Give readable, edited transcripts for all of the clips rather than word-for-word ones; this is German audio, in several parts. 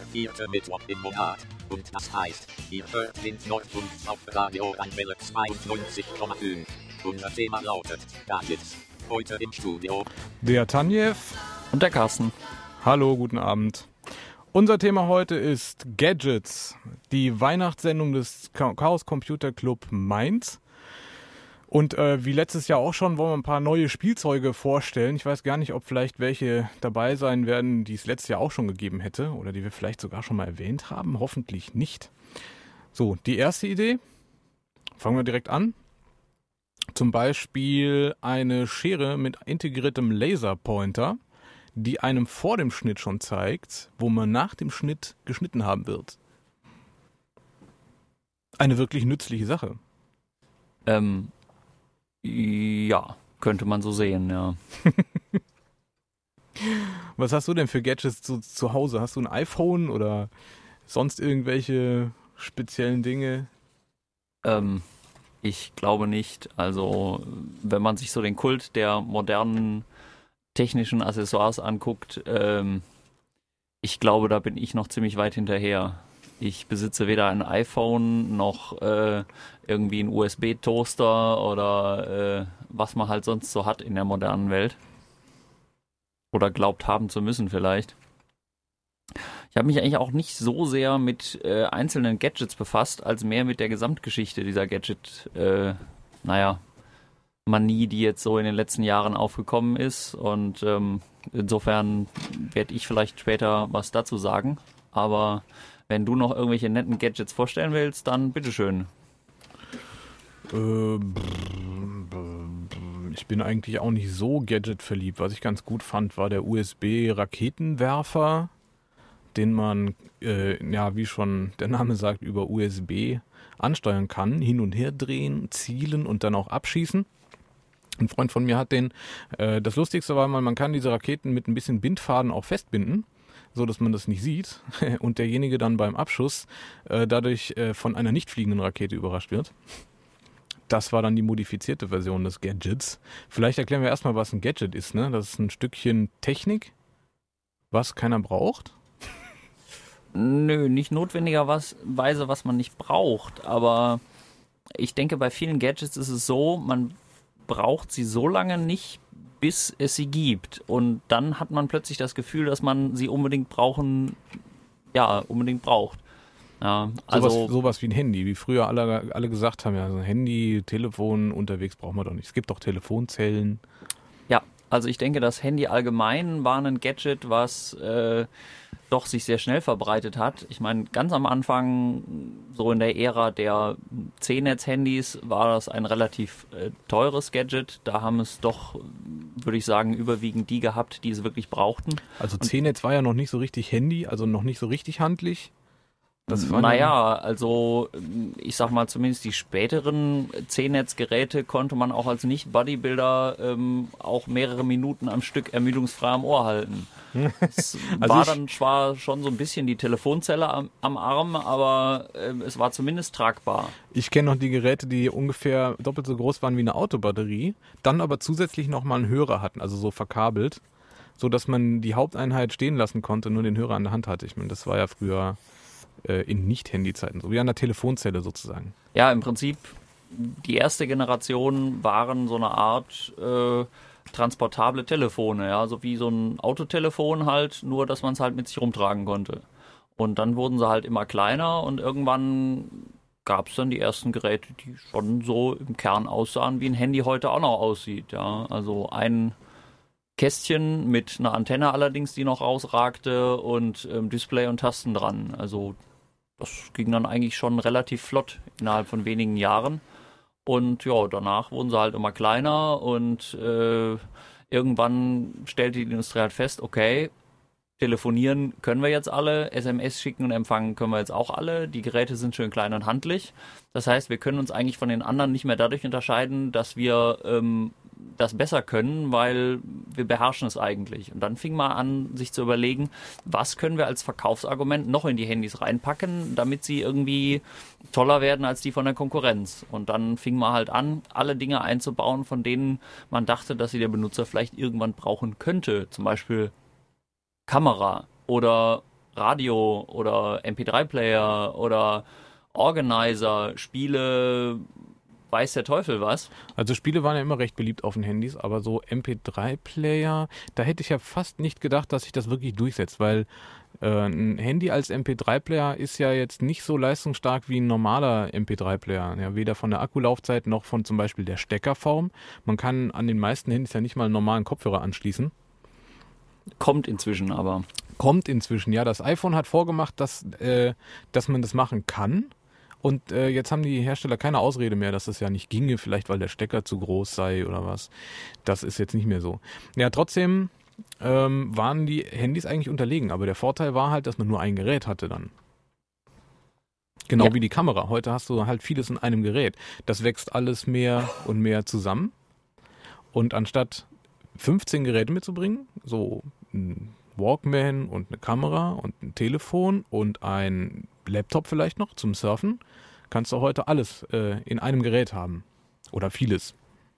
vierte Mittwoch im Monat. Und das heißt, ihr hört Wind Nordfunk auf Radio Rheinwelle 92,5. Unser Thema lautet Gadgets. Heute im Studio der Tanjev und der Carsten. Hallo, guten Abend. Unser Thema heute ist Gadgets, die Weihnachtssendung des Chaos Computer Club Mainz. Und wie letztes Jahr auch schon, wollen wir ein paar neue Spielzeuge vorstellen. Ich weiß gar nicht, ob vielleicht welche dabei sein werden, die es letztes Jahr auch schon gegeben hätte oder die wir vielleicht sogar schon mal erwähnt haben. Hoffentlich nicht. So, die erste Idee. Fangen wir direkt an. Zum Beispiel eine Schere mit integriertem Laserpointer, die einem vor dem Schnitt schon zeigt, wo man nach dem Schnitt geschnitten haben wird. Eine wirklich nützliche Sache. Ja, könnte man so sehen, ja. Was hast du denn für Gadgets zu Hause? Hast du ein iPhone oder sonst irgendwelche speziellen Dinge? Ich glaube nicht. Also, wenn man sich so den Kult der modernen technischen Accessoires anguckt, ich glaube, da bin ich noch ziemlich weit hinterher. Ich besitze weder ein iPhone noch irgendwie einen USB-Toaster oder was man halt sonst so hat in der modernen Welt. Oder glaubt haben zu müssen vielleicht. Ich habe mich eigentlich auch nicht so sehr mit einzelnen Gadgets befasst, als mehr mit der Gesamtgeschichte dieser Manie, die jetzt so in den letzten Jahren aufgekommen ist. Und insofern werde ich vielleicht später was dazu sagen. Aber wenn du noch irgendwelche netten Gadgets vorstellen willst, dann bitteschön. Ich bin eigentlich auch nicht so Gadget-verliebt. Was ich ganz gut fand, war der USB-Raketenwerfer, den man, wie schon der Name sagt, über USB ansteuern kann, hin und her drehen, zielen und dann auch abschießen. Ein Freund von mir hat den. Das Lustigste war mal, man kann diese Raketen mit ein bisschen Bindfaden auch festbinden, so dass man das nicht sieht und derjenige dann beim Abschuss dadurch von einer nicht fliegenden Rakete überrascht wird. Das war dann die modifizierte Version des Gadgets. Vielleicht erklären wir erstmal, was ein Gadget ist, ne? Das ist ein Stückchen Technik, was keiner braucht. Nö, nicht notwendigerweise, was man nicht braucht, aber ich denke, bei vielen Gadgets ist es so, man braucht sie so lange nicht, bis es sie gibt. Und dann hat man plötzlich das Gefühl, dass man sie unbedingt braucht. Ja, also sowas wie ein Handy, wie früher alle gesagt haben, ja, so ein Handy, Telefon, unterwegs brauchen wir doch nicht. Es gibt doch Telefonzellen. Ja, also ich denke, das Handy allgemein war ein Gadget, was doch sich sehr schnell verbreitet hat. Ich meine, ganz am Anfang, so in der Ära der C-Netz-Handys, war das ein relativ teures Gadget. Da haben es doch, würde ich sagen, überwiegend die gehabt, die es wirklich brauchten. Also C-Netz war ja noch nicht so richtig Handy, also noch nicht so richtig handlich. Also ich sag mal, zumindest die späteren C-Netz-Geräte konnte man auch als Nicht-Bodybuilder auch mehrere Minuten am Stück ermüdungsfrei am Ohr halten. Es war dann zwar schon so ein bisschen die Telefonzelle am Arm, aber es war zumindest tragbar. Ich kenne noch die Geräte, die ungefähr doppelt so groß waren wie eine Autobatterie, dann aber zusätzlich nochmal einen Hörer hatten, also so verkabelt, so dass man die Haupteinheit stehen lassen konnte, nur den Hörer an der Hand hatte. Ich meine, das war ja früher in Nicht-Handy-Zeiten, so wie an der Telefonzelle sozusagen. Ja, im Prinzip, die erste Generation waren so eine Art transportable Telefone, ja, so wie so ein Autotelefon halt, nur dass man es halt mit sich rumtragen konnte. Und dann wurden sie halt immer kleiner und irgendwann gab es dann die ersten Geräte, die schon so im Kern aussahen, wie ein Handy heute auch noch aussieht, ja, also ein Kästchen mit einer Antenne allerdings, die noch rausragte und Display und Tasten dran. Also das ging dann eigentlich schon relativ flott innerhalb von wenigen Jahren. Und ja, danach wurden sie halt immer kleiner und irgendwann stellte die Industrie halt fest, okay, telefonieren können wir jetzt alle, SMS schicken und empfangen können wir jetzt auch alle. Die Geräte sind schön klein und handlich. Das heißt, wir können uns eigentlich von den anderen nicht mehr dadurch unterscheiden, dass wir das besser können, weil wir beherrschen es eigentlich. Und dann fing man an, sich zu überlegen, was können wir als Verkaufsargument noch in die Handys reinpacken, damit sie irgendwie toller werden als die von der Konkurrenz. Und dann fing man halt an, alle Dinge einzubauen, von denen man dachte, dass sie der Benutzer vielleicht irgendwann brauchen könnte. Zum Beispiel Kamera oder Radio oder MP3-Player oder Organizer, Spiele, weiß der Teufel was. Also Spiele waren ja immer recht beliebt auf den Handys, aber so MP3-Player, da hätte ich ja fast nicht gedacht, dass sich das wirklich durchsetzt, weil ein Handy als MP3-Player ist ja jetzt nicht so leistungsstark wie ein normaler MP3-Player. Ja, weder von der Akkulaufzeit noch von zum Beispiel der Steckerform. Man kann an den meisten Handys ja nicht mal einen normalen Kopfhörer anschließen. Kommt inzwischen aber. Kommt inzwischen, ja. Das iPhone hat vorgemacht, dass man das machen kann. Und jetzt haben die Hersteller keine Ausrede mehr, dass das ja nicht ginge, vielleicht weil der Stecker zu groß sei oder was. Das ist jetzt nicht mehr so. Ja, trotzdem waren die Handys eigentlich unterlegen. Aber der Vorteil war halt, dass man nur ein Gerät hatte dann. Genau Ja. wie die Kamera. Heute hast du halt vieles in einem Gerät. Das wächst alles mehr und mehr zusammen. Und anstatt 15 Geräte mitzubringen, so ein Walkman und eine Kamera und ein Telefon und ein Laptop vielleicht noch zum Surfen, kannst du heute alles in einem Gerät haben. Oder vieles.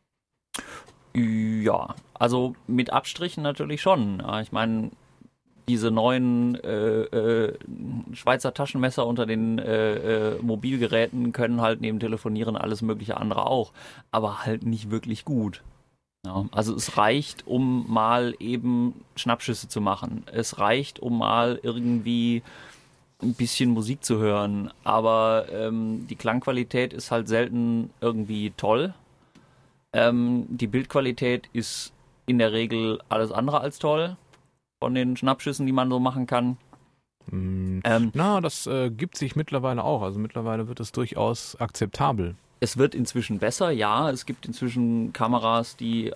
Ja, also mit Abstrichen natürlich schon. Ja, ich meine, diese neuen Schweizer Taschenmesser unter den Mobilgeräten können halt neben Telefonieren alles mögliche andere auch, aber halt nicht wirklich gut. Ja, also es reicht, um mal eben Schnappschüsse zu machen. Es reicht, um mal irgendwie ein bisschen Musik zu hören, aber die Klangqualität ist halt selten irgendwie toll. Die Bildqualität ist in der Regel alles andere als toll von den Schnappschüssen, die man so machen kann. Das gibt sich mittlerweile auch. Also mittlerweile wird es durchaus akzeptabel. Es wird inzwischen besser, ja. Es gibt inzwischen Kameras,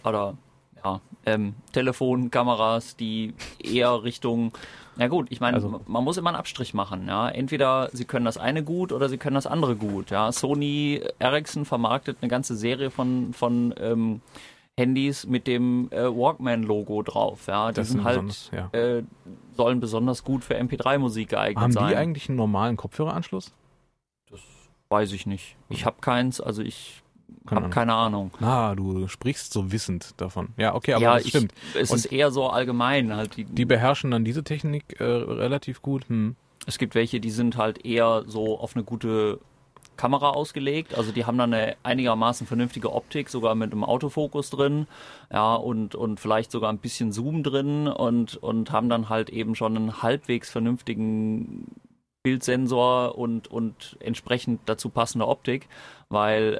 Telefonkameras, die eher Richtung, na gut, ich meine, Also- man muss immer einen Abstrich machen, ja. Entweder sie können das eine gut oder sie können das andere gut, ja. Sony Ericsson vermarktet eine ganze Serie von Handys mit dem Walkman-Logo drauf, ja. Die Das sind sind halt, besonders, ja. sollen besonders gut für MP3-Musik geeignet Haben sein. die eigentlich einen normalen Kopfhöreranschluss? Weiß ich nicht. Ich habe keins, also ich Keine habe Ahnung. keine Ahnung. Du sprichst so wissend davon. Ja, okay, aber Ja, das stimmt. es Und ist eher so allgemein halt. die beherrschen dann diese Technik relativ gut. Es gibt welche, die sind halt eher so auf eine gute Kamera ausgelegt. Also die haben dann eine einigermaßen vernünftige Optik, sogar mit einem Autofokus drin, ja, und vielleicht sogar ein bisschen Zoom drin und haben dann halt eben schon einen halbwegs vernünftigen Bildsensor und entsprechend dazu passende Optik, weil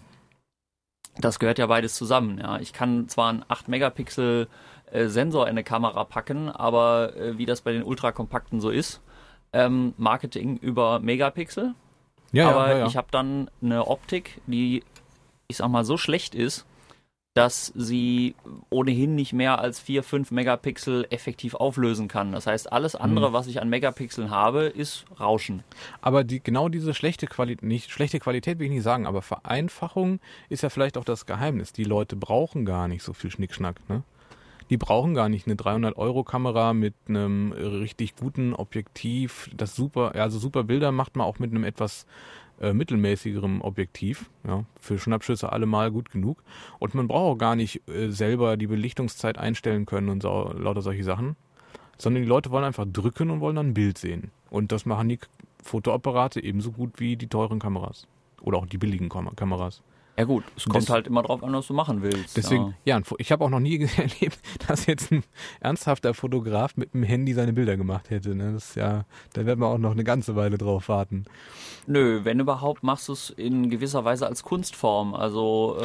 das gehört ja beides zusammen. Ja. Ich kann zwar einen 8 Megapixel Sensor in eine Kamera packen, aber wie das bei den ultrakompakten so ist, Marketing über Megapixel, aber ich habe dann eine Optik, die, ich sag mal, so schlecht ist, dass sie ohnehin nicht mehr als 4, 5 Megapixel effektiv auflösen kann. Das heißt, alles andere, was ich an Megapixeln habe, ist Rauschen. Aber genau diese schlechte Qualität, nicht schlechte Qualität will ich nicht sagen, aber Vereinfachung ist ja vielleicht auch das Geheimnis. Die Leute brauchen gar nicht so viel Schnickschnack, ne? Die brauchen gar nicht eine 300-Euro-Kamera mit einem richtig guten Objektiv, das super Bilder macht man auch mit einem etwas mittelmäßigerem Objektiv. Ja, für Schnappschüsse allemal gut genug. Und man braucht auch gar nicht selber die Belichtungszeit einstellen können und lauter solche Sachen, sondern die Leute wollen einfach drücken und wollen dann ein Bild sehen. Und das machen die Fotoapparate ebenso gut wie die teuren Kameras. Oder auch die billigen Kameras. Ja gut, es kommt halt immer drauf an, was du machen willst. Deswegen, ich habe auch noch nie erlebt, dass jetzt ein ernsthafter Fotograf mit dem Handy seine Bilder gemacht hätte. Ne? Das ist ja, da werden wir auch noch eine ganze Weile drauf warten. Nö, wenn überhaupt, machst du es in gewisser Weise als Kunstform. Also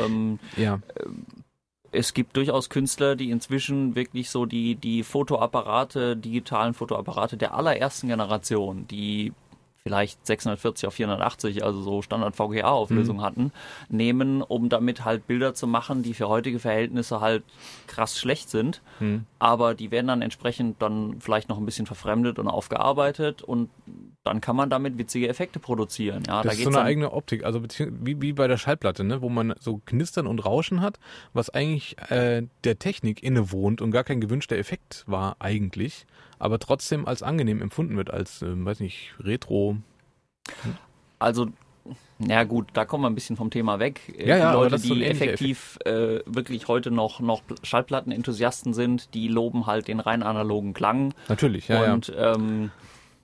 es gibt durchaus Künstler, die inzwischen wirklich so die digitalen Fotoapparate der allerersten Generation, die vielleicht 640 auf 480, also so Standard VGA-Auflösung hatten, nehmen, um damit halt Bilder zu machen, die für heutige Verhältnisse halt krass schlecht sind. Aber die werden dann entsprechend dann vielleicht noch ein bisschen verfremdet und aufgearbeitet und dann kann man damit witzige Effekte produzieren. Ja, Das ist so eine eigene Optik, also wie bei der Schallplatte, ne? Wo man so Knistern und Rauschen hat, was eigentlich der Technik innewohnt und gar kein gewünschter Effekt war eigentlich, aber trotzdem als angenehm empfunden wird, als, Retro. Also, ja gut, da kommen wir ein bisschen vom Thema weg. Ja, die aber Leute, das ist so ein die ähnlicher effektiv wirklich heute noch Schallplattenenthusiasten sind, die loben halt den rein analogen Klang. Natürlich, ja. Und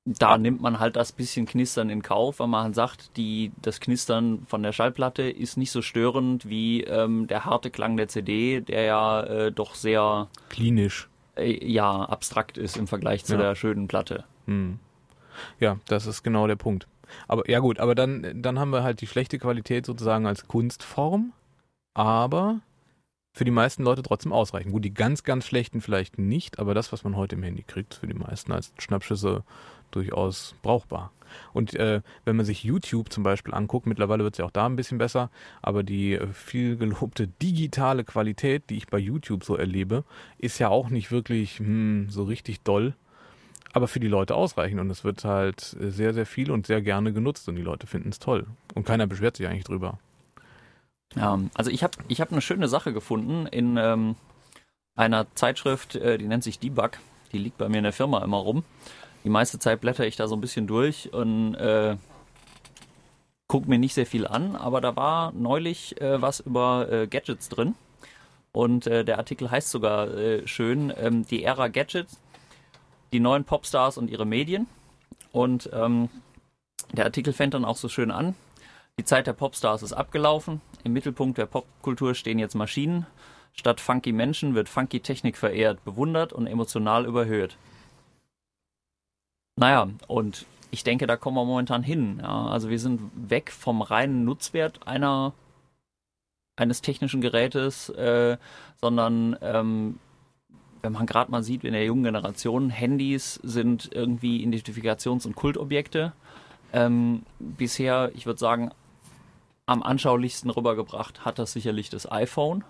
Da nimmt man halt das bisschen Knistern in Kauf, weil man sagt, das Knistern von der Schallplatte ist nicht so störend wie der harte Klang der CD, der ja doch sehr klinisch, abstrakt ist im Vergleich zu der schönen Platte. Ja, das ist genau der Punkt. Aber ja gut, aber dann haben wir halt die schlechte Qualität sozusagen als Kunstform, aber für die meisten Leute trotzdem ausreichend. Gut, die ganz, ganz schlechten vielleicht nicht, aber das, was man heute im Handy kriegt, für die meisten als Schnappschüsse durchaus brauchbar. Und wenn man sich YouTube zum Beispiel anguckt, mittlerweile wird es ja auch da ein bisschen besser, aber die viel gelobte digitale Qualität, die ich bei YouTube so erlebe, ist ja auch nicht wirklich so richtig doll, aber für die Leute ausreichend. Und es wird halt sehr, sehr viel und sehr gerne genutzt und die Leute finden es toll. Und keiner beschwert sich eigentlich drüber. Ja, also ich hab eine schöne Sache gefunden in einer Zeitschrift, die nennt sich Debug. Die liegt bei mir in der Firma immer rum. Die meiste Zeit blätter ich da so ein bisschen durch und gucke mir nicht sehr viel an, aber da war neulich was über Gadgets drin. Und der Artikel heißt sogar schön, die Ära Gadgets, die neuen Popstars und ihre Medien. Und der Artikel fängt dann auch so schön an. Die Zeit der Popstars ist abgelaufen. Im Mittelpunkt der Popkultur stehen jetzt Maschinen. Statt funky Menschen wird funky Technik verehrt, bewundert und emotional überhöht. Naja, und ich denke, da kommen wir momentan hin. Ja, also wir sind weg vom reinen Nutzwert eines technischen Gerätes, sondern wenn man gerade mal sieht, in der jungen Generation, Handys sind irgendwie Identifikations- und Kultobjekte. Bisher, ich würde sagen, am anschaulichsten rübergebracht hat das sicherlich das iPhone.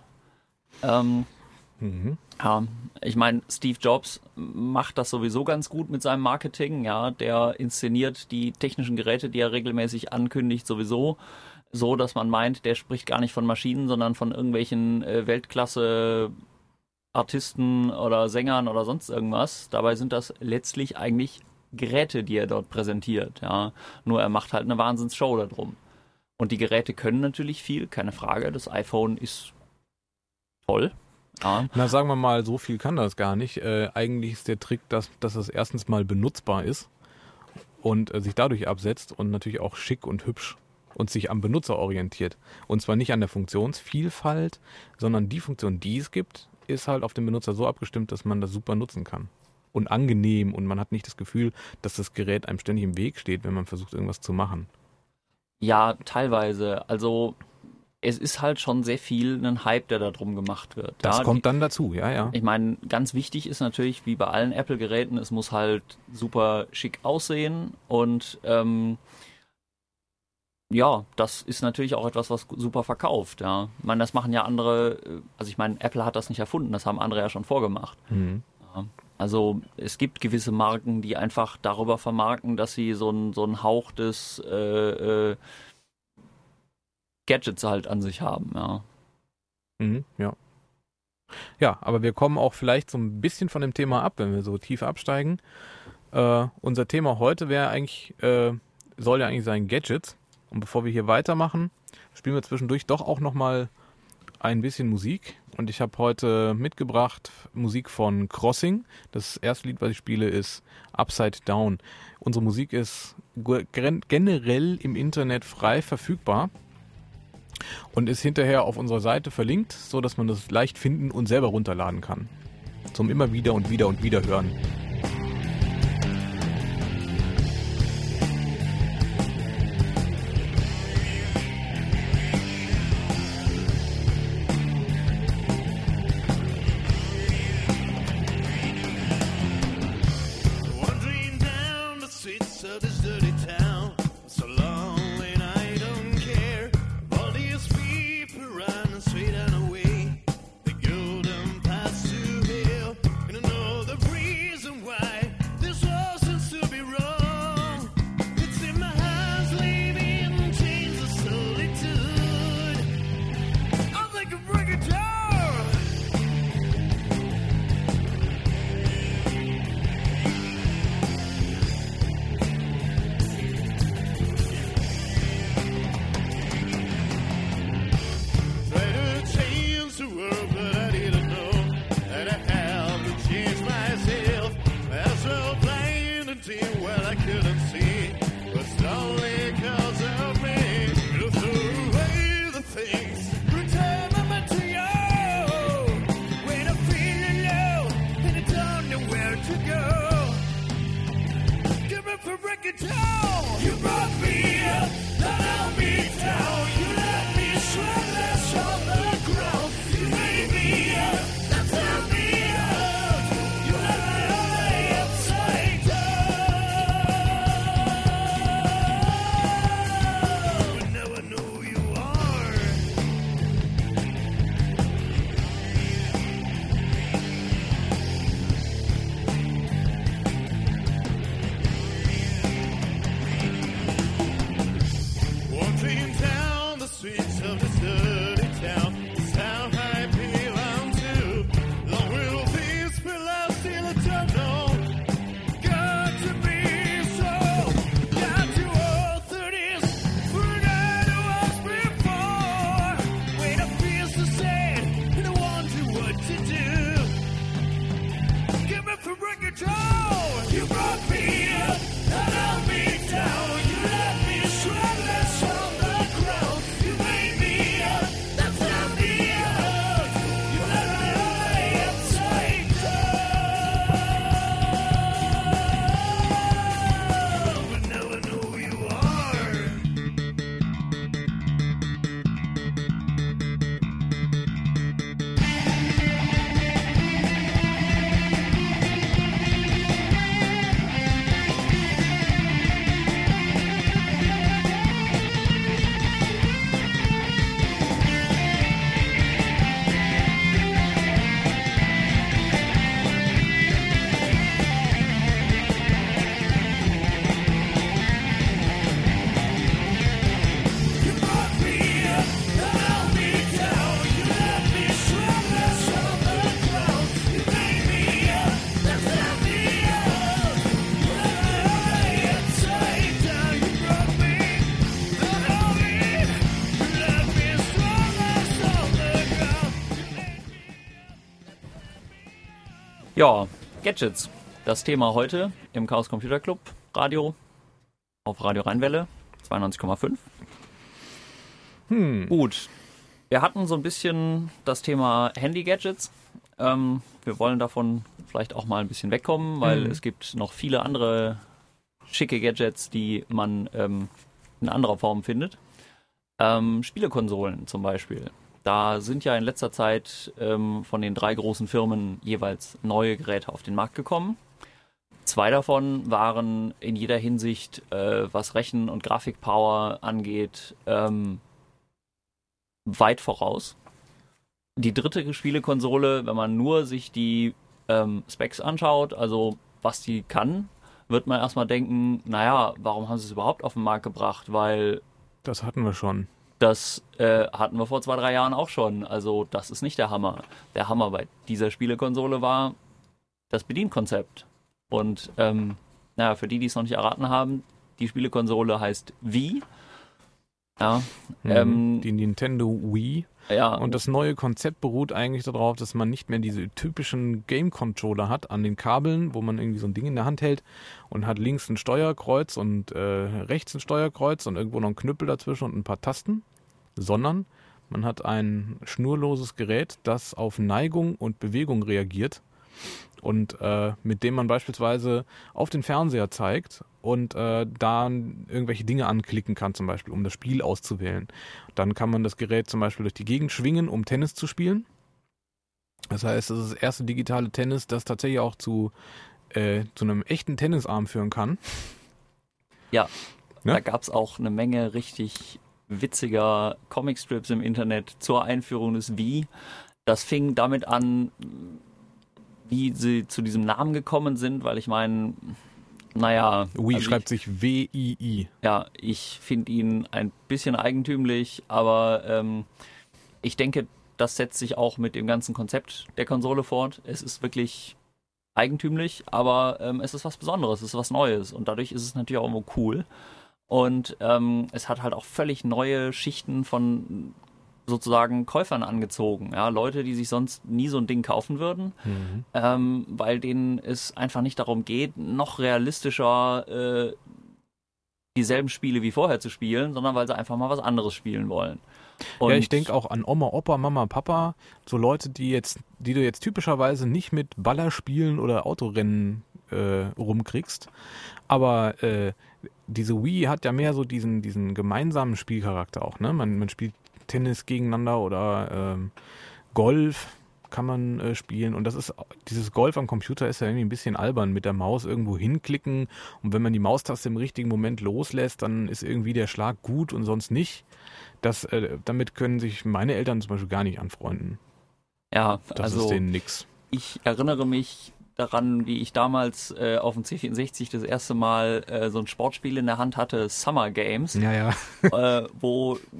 Ja, ich meine, Steve Jobs macht das sowieso ganz gut mit seinem Marketing. Ja, der inszeniert die technischen Geräte, die er regelmäßig ankündigt, sowieso so, dass man meint, der spricht gar nicht von Maschinen, sondern von irgendwelchen Weltklasse-Artisten oder Sängern oder sonst irgendwas. Dabei sind das letztlich eigentlich Geräte, die er dort präsentiert. Ja, nur er macht halt eine Wahnsinnsshow da drum. Und die Geräte können natürlich viel, keine Frage. Das iPhone ist toll. Ja. Na, sagen wir mal, so viel kann das gar nicht. Eigentlich ist der Trick, dass es erstens mal benutzbar ist und sich dadurch absetzt und natürlich auch schick und hübsch und sich am Benutzer orientiert. Und zwar nicht an der Funktionsvielfalt, sondern die Funktion, die es gibt, ist halt auf den Benutzer so abgestimmt, dass man das super nutzen kann. Und angenehm und man hat nicht das Gefühl, dass das Gerät einem ständig im Weg steht, wenn man versucht, irgendwas zu machen. Ja, teilweise. Also es ist halt schon sehr viel ein Hype, der da drum gemacht wird. Das kommt dann dazu, ja. Ich meine, ganz wichtig ist natürlich, wie bei allen Apple-Geräten, es muss halt super schick aussehen und das ist natürlich auch etwas, was super verkauft. Ja. Ich meine, das machen ja andere, also ich meine, Apple hat das nicht erfunden, das haben andere ja schon vorgemacht. Mhm. Ja. Also es gibt gewisse Marken, die einfach darüber vermarkten, dass sie so einen Hauch des Gadgets halt an sich haben, ja. Ja. Ja, aber wir kommen auch vielleicht so ein bisschen von dem Thema ab, wenn wir so tief absteigen. Unser Thema heute soll ja eigentlich sein Gadgets. Und bevor wir hier weitermachen, spielen wir zwischendurch doch auch nochmal ein bisschen Musik. Und ich habe heute mitgebracht Musik von Crossing. Das erste Lied, was ich spiele, ist Upside Down. Unsere Musik ist generell im Internet frei verfügbar und ist hinterher auf unserer Seite verlinkt, so dass man das leicht finden und selber runterladen kann. Zum immer wieder und wieder und wieder hören. Reason why this dirty town. This town I belong to. Long will these pillows still eternal. Got to be so. Got to all 30s. Forgot who was before. When I feel so sad and I wonder what to do. Give me for record control. You brought me up and held me down. You let me shredless on the ground. You made me up, that's not me out. You let me lay upside down. But now I know who you are. You brought me up and held me down. You let me shredless on the ground. You made me up, that's not me out. You let me lay upside down. You brought me and held me. You let me shredless on the ground. Ja, Gadgets. Das Thema heute im Chaos Computer Club Radio auf Radio Rheinwelle 92,5. Gut. Wir hatten so ein bisschen das Thema Handy-Gadgets. Wir wollen davon vielleicht auch mal ein bisschen wegkommen, weil es gibt noch viele andere schicke Gadgets, die man in anderer Form findet. Spielekonsolen zum Beispiel. Da sind ja in letzter Zeit von den 3 großen Firmen jeweils neue Geräte auf den Markt gekommen. 2 davon waren in jeder Hinsicht, was Rechen- und Grafikpower angeht, weit voraus. Die dritte Spielekonsole, wenn man nur sich die Specs anschaut, also was die kann, wird man erstmal denken, naja, warum haben sie es überhaupt auf den Markt gebracht? Weil Das hatten wir schon. das hatten wir vor 2-3 Jahren auch schon. Also das ist nicht der Hammer. Der Hammer bei dieser Spielekonsole war das Bedienkonzept. Und für die es noch nicht erraten haben, die Spielekonsole heißt Wii. Ja, Die Nintendo Wii. ja, Und das neue Konzept beruht eigentlich darauf, dass man nicht mehr diese typischen Game-Controller hat an den Kabeln, wo man irgendwie so ein Ding in der Hand hält und hat links ein Steuerkreuz und rechts ein Steuerkreuz und irgendwo noch ein Knüppel dazwischen und ein paar Tasten, sondern man hat ein schnurloses Gerät, das auf Neigung und Bewegung reagiert und mit dem man beispielsweise auf den Fernseher zeigt und da irgendwelche Dinge anklicken kann, zum Beispiel, um das Spiel auszuwählen. Dann kann man das Gerät zum Beispiel durch die Gegend schwingen, um Tennis zu spielen. Das heißt, das ist das erste digitale Tennis, das tatsächlich auch zu einem echten Tennisarm führen kann. ja. Ja? Da gab es auch eine Menge richtig witziger Comicstrips im Internet zur Einführung des Wii. Das fing damit an, wie sie zu diesem Namen gekommen sind, weil ich meine, naja. Wii also schreibt sich W-I-I. Ja, ich finde ihn ein bisschen eigentümlich, aber ich denke, das setzt sich auch mit dem ganzen Konzept der Konsole fort. Es ist wirklich eigentümlich, aber es ist was Besonderes, es ist was Neues und dadurch ist es natürlich auch immer cool. Und es hat halt auch völlig neue Schichten von sozusagen Käufern angezogen. Ja, Leute, die sich sonst nie so ein Ding kaufen würden, weil denen es einfach nicht darum geht, noch realistischer dieselben Spiele wie vorher zu spielen, sondern weil sie einfach mal was anderes spielen wollen. Und Ja, ich denke auch an Oma, Opa, Mama, Papa, so Leute, die du jetzt typischerweise nicht mit Ballerspielen oder Autorennen rumkriegst. Aber diese Wii hat ja mehr so diesen gemeinsamen Spielcharakter auch, ne? Man spielt Tennis gegeneinander oder Golf kann man spielen. Und dieses Golf am Computer ist ja irgendwie ein bisschen albern, mit der Maus irgendwo hinklicken. Und wenn man die Maustaste im richtigen Moment loslässt, dann ist irgendwie der Schlag gut und sonst nicht. Damit können sich meine Eltern zum Beispiel gar nicht anfreunden. ja, Das also ist denen nix. ich erinnere mich daran, wie ich damals auf dem C64 das erste Mal so ein Sportspiel in der Hand hatte, Summer Games, Ja, ja. wo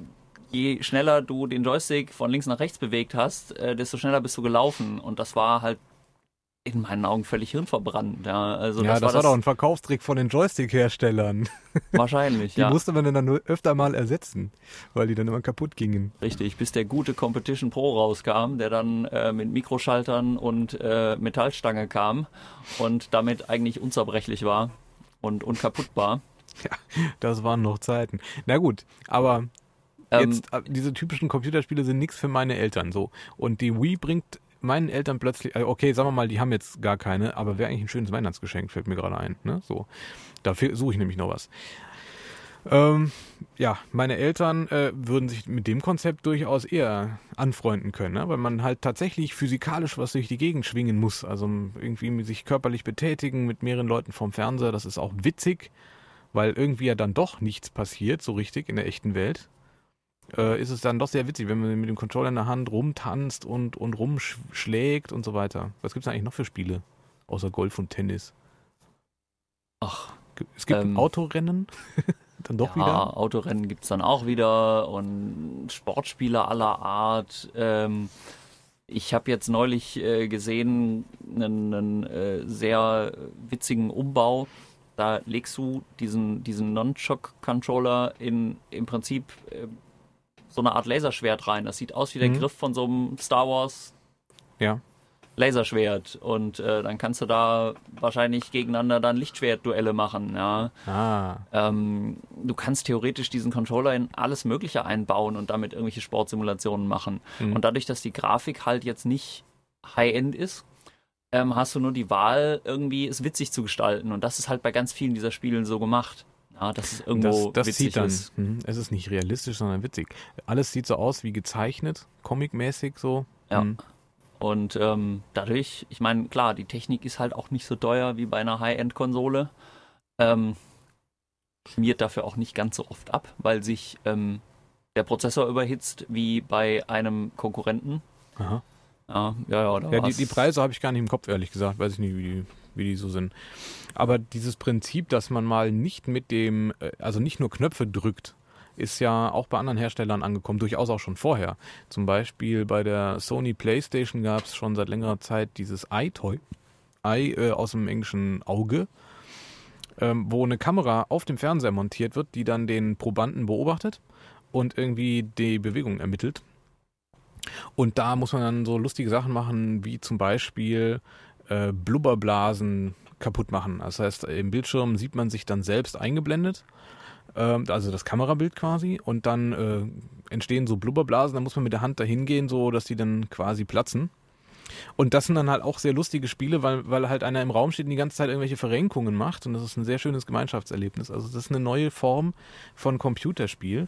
je schneller du den Joystick von links nach rechts bewegt hast, desto schneller bist du gelaufen. Und das war halt in meinen Augen völlig hirnverbrannt. Ja, also Ja, das war doch ein Verkaufstrick von den Joystick-Herstellern. wahrscheinlich, Die ja. musste man dann nur öfter mal ersetzen, weil die dann immer kaputt gingen. Richtig, bis der gute Competition Pro rauskam, der dann mit Mikroschaltern und Metallstange kam und damit eigentlich unzerbrechlich war und unkaputtbar. Das waren noch Zeiten. Na gut, aber jetzt, diese typischen Computerspiele sind nichts für meine Eltern so. Und die Wii bringt meinen Eltern plötzlich, okay, sagen wir mal, die haben jetzt gar keine, aber wäre eigentlich ein schönes Weihnachtsgeschenk, fällt mir gerade ein. Ne? So, dafür suche ich nämlich noch was. Ja, meine Eltern würden sich mit dem Konzept durchaus eher anfreunden können, ne? Weil man halt tatsächlich physikalisch was durch die Gegend schwingen muss. Also irgendwie sich körperlich betätigen mit mehreren Leuten vorm Fernseher, das ist auch witzig, weil irgendwie ja dann doch nichts passiert, so richtig in der echten Welt. Ist es dann doch sehr witzig, wenn man mit dem Controller in der Hand rumtanzt und rumschlägt und so weiter. Was gibt es eigentlich noch für Spiele, außer Golf und Tennis? Ach, Es gibt Autorennen, dann doch ja, wieder. Autorennen gibt's dann auch wieder und Sportspiele aller Art. Ich habe jetzt neulich gesehen einen sehr witzigen Umbau. Da legst du diesen Nunchuck-Controller im Prinzip so eine Art Laserschwert rein. Das sieht aus wie der Griff von so einem Star Wars Ja. Laserschwert. Und dann kannst du da wahrscheinlich gegeneinander dann Lichtschwertduelle machen. Ja. Du kannst theoretisch diesen Controller in alles Mögliche einbauen und damit irgendwelche Sportsimulationen machen. Und dadurch, dass die Grafik halt jetzt nicht High-End ist, hast du nur die Wahl, irgendwie es witzig zu gestalten. Und das ist halt bei ganz vielen dieser Spielen so gemacht. Ja, dass es irgendwo Das witzig zieht dann. ist. Es ist nicht realistisch, sondern witzig. Alles sieht so aus wie gezeichnet, comicmäßig so. Ja. Und dadurch, ich meine, klar, die Technik ist halt auch nicht so teuer wie bei einer High-End-Konsole. Schmiert dafür auch nicht ganz so oft ab, weil sich der Prozessor überhitzt wie bei einem Konkurrenten. Aha. Ja, Die Preise habe ich gar nicht im Kopf, ehrlich gesagt. Weiß ich nicht, wie die so sind. Aber dieses Prinzip, dass man mal nicht mit dem, also nicht nur Knöpfe drückt, ist ja auch bei anderen Herstellern angekommen, durchaus auch schon vorher. Zum Beispiel bei der Sony PlayStation gab es schon seit längerer Zeit dieses Eye-Toy, aus dem englischen Auge, wo eine Kamera auf dem Fernseher montiert wird, die dann den Probanden beobachtet und irgendwie die Bewegung ermittelt. Und da muss man dann so lustige Sachen machen, wie zum Beispiel Blubberblasen kaputt machen. Das heißt, im Bildschirm sieht man sich dann selbst eingeblendet, also das Kamerabild quasi, und dann entstehen so Blubberblasen, da muss man mit der Hand dahin gehen, so dass die dann quasi platzen. Und das sind dann halt auch sehr lustige Spiele, weil halt einer im Raum steht und die ganze Zeit irgendwelche Verrenkungen macht, und das ist ein sehr schönes Gemeinschaftserlebnis. Also das ist eine neue Form von Computerspiel.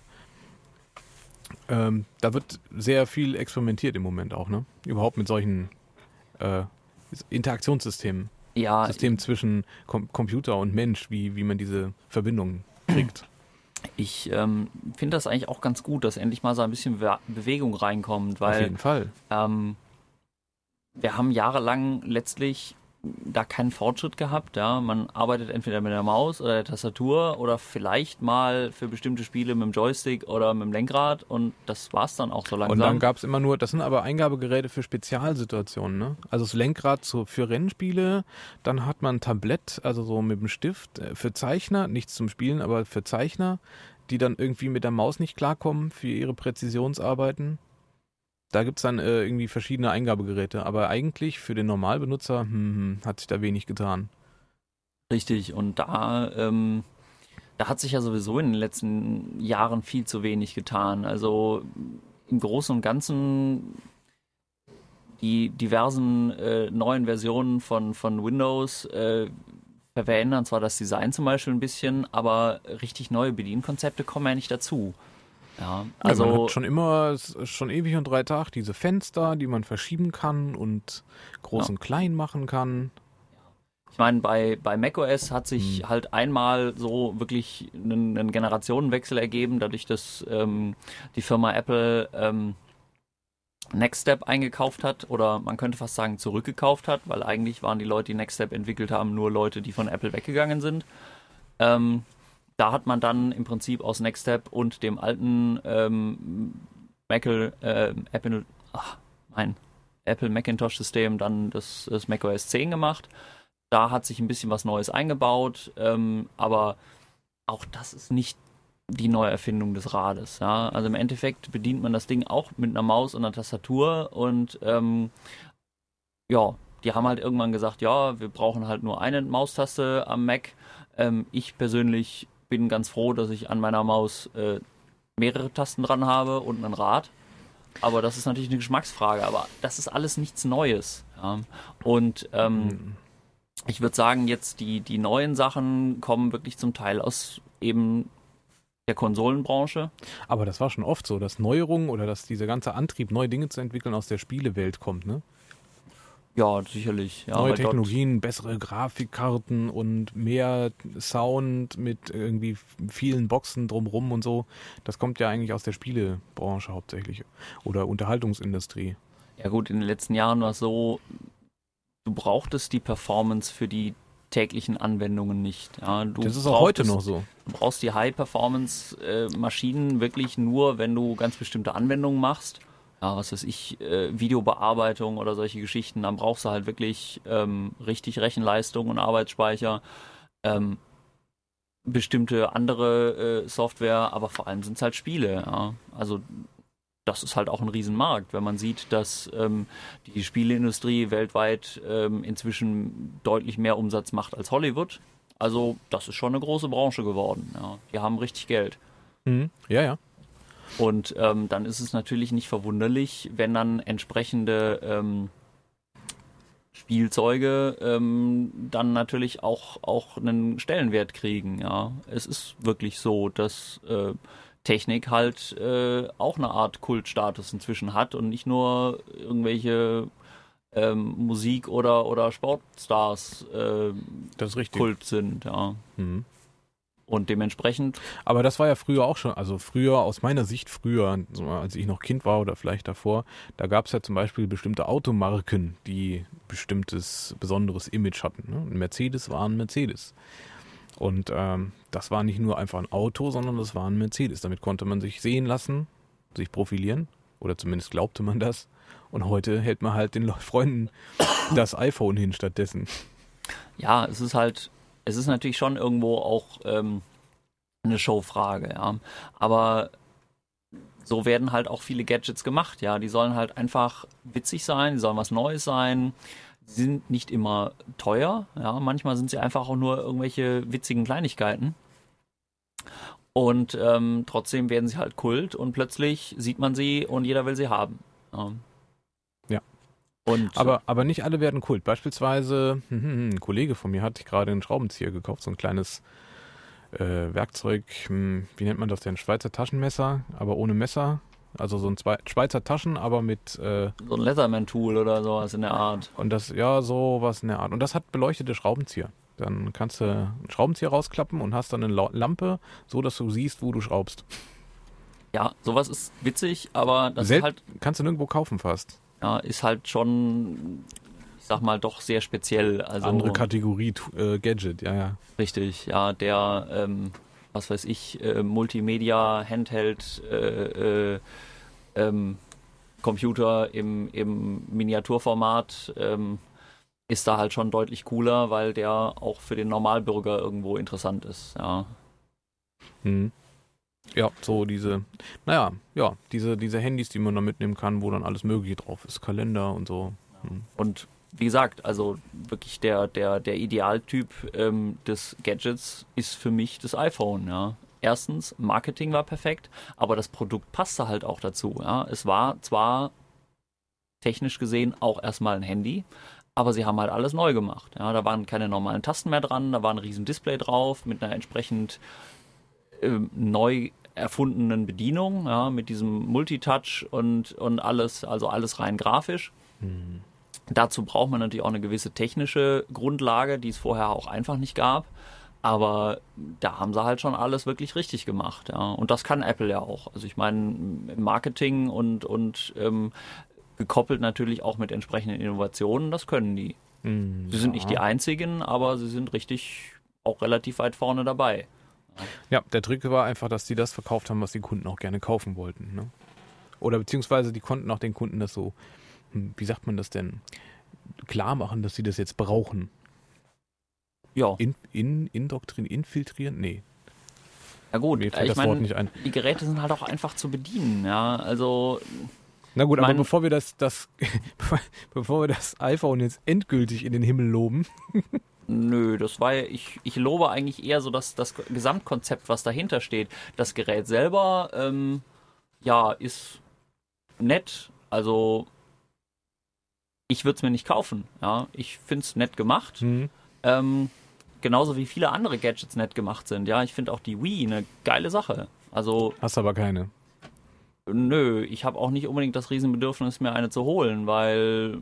Da wird sehr viel experimentiert im Moment auch, ne? Überhaupt mit solchen Interaktionssystemen. Ja, System zwischen Computer und Mensch, wie man diese Verbindung kriegt. ich finde das eigentlich auch ganz gut, dass endlich mal so ein bisschen Bewegung reinkommt, Auf weil jeden Fall. wir haben jahrelang letztlich da keinen Fortschritt gehabt. Ja, man arbeitet entweder mit der Maus oder der Tastatur oder vielleicht mal für bestimmte Spiele mit dem Joystick oder mit dem Lenkrad, und das war's dann auch so langsam. Und dann gab es immer nur, das sind aber Eingabegeräte für Spezialsituationen, ne? Also das Lenkrad für Rennspiele, dann hat man ein Tablett, also so mit dem Stift für Zeichner, nichts zum Spielen, aber für Zeichner, die dann irgendwie mit der Maus nicht klarkommen für ihre Präzisionsarbeiten. Da gibt es dann irgendwie verschiedene Eingabegeräte, aber eigentlich für den Normalbenutzer hat sich da wenig getan. Richtig, und da hat sich ja sowieso in den letzten Jahren viel zu wenig getan. Also im Großen und Ganzen die diversen neuen Versionen von Windows verändern zwar das Design zum Beispiel ein bisschen, aber richtig neue Bedienkonzepte kommen ja nicht dazu. Ja, also man hat schon ewig und 3 Tage diese Fenster, die man verschieben kann und groß und klein machen kann. ich meine, bei macOS hat sich halt einmal so wirklich einen Generationenwechsel ergeben, dadurch, dass die Firma Apple Nextstep eingekauft hat, oder man könnte fast sagen zurückgekauft hat, weil eigentlich waren die Leute, die Nextstep entwickelt haben, nur Leute, die von Apple weggegangen sind. da hat man dann im Prinzip aus NeXTSTEP und dem alten Apple Macintosh-System dann das macOS 10 gemacht. Da hat sich ein bisschen was Neues eingebaut, aber auch das ist nicht die Neuerfindung des Rades. Ja? Also im Endeffekt bedient man das Ding auch mit einer Maus und einer Tastatur und die haben halt irgendwann gesagt, ja, wir brauchen halt nur eine Maustaste am Mac. Ich persönlich bin ganz froh, dass ich an meiner Maus mehrere Tasten dran habe und ein Rad. Aber das ist natürlich eine Geschmacksfrage. Aber das ist alles nichts Neues. Ja? Und ich würde sagen, jetzt die neuen Sachen kommen wirklich zum Teil aus eben der Konsolenbranche. Aber das war schon oft so, dass Neuerungen oder dass dieser ganze Antrieb, neue Dinge zu entwickeln, aus der Spielewelt kommt, ne? Ja, sicherlich. Ja, Neue weil dort- Technologien, bessere Grafikkarten und mehr Sound mit irgendwie vielen Boxen drumrum und so. Das kommt ja eigentlich aus der Spielebranche hauptsächlich. Oder Unterhaltungsindustrie. Ja gut, in den letzten Jahren war es so, du brauchtest die Performance für die täglichen Anwendungen nicht. Ja, Das ist auch heute noch so. Du brauchst die High-Performance-Maschinen wirklich nur, wenn du ganz bestimmte Anwendungen machst. Ja, was weiß ich, Videobearbeitung oder solche Geschichten. Dann brauchst du halt wirklich richtig Rechenleistung und Arbeitsspeicher. Bestimmte andere Software, aber vor allem sind es halt Spiele. Ja. Also das ist halt auch ein Riesenmarkt, wenn man sieht, dass die Spieleindustrie weltweit inzwischen deutlich mehr Umsatz macht als Hollywood. Also das ist schon eine große Branche geworden. Ja. Die haben richtig Geld. Mhm. Ja, ja. Und dann ist es natürlich nicht verwunderlich, wenn dann entsprechende Spielzeuge dann natürlich auch einen Stellenwert kriegen. Ja, es ist wirklich so, dass Technik halt auch eine Art Kultstatus inzwischen hat und nicht nur irgendwelche Musik- oder Sportstars Das ist richtig. Kult sind. Ja. Mhm. Und dementsprechend Aber das war ja früher auch schon, also früher, aus meiner Sicht früher, so als ich noch Kind war oder vielleicht davor, da gab es ja zum Beispiel bestimmte Automarken, die bestimmtes, besonderes Image hatten. Ne? Ein Mercedes war ein Mercedes. Und das war nicht nur einfach ein Auto, sondern das war ein Mercedes. Damit konnte man sich sehen lassen, sich profilieren, oder zumindest glaubte man das. Und heute hält man halt den Freunden das iPhone hin stattdessen. ja, es ist natürlich schon irgendwo auch eine Showfrage, ja. Aber so werden halt auch viele Gadgets gemacht, ja. Die sollen halt einfach witzig sein, die sollen was Neues sein. Sie sind nicht immer teuer, ja. Manchmal sind sie einfach auch nur irgendwelche witzigen Kleinigkeiten. Und trotzdem werden sie halt Kult und plötzlich sieht man sie und jeder will sie haben. Ja. Und Aber nicht alle werden Kult. Beispielsweise, ein Kollege von mir hat gerade einen Schraubenzieher gekauft, so ein kleines Werkzeug, wie nennt man das denn? Schweizer Taschenmesser, aber ohne Messer. Also so ein Schweizer Taschen, aber mit so ein Leatherman-Tool oder sowas in der Art. und das, ja, sowas in der Art. Und das hat beleuchtete Schraubenzieher. Dann kannst du einen Schraubenzieher rausklappen und hast dann eine Lampe, so dass du siehst, wo du schraubst. Ja, sowas ist witzig, aber das ist halt Kannst du nirgendwo kaufen fast. ja, ist halt schon, ich sag mal, doch sehr speziell. Also Andere Kategorie Gadget, ja, ja. richtig, ja, der, was weiß ich, Multimedia, Handheld, Computer im Miniaturformat ist da halt schon deutlich cooler, weil der auch für den Normalbürger irgendwo interessant ist, ja. Mhm. Ja, so diese Handys, die man da mitnehmen kann, wo dann alles Mögliche drauf ist, Kalender und so. Und wie gesagt, also wirklich der Idealtyp des Gadgets ist für mich das iPhone, ja. Erstens, Marketing war perfekt, aber das Produkt passte halt auch dazu, ja. Es war zwar technisch gesehen auch erstmal ein Handy, aber sie haben halt alles neu gemacht, ja. Da waren keine normalen Tasten mehr dran, da war ein riesen Display drauf mit einer entsprechend neu erfundenen Bedienung, ja, mit diesem Multitouch und alles, also alles rein grafisch. Dazu braucht man natürlich auch eine gewisse technische Grundlage, die es vorher auch einfach nicht gab. Aber da haben sie halt schon alles wirklich richtig gemacht. Ja. Und das kann Apple ja auch. Also ich meine, im Marketing und gekoppelt natürlich auch mit entsprechenden Innovationen, das können die. Sie sind nicht die einzigen, aber sie sind richtig auch relativ weit vorne dabei. Ja, der Trick war einfach, dass die das verkauft haben, was die Kunden auch gerne kaufen wollten. Ne? Oder beziehungsweise die konnten auch den Kunden das so, wie sagt man das denn, klar machen, dass sie das jetzt brauchen. Ja, Infiltrieren? Nee, ja gut. mir fällt Ich das Wort meine, nicht ein. die Geräte sind halt auch einfach zu bedienen. Ja, also Na gut, aber mein- bevor wir bevor wir das iPhone jetzt endgültig in den Himmel loben, nö, das war ja, ich lobe eigentlich eher so das Gesamtkonzept, was dahinter steht. Das Gerät selber, ja, ist nett. Also ich würde es mir nicht kaufen. Ja, ich finde es nett gemacht. Genauso wie viele andere Gadgets nett gemacht sind. Ja, ich finde auch die Wii eine geile Sache. Also hast aber keine. nö, ich habe auch nicht unbedingt das Riesenbedürfnis, mir eine zu holen, weil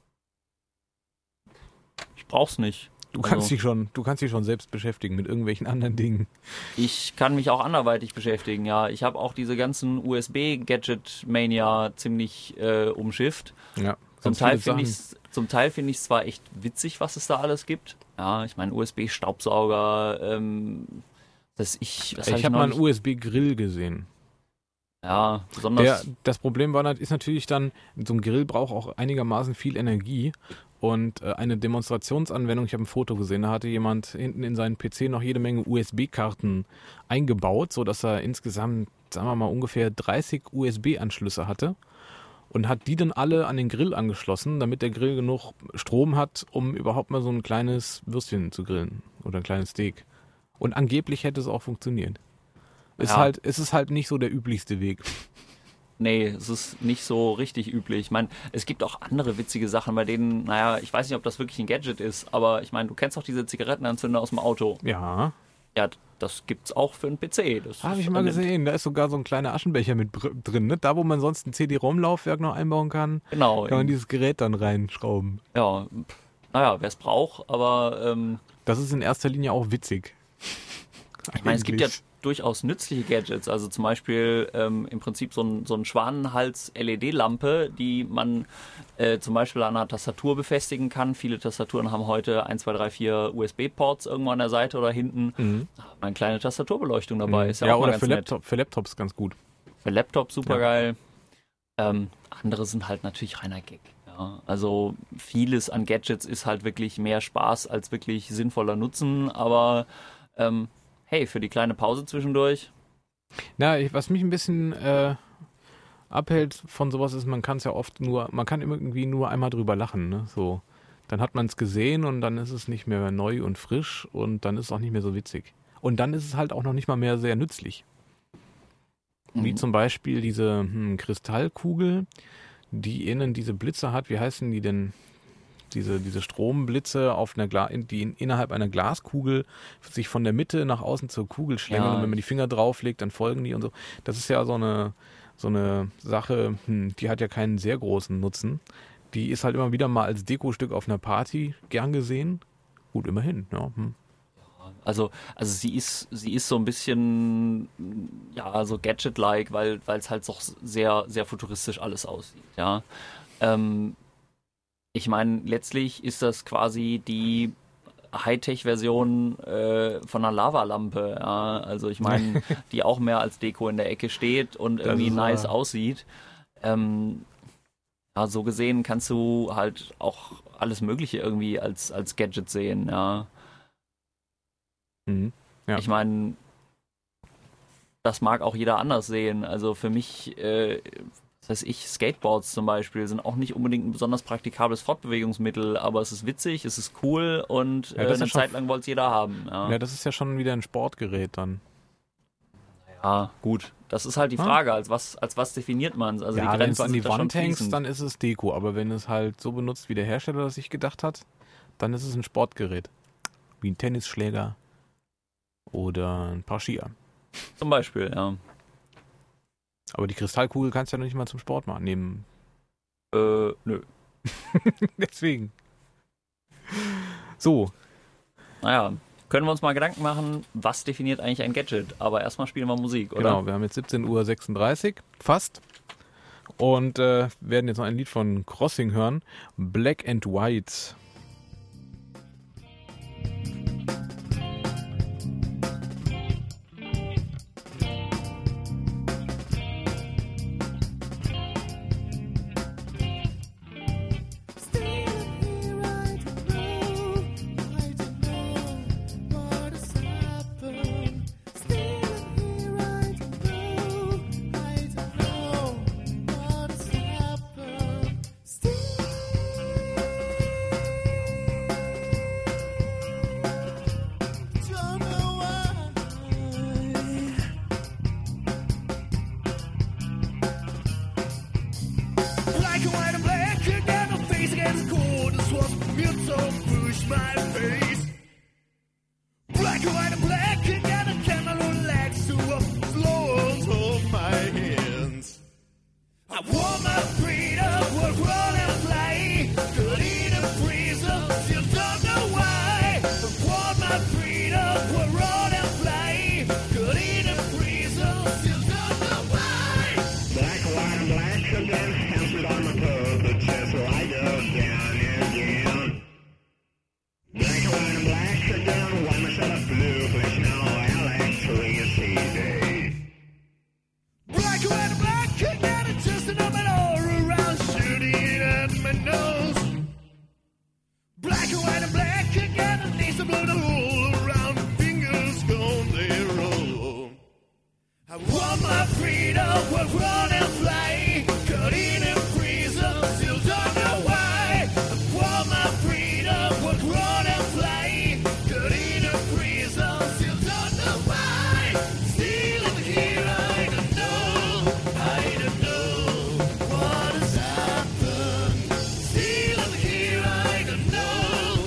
ich brauch's nicht. Du Also, kannst dich schon selbst beschäftigen mit irgendwelchen anderen Dingen. ich kann mich auch anderweitig beschäftigen, ja. Ich habe auch diese ganzen USB-Gadget-Mania ziemlich umschifft. Ja, Zum ganz Teil viele finde ich es zwar echt witzig, was es da alles gibt. Ja, ich meine USB-Staubsauger, was Ich hab habe mal einen neulich- USB-Grill gesehen. Ja, besonders. Das Problem ist natürlich dann, so ein Grill braucht auch einigermaßen viel Energie und eine Demonstrationsanwendung, ich habe ein Foto gesehen, da hatte jemand hinten in seinen PC noch jede Menge USB-Karten eingebaut, sodass er insgesamt, sagen wir mal, ungefähr 30 USB-Anschlüsse hatte und hat die dann alle an den Grill angeschlossen, damit der Grill genug Strom hat, um überhaupt mal so ein kleines Würstchen zu grillen oder ein kleines Steak. Und angeblich hätte es auch funktioniert. Ja. Es ist halt nicht so der üblichste Weg. Nee, es ist nicht so richtig üblich. Ich meine, es gibt auch andere witzige Sachen, bei denen, naja, ich weiß nicht, ob das wirklich ein Gadget ist, aber ich meine, du kennst doch diese Zigarettenanzünder aus dem Auto. Ja, Ja, das gibt's auch für einen PC. Das habe ist ich mal nett. gesehen. Da ist sogar so ein kleiner Aschenbecher mit drin. Ne? Da, wo man sonst ein CD-ROM-Laufwerk noch einbauen kann, Genau. kann man dieses Gerät dann reinschrauben. Ja, naja, wer es braucht, aber Das ist in erster Linie auch witzig. ich meine, es gibt ja durchaus nützliche Gadgets, also zum Beispiel im Prinzip so ein Schwanenhals-LED-Lampe, die man zum Beispiel an einer Tastatur befestigen kann. Viele Tastaturen haben heute 1, 2, 3, 4 USB-Ports irgendwo an der Seite oder hinten. Da hat man eine kleine Tastaturbeleuchtung dabei. Ist ja auch mal oder ganz nett. für Laptops ganz gut. Für Laptop super geil. Andere sind halt natürlich reiner Gag. Ja. Also vieles an Gadgets ist halt wirklich mehr Spaß als wirklich sinnvoller Nutzen, aber hey, für die kleine Pause zwischendurch. Was mich ein bisschen abhält von sowas ist, man kann irgendwie nur einmal drüber lachen. Ne? So, dann hat man es gesehen und dann ist es nicht mehr neu und frisch und dann ist es auch nicht mehr so witzig. Und dann ist es halt auch noch nicht mal mehr sehr nützlich. Wie zum Beispiel diese Kristallkugel, die innen diese Blitze hat. Wie heißen die denn? Diese Stromblitze die innerhalb einer Glaskugel sich von der Mitte nach außen zur Kugel schlängeln. Ja. Und wenn man die Finger drauflegt, dann folgen die und so. Das ist ja so eine Sache, die hat ja keinen sehr großen Nutzen. Die ist halt immer wieder mal als Dekostück auf einer Party gern gesehen. Gut, immerhin. Ja. Also sie ist so ein bisschen, ja, so Gadget-like, weil es halt doch sehr, sehr futuristisch alles aussieht, ja. Ich meine, letztlich ist das quasi die Hightech-Version von einer Lavalampe, ja. Also ich meine, die auch mehr als Deko in der Ecke steht und irgendwie ist nice wahr. aussieht. Ja, so gesehen kannst du halt auch alles Mögliche irgendwie als Gadget sehen, ja. Mhm. Ja. Ich meine, das mag auch jeder anders sehen. Also für mich, was weiß ich, Skateboards zum Beispiel sind auch nicht unbedingt ein besonders praktikables Fortbewegungsmittel, aber es ist witzig, es ist cool und Ja, das ist eine schon Zeit lang wollte es jeder haben. Ja, das ist ja schon wieder ein Sportgerät dann. Ja, gut. Das ist halt die Frage, als was definiert man es? Also Ja, die wenn du es Grenzen an die sind da schon Wand hängst, fließend. dann ist es Deko. Aber wenn es halt so benutzt, wie der Hersteller das sich gedacht hat, dann ist es ein Sportgerät. Wie ein Tennisschläger oder ein paar Skier. Zum Beispiel, ja. Aber die Kristallkugel kannst du ja noch nicht mal zum Sport machen. Nehmen. Nö. Deswegen. So, Naja, können wir uns mal Gedanken machen, was definiert eigentlich ein Gadget? Aber erstmal spielen wir Musik, oder? genau. Wir haben jetzt 17:36 Uhr, fast. Und werden jetzt noch ein Lied von Crossing hören. Black and White. run and play. Could eat a freezer, still don't know why. Want my freedom, would run and play. Could eat a freezer, still don't know why. Black, white, and black again. Hands on my toe, the chest right up, down and down. Black, white, and black again. Why myself blue, flash now, electricity. Black, white, and black again. It's just another all around shooting at my nose. Black, white, and black again. It needs to blow the hole around. Fingers gone, they roll. I want my freedom, would run and fly. Cut in and freezer, still don't know why. I want my freedom, would run and fly. Cut in and freezer, still don't know why. Still in here, I don't know what has happened. Still in here, I don't know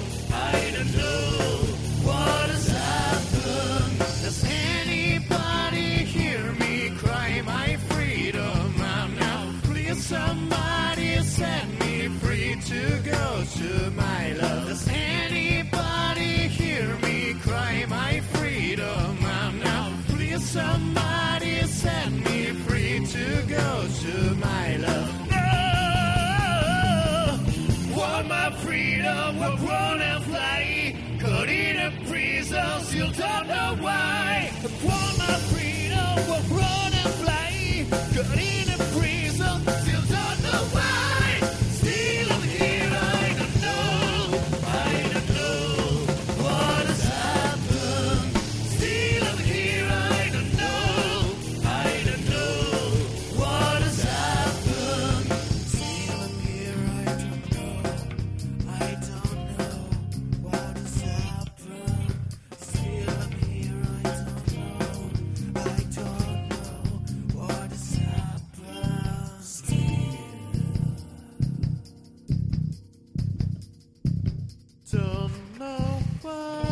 what has happened. Does anybody hear me cry my freedom? I'm now please somebody set me free to go to my love. Does anybody hear me cry my freedom? I'm now please somebody set me free to go to my love. No, want my freedom, will run and fly. Could eat a freezer, still don't know why. Want my freedom, will run and fly. Could eat a freezer, still don't know why. Still in here, I don't know what has happened. Still in here, I don't know what has happened. Still in here, I don't know what has happened. Still in here, I don't know what has happened. Still don't know why.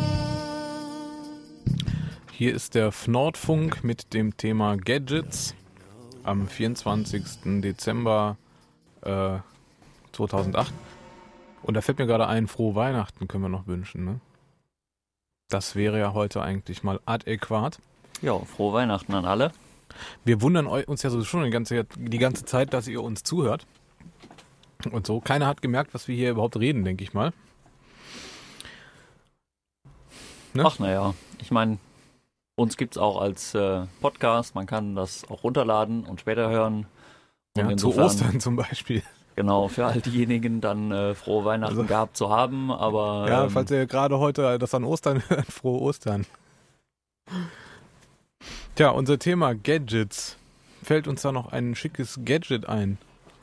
Hier ist der Nordfunk mit dem Thema Gadgets am 24. Dezember 2008. Und da fällt mir gerade ein, frohe Weihnachten können wir noch wünschen, ne? Das wäre ja heute eigentlich mal adäquat. Ja, frohe Weihnachten an alle. Wir wundern uns ja sowieso schon die ganze Zeit, dass ihr uns zuhört. Und so. Keiner hat gemerkt, was wir hier überhaupt reden, denke ich mal. Ne? Ach naja, ich meine, uns gibt's auch als Podcast. Man kann das auch runterladen und später hören. Und Ja, zu insofern, Ostern zum Beispiel. Genau, für all diejenigen dann frohe Weihnachten gehabt zu haben. Aber Ja, falls ihr gerade heute das an Ostern hört, frohe Ostern. Tja, unser Thema Gadgets. Fällt uns da noch ein schickes Gadget ein?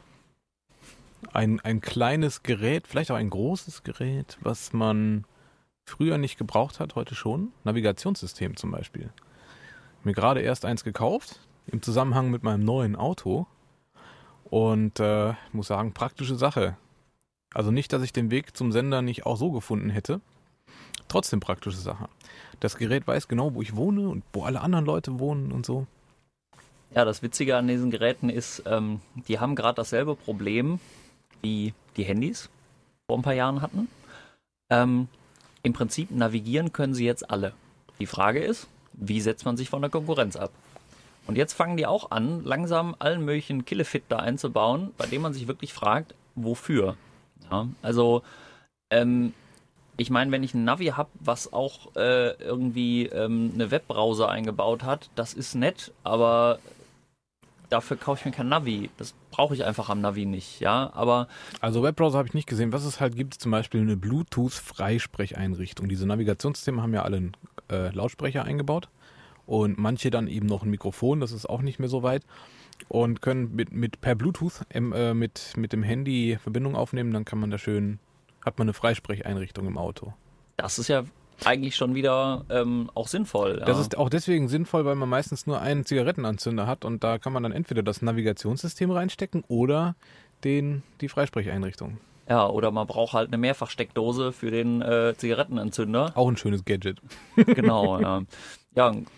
Ein kleines Gerät, vielleicht auch ein großes Gerät, was man früher nicht gebraucht hat, heute schon. Navigationssystem zum Beispiel. Mir gerade erst eins gekauft, im Zusammenhang mit meinem neuen Auto. Und muss sagen, praktische Sache. Also nicht, dass ich den Weg zum Sender nicht auch so gefunden hätte. Trotzdem praktische Sache. Das Gerät weiß genau, wo ich wohne und wo alle anderen Leute wohnen und so. ja, das Witzige an diesen Geräten ist, die haben gerade dasselbe Problem, wie die Handys vor ein paar Jahren hatten. Im Prinzip navigieren können sie jetzt alle. Die Frage ist, wie setzt man sich von der Konkurrenz ab? Und jetzt fangen die auch an, langsam allen möglichen Killefit da einzubauen, bei dem man sich wirklich fragt, wofür? Ja, also, ich meine, wenn ich ein Navi habe, was auch irgendwie eine Webbrowser eingebaut hat, das ist nett, aber dafür kaufe ich mir kein Navi. Das brauche ich einfach am Navi nicht, ja, aber... Also Webbrowser habe ich nicht gesehen. Was es halt gibt, ist zum Beispiel eine Bluetooth-Freisprecheinrichtung. Diese Navigationssysteme haben ja alle einen Lautsprecher eingebaut und manche dann eben noch ein Mikrofon, das ist auch nicht mehr so weit, und können mit per Bluetooth mit dem Handy Verbindung aufnehmen, dann kann man da schön, hat man eine Freisprecheinrichtung im Auto. Das ist ja eigentlich schon wieder auch sinnvoll. Ja. Das ist auch deswegen sinnvoll, weil man meistens nur einen Zigarettenanzünder hat und da kann man dann entweder das Navigationssystem reinstecken oder die Freisprecheinrichtung. Ja, oder man braucht halt eine Mehrfachsteckdose für den Zigarettenanzünder. Auch ein schönes Gadget. Genau, ja. Ja,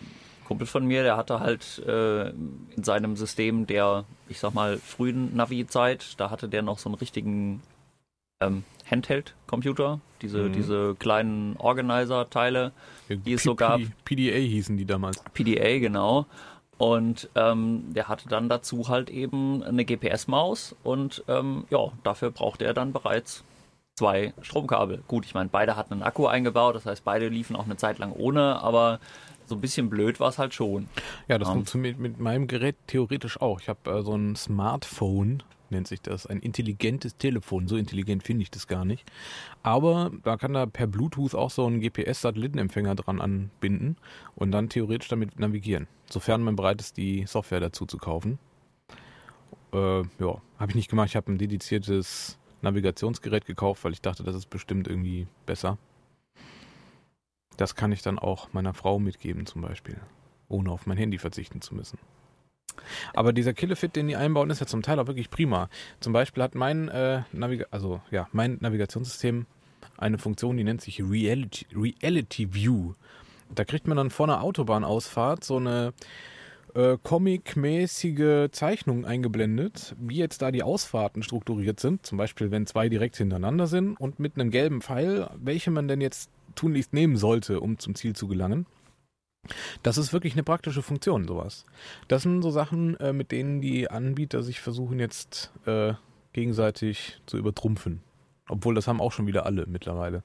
Kumpel von mir, der hatte halt in seinem System der, ich sag mal, frühen Navi-Zeit, da hatte der noch so einen richtigen Handheld-Computer, diese kleinen Organizer-Teile, die es so gab. PDA hießen die damals. PDA, genau. Und der hatte dann dazu halt eben eine GPS-Maus und dafür brauchte er dann bereits 2 Stromkabel. Gut, ich meine, beide hatten einen Akku eingebaut, das heißt, beide liefen auch eine Zeit lang ohne, aber so ein bisschen blöd war es halt schon. Ja, das funktioniert mit meinem Gerät theoretisch auch. Ich habe so ein Smartphone, nennt sich das, ein intelligentes Telefon. So intelligent finde ich das gar nicht. Aber da kann da per Bluetooth auch so ein GPS-Satellitenempfänger dran anbinden und dann theoretisch damit navigieren. Sofern man bereit ist, die Software dazu zu kaufen. Habe ich nicht gemacht. Ich habe ein dediziertes Navigationsgerät gekauft, weil ich dachte, das ist bestimmt irgendwie besser. Das kann ich dann auch meiner Frau mitgeben zum Beispiel, ohne auf mein Handy verzichten zu müssen. Aber dieser Killefit, den die einbauen, ist ja zum Teil auch wirklich prima. Zum Beispiel hat mein Navigationssystem eine Funktion, die nennt sich Reality View. Da kriegt man dann vor einer Autobahnausfahrt so eine comic-mäßige Zeichnung eingeblendet, wie jetzt da die Ausfahrten strukturiert sind. Zum Beispiel, wenn 2 direkt hintereinander sind und mit einem gelben Pfeil, welche man denn jetzt tunlichst nehmen sollte, um zum Ziel zu gelangen. Das ist wirklich eine praktische Funktion, sowas. Das sind so Sachen, mit denen die Anbieter sich versuchen jetzt gegenseitig zu übertrumpfen. Obwohl, das haben auch schon wieder alle mittlerweile.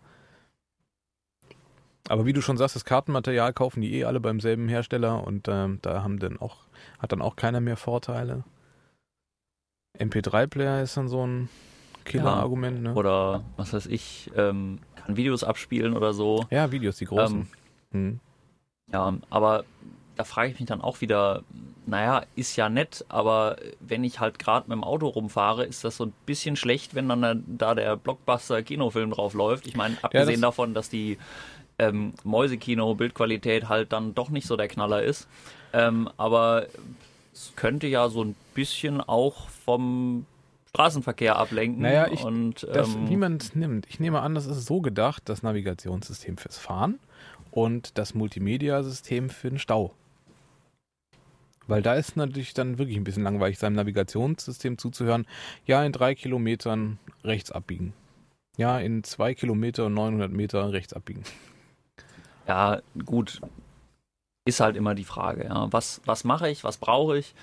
Aber wie du schon sagst, das Kartenmaterial kaufen die alle beim selben Hersteller und da hat dann auch keiner mehr Vorteile. MP3-Player ist dann so ein Killer-Argument, ne? Oder, was weiß ich, kann Videos abspielen oder so. Ja, Videos, die großen. Ja, aber da frage ich mich dann auch wieder, naja, ist ja nett, aber wenn ich halt gerade mit dem Auto rumfahre, ist das so ein bisschen schlecht, wenn dann da der Blockbuster-Kinofilm drauf läuft. Ich meine, abgesehen davon, dass die Mäusekino-Bildqualität halt dann doch nicht so der Knaller ist. Aber es könnte ja so ein bisschen auch vom Straßenverkehr ablenken. Naja, wie man es nimmt. Ich nehme an, das ist so gedacht, das Navigationssystem fürs Fahren und das Multimedia-System für den Stau. Weil da ist natürlich dann wirklich ein bisschen langweilig, seinem Navigationssystem zuzuhören. Ja, in 3 Kilometern rechts abbiegen. Ja, in 2 Kilometer und 900 Meter rechts abbiegen. Ja, gut. Ist halt immer die Frage. Ja. Was mache ich? Was brauche ich?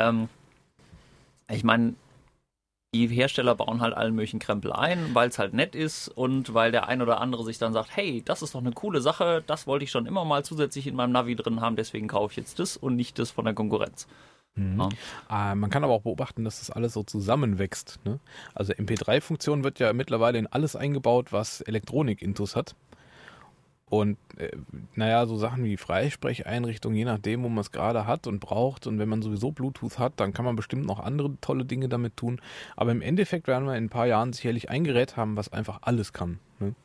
Ich meine, die Hersteller bauen halt allen möglichen Krempel ein, weil es halt nett ist und weil der ein oder andere sich dann sagt, hey, das ist doch eine coole Sache, das wollte ich schon immer mal zusätzlich in meinem Navi drin haben, deswegen kaufe ich jetzt das und nicht das von der Konkurrenz. Mhm. Ja. Man kann aber auch beobachten, dass das alles so zusammenwächst. Ne? Also MP3-Funktion wird ja mittlerweile in alles eingebaut, was Elektronik-Intus hat. Und so Sachen wie Freisprecheinrichtungen, je nachdem, wo man es gerade hat und braucht. Und wenn man sowieso Bluetooth hat, dann kann man bestimmt noch andere tolle Dinge damit tun. Aber im Endeffekt werden wir in ein paar Jahren sicherlich ein Gerät haben, was einfach alles kann. Ne?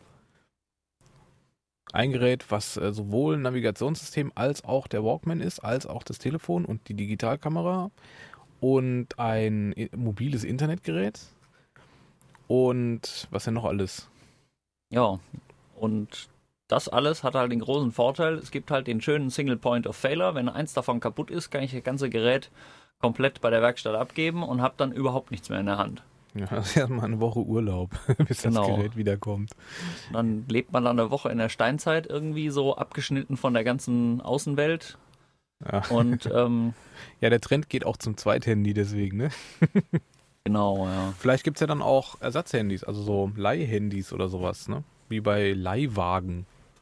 Ein Gerät, was sowohl ein Navigationssystem als auch der Walkman ist, als auch das Telefon und die Digitalkamera und ein mobiles Internetgerät. Und was denn noch alles? Ja, und das alles hat halt den großen Vorteil, es gibt halt den schönen Single Point of Failure. Wenn eins davon kaputt ist, kann ich das ganze Gerät komplett bei der Werkstatt abgeben und habe dann überhaupt nichts mehr in der Hand. Ja, das ist erstmal eine Woche Urlaub, bis das Gerät wiederkommt. Dann lebt man dann eine Woche in der Steinzeit irgendwie so abgeschnitten von der ganzen Außenwelt. Ja. Und ja, der Trend geht auch zum Zweithandy deswegen, ne? Genau, ja. Vielleicht gibt es ja dann auch Ersatzhandys, also so Leihhandys oder sowas, ne? Wie bei Leihwagen.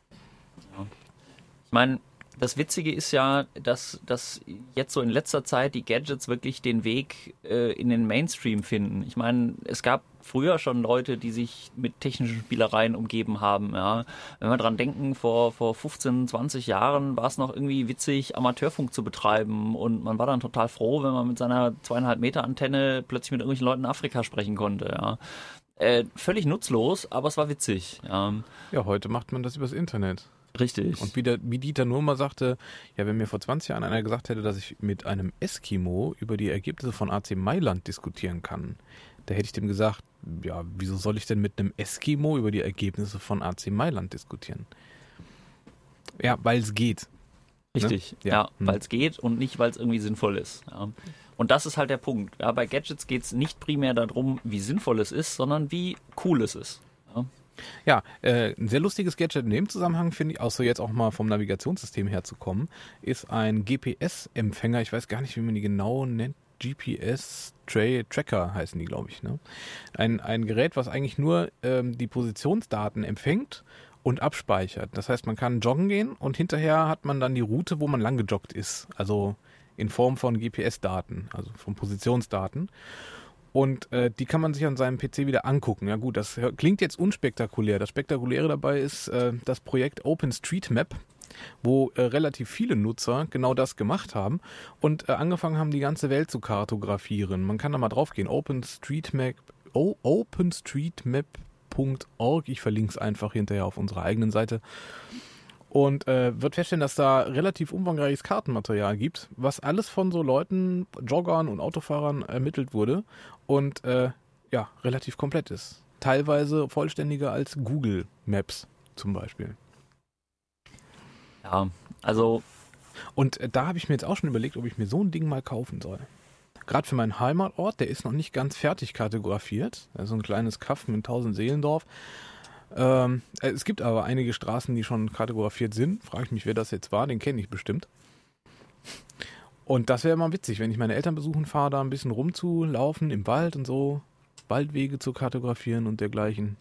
Ich meine, das Witzige ist ja, dass jetzt so in letzter Zeit die Gadgets wirklich den Weg in den Mainstream finden. Ich meine, es gab früher schon Leute, die sich mit technischen Spielereien umgeben haben. Ja. Wenn wir dran denken, vor 15, 20 Jahren war es noch irgendwie witzig, Amateurfunk zu betreiben und man war dann total froh, wenn man mit seiner 2,5 Meter Antenne plötzlich mit irgendwelchen Leuten in Afrika sprechen konnte. Ja. Völlig nutzlos, aber es war witzig. Ja, heute macht man das übers Internet. Richtig. Und wie Dieter Nurmer sagte, ja, wenn mir vor 20 Jahren einer gesagt hätte, dass ich mit einem Eskimo über die Ergebnisse von AC Mailand diskutieren kann, da hätte ich dem gesagt, ja, wieso soll ich denn mit einem Eskimo über die Ergebnisse von AC Mailand diskutieren? Ja, weil es geht. Richtig, Ne? ja, Hm. weil es geht und nicht, weil es irgendwie sinnvoll ist. Ja. Und das ist halt der Punkt. Ja, bei Gadgets geht es nicht primär darum, wie sinnvoll es ist, sondern wie cool es ist. Ja. Ja, ein sehr lustiges Gadget in dem Zusammenhang, finde ich, außer jetzt auch mal vom Navigationssystem herzukommen, ist ein GPS-Empfänger. Ich weiß gar nicht, wie man die genau nennt. GPS-Tracker heißen die, glaube ich. Ne? Ein Gerät, was eigentlich nur die Positionsdaten empfängt und abspeichert. Das heißt, man kann joggen gehen und hinterher hat man dann die Route, wo man lang gejoggt ist. Also in Form von GPS-Daten, also von Positionsdaten. Und die kann man sich an seinem PC wieder angucken. Ja gut, das klingt jetzt unspektakulär. Das Spektakuläre dabei ist das Projekt OpenStreetMap, wo relativ viele Nutzer genau das gemacht haben und angefangen haben, die ganze Welt zu kartografieren. Man kann da mal drauf gehen. OpenStreetMap.org. Ich verlinke es einfach hinterher auf unserer eigenen Seite. Und wird feststellen, dass da relativ umfangreiches Kartenmaterial gibt, was alles von so Leuten, Joggern und Autofahrern ermittelt wurde und ja, relativ komplett ist. Teilweise vollständiger als Google Maps zum Beispiel. Ja, also Und da habe ich mir jetzt auch schon überlegt, ob ich mir so ein Ding mal kaufen soll. Gerade für meinen Heimatort, der ist noch nicht ganz fertig kartografiert. Also ein kleines Kaff mit 1000 Seelendorf. Es gibt aber einige Straßen, die schon kartografiert sind. Frage ich mich, wer das jetzt war. Den kenne ich bestimmt. Und das wäre mal witzig, wenn ich meine Eltern besuchen fahre, da ein bisschen rumzulaufen im Wald und so. Waldwege zu kartografieren und dergleichen.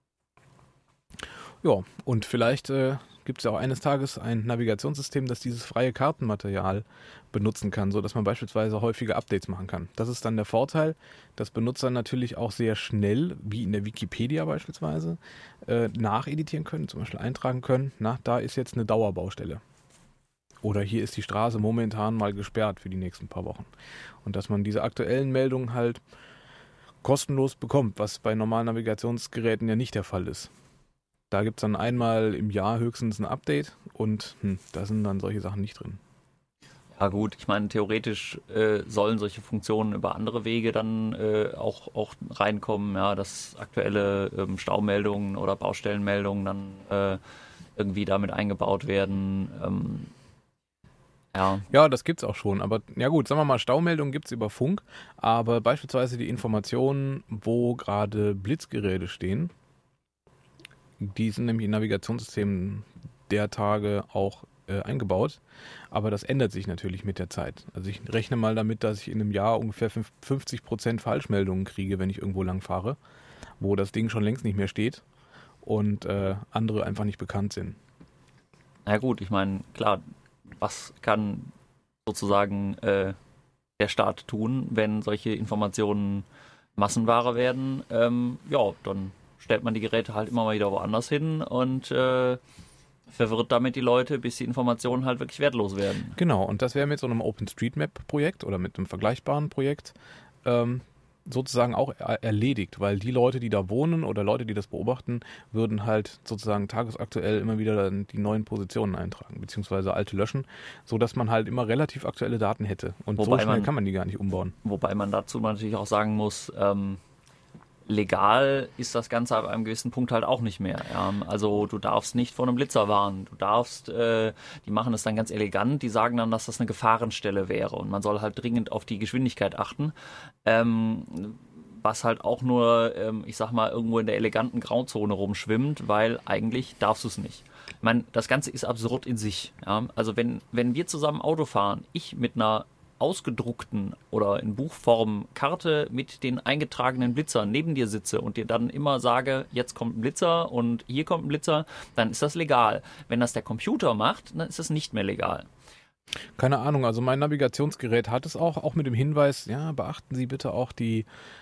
Ja, und vielleicht gibt es ja auch eines Tages ein Navigationssystem, das dieses freie Kartenmaterial benutzen kann, sodass man beispielsweise häufige Updates machen kann. Das ist dann der Vorteil, dass Benutzer natürlich auch sehr schnell, wie in der Wikipedia beispielsweise, nacheditieren können, zum Beispiel eintragen können, na, da ist jetzt eine Dauerbaustelle. Oder hier ist die Straße momentan mal gesperrt für die nächsten paar Wochen. Und dass man diese aktuellen Meldungen halt kostenlos bekommt, was bei normalen Navigationsgeräten ja nicht der Fall ist. Da gibt es dann einmal im Jahr höchstens ein Update und da sind dann solche Sachen nicht drin. ja gut, ich meine, theoretisch sollen solche Funktionen über andere Wege dann auch reinkommen, ja, dass aktuelle Staumeldungen oder Baustellenmeldungen dann irgendwie damit eingebaut werden. Ja, Ja, das gibt's auch schon. Aber ja gut, sagen wir mal, Staumeldungen gibt's über Funk, aber beispielsweise die Informationen, wo gerade Blitzgeräte stehen, die sind nämlich in Navigationssystemen der Tage auch eingebaut. Aber das ändert sich natürlich mit der Zeit. Also ich rechne mal damit, dass ich in einem Jahr ungefähr 50% Falschmeldungen kriege, wenn ich irgendwo lang fahre, wo das Ding schon längst nicht mehr steht und andere einfach nicht bekannt sind. na gut, ich meine, klar, was kann sozusagen der Staat tun, wenn solche Informationen Massenware werden? Ja, dann stellt man die Geräte halt immer mal wieder woanders hin und verwirrt damit die Leute, bis die Informationen halt wirklich wertlos werden. Genau, und das wäre mit so einem OpenStreetMap-Projekt oder mit einem vergleichbaren Projekt sozusagen auch erledigt, weil die Leute, die da wohnen oder Leute, die das beobachten, würden halt sozusagen tagesaktuell immer wieder die neuen Positionen eintragen, beziehungsweise alte löschen, sodass man halt immer relativ aktuelle Daten hätte. Und so Wobei schnell man- kann man die gar nicht umbauen. Wobei man dazu natürlich auch sagen muss, legal ist das Ganze ab einem gewissen Punkt halt auch nicht mehr. Ja. Also du darfst nicht vor einem Blitzer warnen. Du darfst, die machen es dann ganz elegant, die sagen dann, dass das eine Gefahrenstelle wäre und man soll halt dringend auf die Geschwindigkeit achten. Was halt auch nur, ich sag mal, irgendwo in der eleganten Grauzone rumschwimmt, weil eigentlich darfst du es nicht. Ich meine, das Ganze ist absurd in sich. Ja. Also wenn wir zusammen Auto fahren, ich mit einer ausgedruckten oder in Buchform Karte mit den eingetragenen Blitzern neben dir sitze und dir dann immer sage, jetzt kommt ein Blitzer und hier kommt ein Blitzer, dann ist das legal. Wenn das der Computer macht, dann ist das nicht mehr legal. Keine Ahnung, also mein Navigationsgerät hat es auch mit dem Hinweis, ja, beachten Sie bitte auch die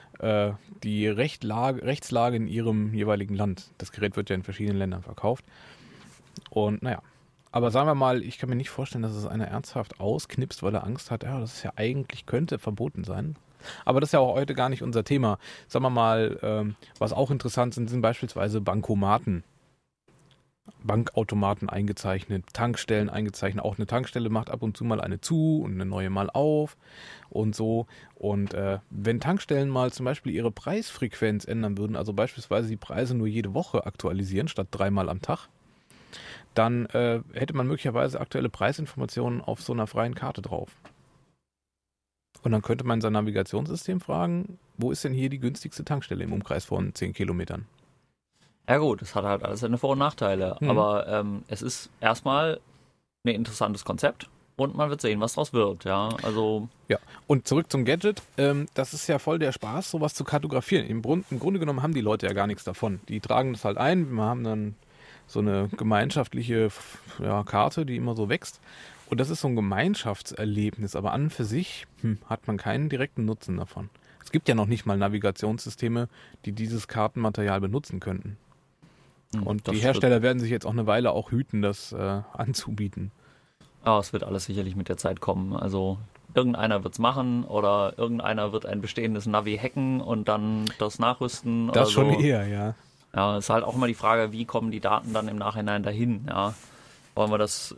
Rechtslage in Ihrem jeweiligen Land. Das Gerät wird ja in verschiedenen Ländern verkauft. Und naja, aber sagen wir mal, ich kann mir nicht vorstellen, dass es einer ernsthaft ausknipst, weil er Angst hat, ja, das ist ja eigentlich, könnte verboten sein. Aber das ist ja auch heute gar nicht unser Thema. Sagen wir mal, was auch interessant sind beispielsweise Bankomaten. Bankautomaten eingezeichnet, Tankstellen eingezeichnet. Auch eine Tankstelle macht ab und zu mal eine zu und eine neue mal auf und so. Und wenn Tankstellen mal zum Beispiel ihre Preisfrequenz ändern würden, also beispielsweise die Preise nur jede Woche aktualisieren, statt 3-mal am Tag, dann hätte man möglicherweise aktuelle Preisinformationen auf so einer freien Karte drauf. Und dann könnte man sein Navigationssystem fragen, wo ist denn hier die günstigste Tankstelle im Umkreis von 10 Kilometern? Ja gut, es hat halt alles seine Vor- und Nachteile, aber es ist erstmal ein interessantes Konzept und man wird sehen, was draus wird, ja, also... Ja, und zurück zum Gadget, das ist ja voll der Spaß, sowas zu kartografieren. Im Grunde genommen haben die Leute ja gar nichts davon. Die tragen das halt ein, wir haben dann so eine gemeinschaftliche Karte, die immer so wächst. Und das ist so ein Gemeinschaftserlebnis, aber an und für sich hat man keinen direkten Nutzen davon. Es gibt ja noch nicht mal Navigationssysteme, die dieses Kartenmaterial benutzen könnten. Und die Hersteller werden sich jetzt auch eine Weile auch hüten, das anzubieten. Ja, es wird alles sicherlich mit der Zeit kommen. Also irgendeiner wird's machen oder irgendeiner wird ein bestehendes Navi hacken und dann das nachrüsten. Das oder schon so. eher, ja. Ja, ist halt auch immer die Frage, wie kommen die Daten dann im Nachhinein dahin, ja. Wollen wir das,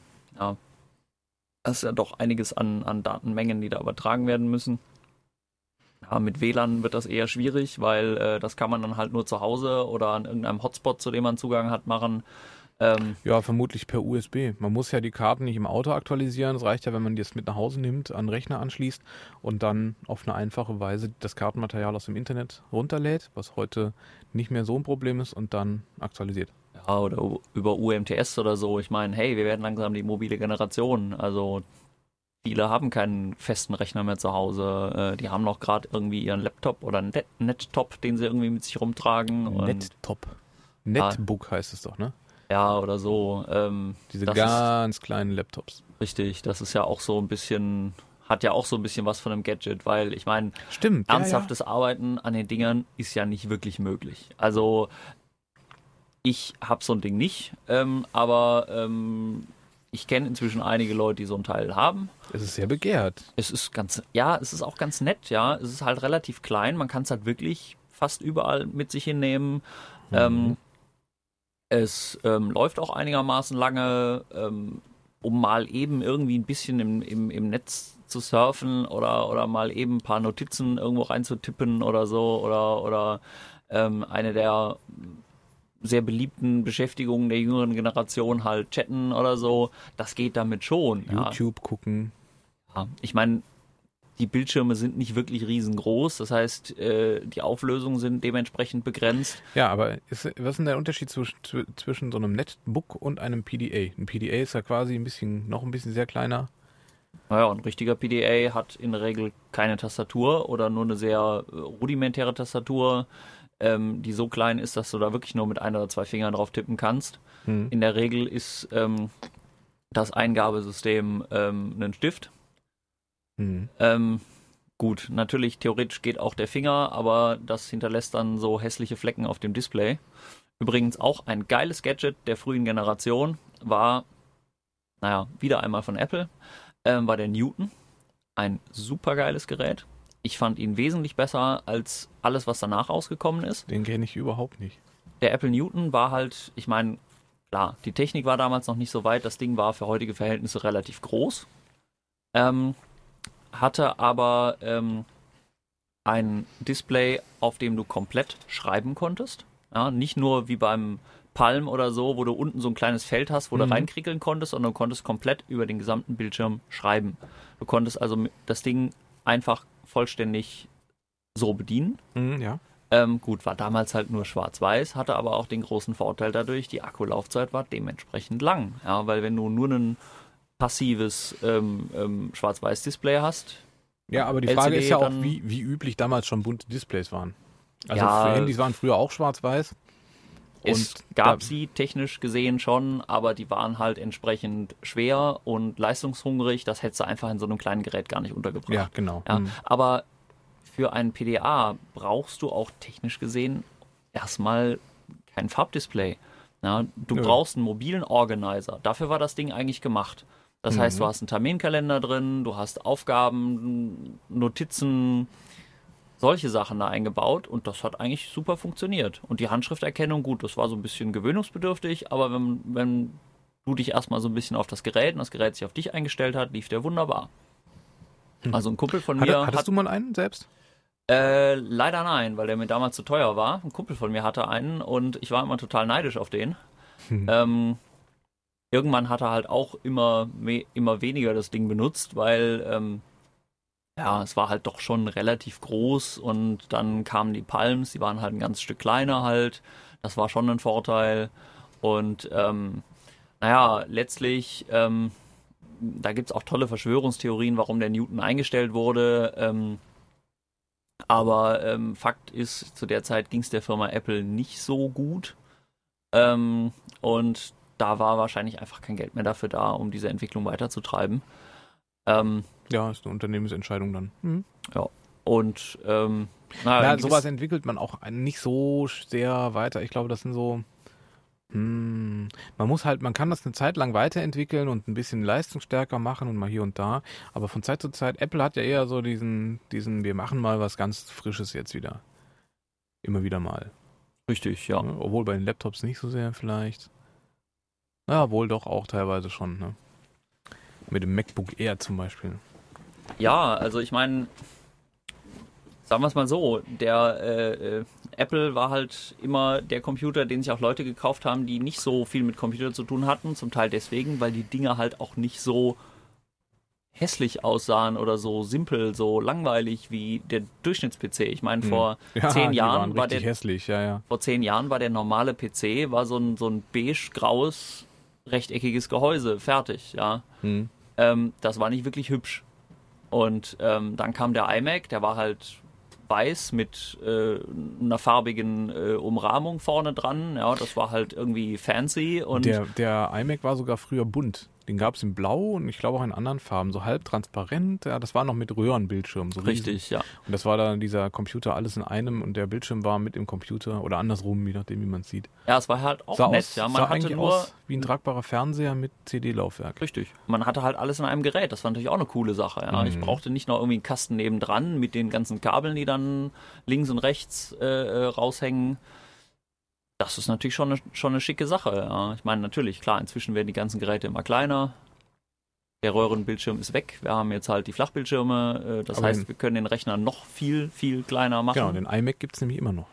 das ist ja doch einiges an Datenmengen, die da übertragen werden müssen. Ja, mit WLAN wird das eher schwierig, weil das kann man dann halt nur zu Hause oder an irgendeinem Hotspot, zu dem man Zugang hat, machen. Ja, vermutlich per USB. Man muss ja die Karten nicht im Auto aktualisieren. Es reicht ja, wenn man die jetzt mit nach Hause nimmt, an den Rechner anschließt und dann auf eine einfache Weise das Kartenmaterial aus dem Internet runterlädt, was heute nicht mehr so ein Problem ist, und dann aktualisiert. Ja, oder über UMTS oder so. Ich meine, hey, wir werden langsam die mobile Generation. Also viele haben keinen festen Rechner mehr zu Hause. Die haben noch gerade irgendwie ihren Laptop oder einen Nettop, den sie irgendwie mit sich rumtragen. Und Nettop. Netbook heißt es doch, ne? ja, oder so. Diese das ganz kleinen Laptops. ist richtig, das ist ja auch so ein bisschen, hat ja auch so ein bisschen was von einem Gadget, weil ich meine, Stimmt. ernsthaftes Arbeiten an den Dingern ist ja nicht wirklich möglich. Also ich habe so ein Ding nicht, aber ich kenne inzwischen einige Leute, die so ein Teil haben. Es ist sehr begehrt. Es ist es ist auch ganz nett, ja. Es ist halt relativ klein, man kann es halt wirklich fast überall mit sich hinnehmen. Es läuft auch einigermaßen lange, um mal eben irgendwie ein bisschen im Netz zu surfen oder mal eben ein paar Notizen irgendwo reinzutippen oder so oder eine der sehr beliebten Beschäftigungen der jüngeren Generation halt chatten oder so. Das geht damit schon. YouTube gucken. Ja. Ich meine, die Bildschirme sind nicht wirklich riesengroß, das heißt, die Auflösungen sind dementsprechend begrenzt. Ja, aber was ist denn der Unterschied zwischen so einem Netbook und einem PDA? Ein PDA ist ja quasi noch ein bisschen sehr kleiner. Naja, ein richtiger PDA hat in der Regel keine Tastatur oder nur eine sehr rudimentäre Tastatur, die so klein ist, dass du da wirklich nur mit ein oder zwei Fingern drauf tippen kannst. In der Regel ist das Eingabesystem ein Stift. Gut, natürlich theoretisch geht auch der Finger, aber das hinterlässt dann so hässliche Flecken auf dem Display. Übrigens auch ein geiles Gadget der frühen Generation war, wieder einmal von Apple, war der Newton. Ein super geiles Gerät. Ich fand ihn wesentlich besser als alles, was danach rausgekommen ist. Den kenne ich überhaupt nicht. Der Apple Newton war halt, ich meine, klar, die Technik war damals noch nicht so weit. Das Ding war für heutige Verhältnisse relativ groß. Hatte aber ein Display, auf dem du komplett schreiben konntest. Ja, nicht nur wie beim Palm oder so, wo du unten so ein kleines Feld hast, wo du reinkriegeln konntest, sondern du konntest komplett über den gesamten Bildschirm schreiben. Du konntest also das Ding einfach vollständig so bedienen. Ja. Gut, war damals halt nur schwarz-weiß, hatte aber auch den großen Vorteil dadurch, die Akkulaufzeit war dementsprechend lang. Ja, weil wenn du nur ein passives Schwarz-Weiß-Display hast. Ja, aber die Frage LCD ist ja auch, dann, wie üblich damals schon bunte Displays waren. Also Ja. für Handys waren früher auch schwarz-weiß. Es gab sie technisch gesehen schon, aber die waren halt entsprechend schwer und leistungshungrig. Das hättest du einfach in so einem kleinen Gerät gar nicht untergebracht. Ja, genau. Ja, aber für ein PDA brauchst du auch technisch gesehen erstmal kein Farbdisplay. Ja, du brauchst einen mobilen Organizer. Dafür war das Ding eigentlich gemacht. Das heißt, du hast einen Terminkalender drin, du hast Aufgaben, Notizen, solche Sachen da eingebaut und das hat eigentlich super funktioniert. Und die Handschrifterkennung, gut, das war so ein bisschen gewöhnungsbedürftig, aber wenn du dich erstmal so ein bisschen auf das Gerät und das Gerät sich auf dich eingestellt hat, lief der wunderbar. Also ein Kumpel von mir Hattest du mal einen selbst? leider nein, weil der mir damals zu teuer war. Ein Kumpel von mir hatte einen und ich war immer total neidisch auf den. Irgendwann hat er halt auch immer weniger das Ding benutzt, weil es war halt doch schon relativ groß und dann kamen die Palms, die waren halt ein ganzes Stück kleiner halt. Das war schon ein Vorteil. Und letztlich, da gibt's auch tolle Verschwörungstheorien, warum der Newton eingestellt wurde. Aber Fakt ist, zu der Zeit ging's der Firma Apple nicht so gut. Und da war wahrscheinlich einfach kein Geld mehr dafür da, um diese Entwicklung weiterzutreiben. Ja, ist eine Unternehmensentscheidung dann. Ja, und sowas entwickelt man auch nicht so sehr weiter. Ich glaube, das sind so. Man kann das eine Zeit lang weiterentwickeln und ein bisschen leistungsstärker machen und mal hier und da. Aber von Zeit zu Zeit, Apple hat ja eher so diesen, wir machen mal was ganz Frisches jetzt wieder. Immer wieder mal. Richtig, ja. Obwohl bei den Laptops nicht so sehr vielleicht. Ja, wohl doch auch teilweise schon, ne? Mit dem MacBook Air zum Beispiel. Ja, also ich meine, sagen wir es mal so, der Apple war halt immer der Computer, den sich auch Leute gekauft haben, die nicht so viel mit Computer zu tun hatten. Zum Teil deswegen, weil die Dinger halt auch nicht so hässlich aussahen oder so simpel, so langweilig wie der Durchschnitts-PC. Ich meine, vor 10 Jahren war der hässlich, ja. Vor 10 Jahren war der normale PC, war so ein beige-graues, rechteckiges Gehäuse, fertig, ja. Das war nicht wirklich hübsch. Und dann kam der iMac, der war halt weiß mit einer farbigen Umrahmung vorne dran. Ja, das war halt irgendwie fancy. Und der iMac war sogar früher bunt. Den gab es in Blau und ich glaube auch in anderen Farben, so halb transparent. Ja, das war noch mit Röhrenbildschirm. So richtig, riesig. Ja. Und das war dann dieser Computer alles in einem und der Bildschirm war mit im Computer oder andersrum, je nachdem, wie man es sieht. Ja, es war halt auch nett. Ja, man hatte eigentlich nur aus wie ein tragbarer Fernseher mit CD-Laufwerk. Richtig. Man hatte halt alles in einem Gerät. Das war natürlich auch eine coole Sache. Ja. Ich brauchte nicht noch irgendwie einen Kasten nebendran mit den ganzen Kabeln, die dann links und rechts raushängen. Das ist natürlich schon eine schicke Sache. Ja. Ich meine, natürlich, klar, inzwischen werden die ganzen Geräte immer kleiner. Der Röhrenbildschirm ist weg. Wir haben jetzt halt die Flachbildschirme. Das heißt, wir können den Rechner noch viel, viel kleiner machen. Genau, den iMac gibt es nämlich immer noch.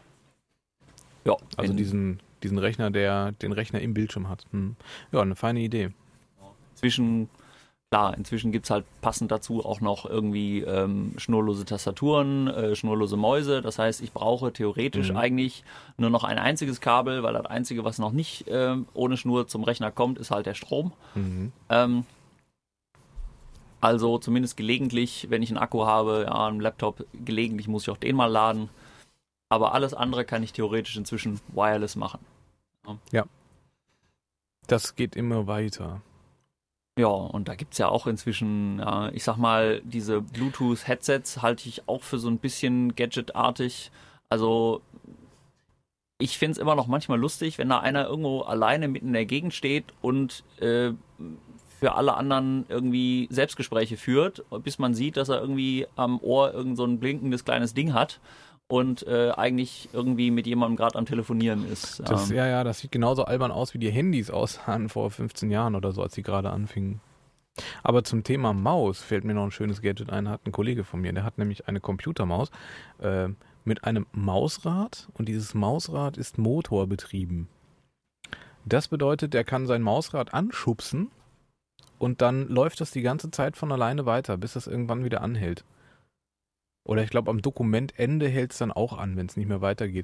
Ja. Also diesen Rechner, der den Rechner im Bildschirm hat. Ja, eine feine Idee. Inzwischen gibt es halt passend dazu auch noch irgendwie schnurlose Tastaturen, schnurlose Mäuse. Das heißt, ich brauche theoretisch eigentlich nur noch ein einziges Kabel, weil das Einzige, was noch nicht ohne Schnur zum Rechner kommt, ist halt der Strom. Also zumindest gelegentlich, wenn ich einen Akku habe, ja, einen Laptop, gelegentlich muss ich auch den mal laden. Aber alles andere kann ich theoretisch inzwischen wireless machen. Ja. Das geht immer weiter. Ja, und da gibt's ja auch inzwischen, ja, ich sag mal, diese Bluetooth-Headsets halte ich auch für so ein bisschen gadgetartig. Also ich find's immer noch manchmal lustig, wenn da einer irgendwo alleine mitten in der Gegend steht und für alle anderen irgendwie Selbstgespräche führt, bis man sieht, dass er irgendwie am Ohr irgend so ein blinkendes kleines Ding hat und eigentlich irgendwie mit jemandem gerade am Telefonieren ist. Das sieht genauso albern aus, wie die Handys aussahen vor 15 Jahren oder so, als sie gerade anfingen. Aber zum Thema Maus fällt mir noch ein schönes Gadget ein, hat ein Kollege von mir, der hat nämlich eine Computermaus mit einem Mausrad und dieses Mausrad ist motorbetrieben. Das bedeutet, er kann sein Mausrad anschubsen und dann läuft das die ganze Zeit von alleine weiter, bis das irgendwann wieder anhält. Oder ich glaube, am Dokumentende hält es dann auch an, wenn es nicht mehr weitergeht.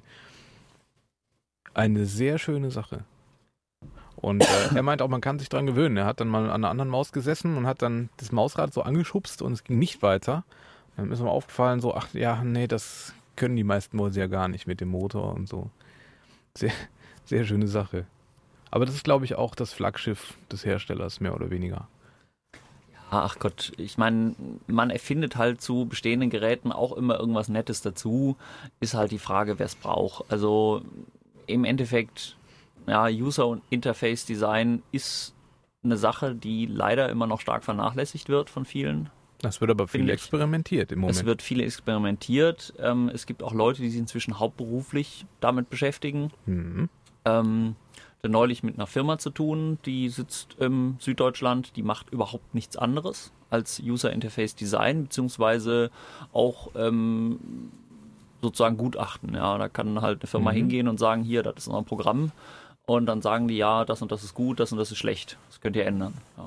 Eine sehr schöne Sache. Und er meint auch, man kann sich dran gewöhnen. Er hat dann mal an einer anderen Maus gesessen und hat dann das Mausrad so angeschubst und es ging nicht weiter. Dann ist mir aufgefallen, so, ach ja, nee, das können die meisten Mäuse ja gar nicht mit dem Motor und so. Sehr, sehr schöne Sache. Aber das ist, glaube ich, auch das Flaggschiff des Herstellers, mehr oder weniger. Ach Gott, ich meine, man erfindet halt zu bestehenden Geräten auch immer irgendwas Nettes dazu. Ist halt die Frage, wer es braucht. Also im Endeffekt, ja, User- und Interface-Design ist eine Sache, die leider immer noch stark vernachlässigt wird von vielen. Das wird aber viel experimentiert im Moment. Es wird viel experimentiert. Es gibt auch Leute, die sich inzwischen hauptberuflich damit beschäftigen. Neulich mit einer Firma zu tun, die sitzt im Süddeutschland, die macht überhaupt nichts anderes als User Interface Design, beziehungsweise auch sozusagen Gutachten. Ja, da kann halt eine Firma hingehen und sagen, hier, das ist unser Programm und dann sagen die, ja, das und das ist gut, das und das ist schlecht. Das könnt ihr ändern. Ja.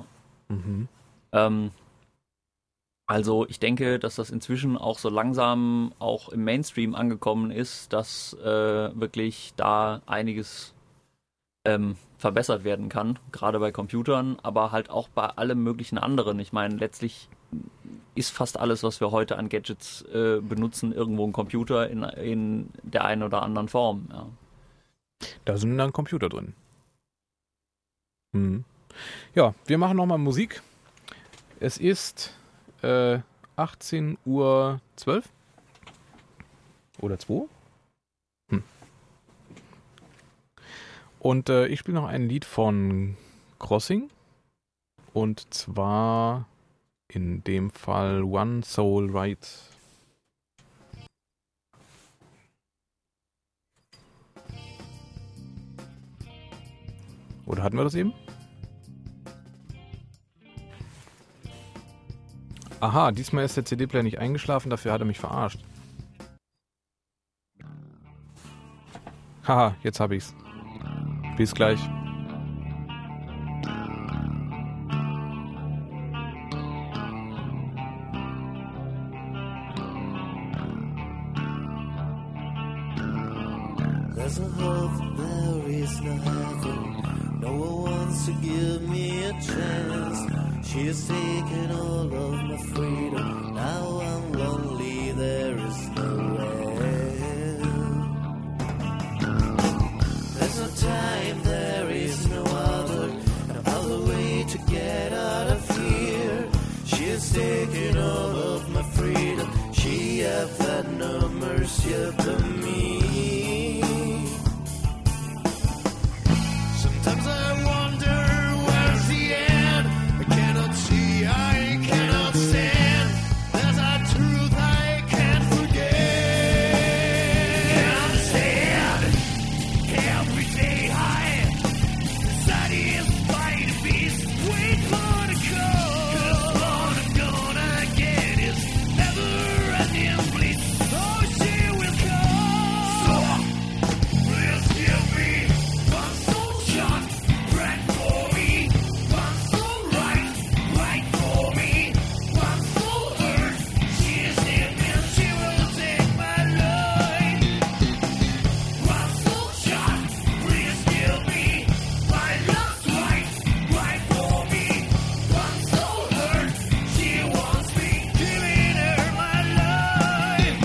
Also ich denke, dass das inzwischen auch so langsam auch im Mainstream angekommen ist, dass wirklich da einiges verbessert werden kann, gerade bei Computern, aber halt auch bei allem möglichen anderen. Ich meine, letztlich ist fast alles, was wir heute an Gadgets benutzen, irgendwo ein Computer in der einen oder anderen Form. Ja. Da sind dann Computer drin. Ja, wir machen nochmal Musik. Es ist 18:12 Uhr. Oder 2? Und ich spiele noch ein Lied von Crossing. Und zwar in dem Fall One Soul Ride. Oder hatten wir das eben? Aha, diesmal ist der CD-Player nicht eingeschlafen, dafür hat er mich verarscht. Haha, jetzt hab ich's. Bis gleich. There's a hope, there is no heaven. No one wants to give me a chance. She has taken all of my freedom. Now I'm lonely, there is no end. There's no time, there is no other way to get out of here. She has taken all of my freedom. She hath had no mercy upon me. Sometimes I wonder where's the end. I cannot see, I cannot stand. There's a truth I can't forget. Can't stand every day I satisfy the beast. Wait for the call. 'Cause all I'm gonna get is never-ending bliss. Oh, she will come. So please give me one soul shot, right for me. One soul right for me. One soul hurt, she's in and she will take my life. One soul shot, please give me my last right for me. One soul hurt, she wants me, giving her my life.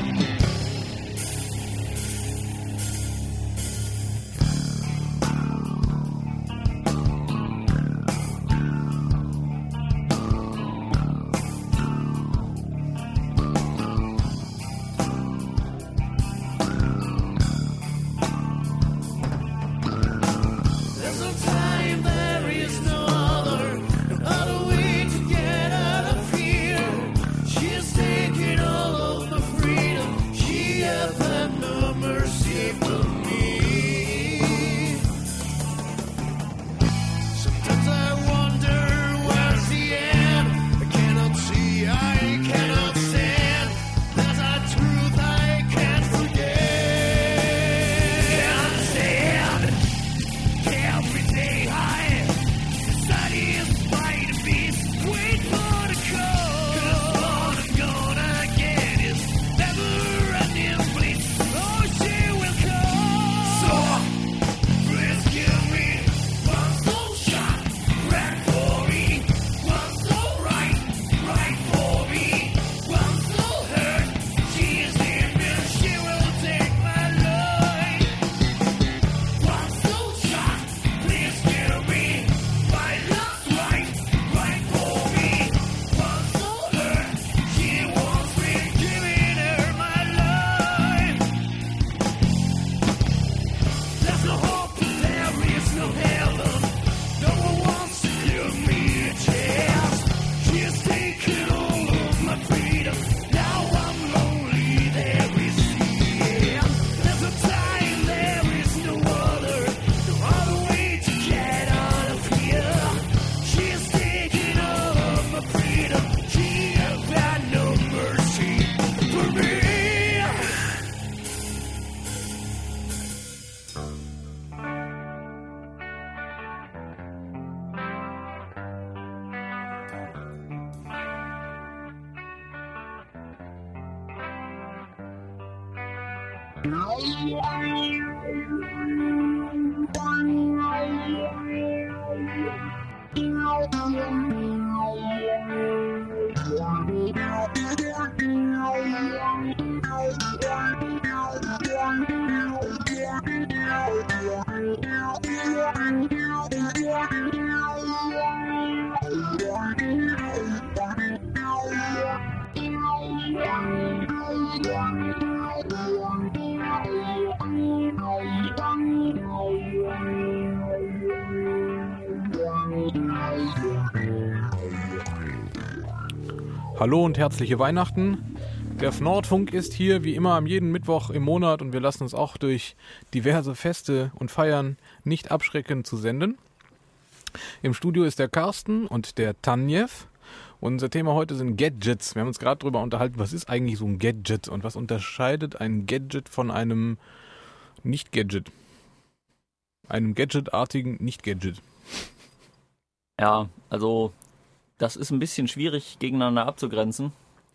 There's no time, there is no other way to get out of here. She has taken all of my freedom. She hath had no mercy for me. Sometimes I wonder where's the end. I cannot see, I cannot stand. There's a truth I can't forget. Can't stand every day Hallo und herzliche Weihnachten. Der Nordfunk ist hier wie immer am jeden Mittwoch im Monat und wir lassen uns auch durch diverse Feste und Feiern nicht abschrecken zu senden. Im Studio ist der Carsten und der Tanjev. Unser Thema heute sind Gadgets. Wir haben uns gerade darüber unterhalten, was ist eigentlich so ein Gadget und was unterscheidet ein Gadget von einem Nicht-Gadget? Einem Gadget-artigen Nicht-Gadget. Ja, also das ist ein bisschen schwierig gegeneinander abzugrenzen.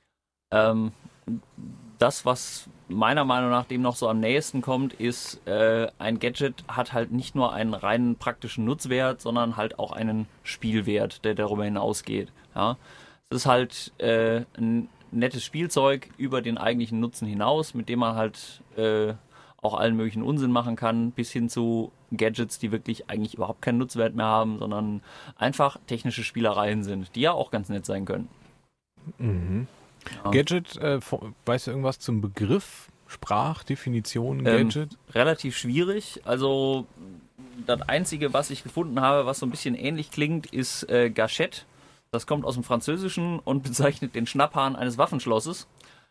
Das, was meiner Meinung nach dem noch so am nächsten kommt, ist, ein Gadget hat halt nicht nur einen reinen praktischen Nutzwert, sondern halt auch einen Spielwert, der darüber hinausgeht. Ja? Es ist halt ein nettes Spielzeug über den eigentlichen Nutzen hinaus, mit dem man halt auch allen möglichen Unsinn machen kann, bis hin zu Gadgets, die wirklich eigentlich überhaupt keinen Nutzwert mehr haben, sondern einfach technische Spielereien sind, die ja auch ganz nett sein können. Mhm. Ja. Gadget, weißt du irgendwas zum Begriff? Sprachdefinition, Gadget? Relativ schwierig. Also das Einzige, was ich gefunden habe, was so ein bisschen ähnlich klingt, ist Gâchette. Das kommt aus dem Französischen und bezeichnet den Schnapphahn eines Waffenschlosses.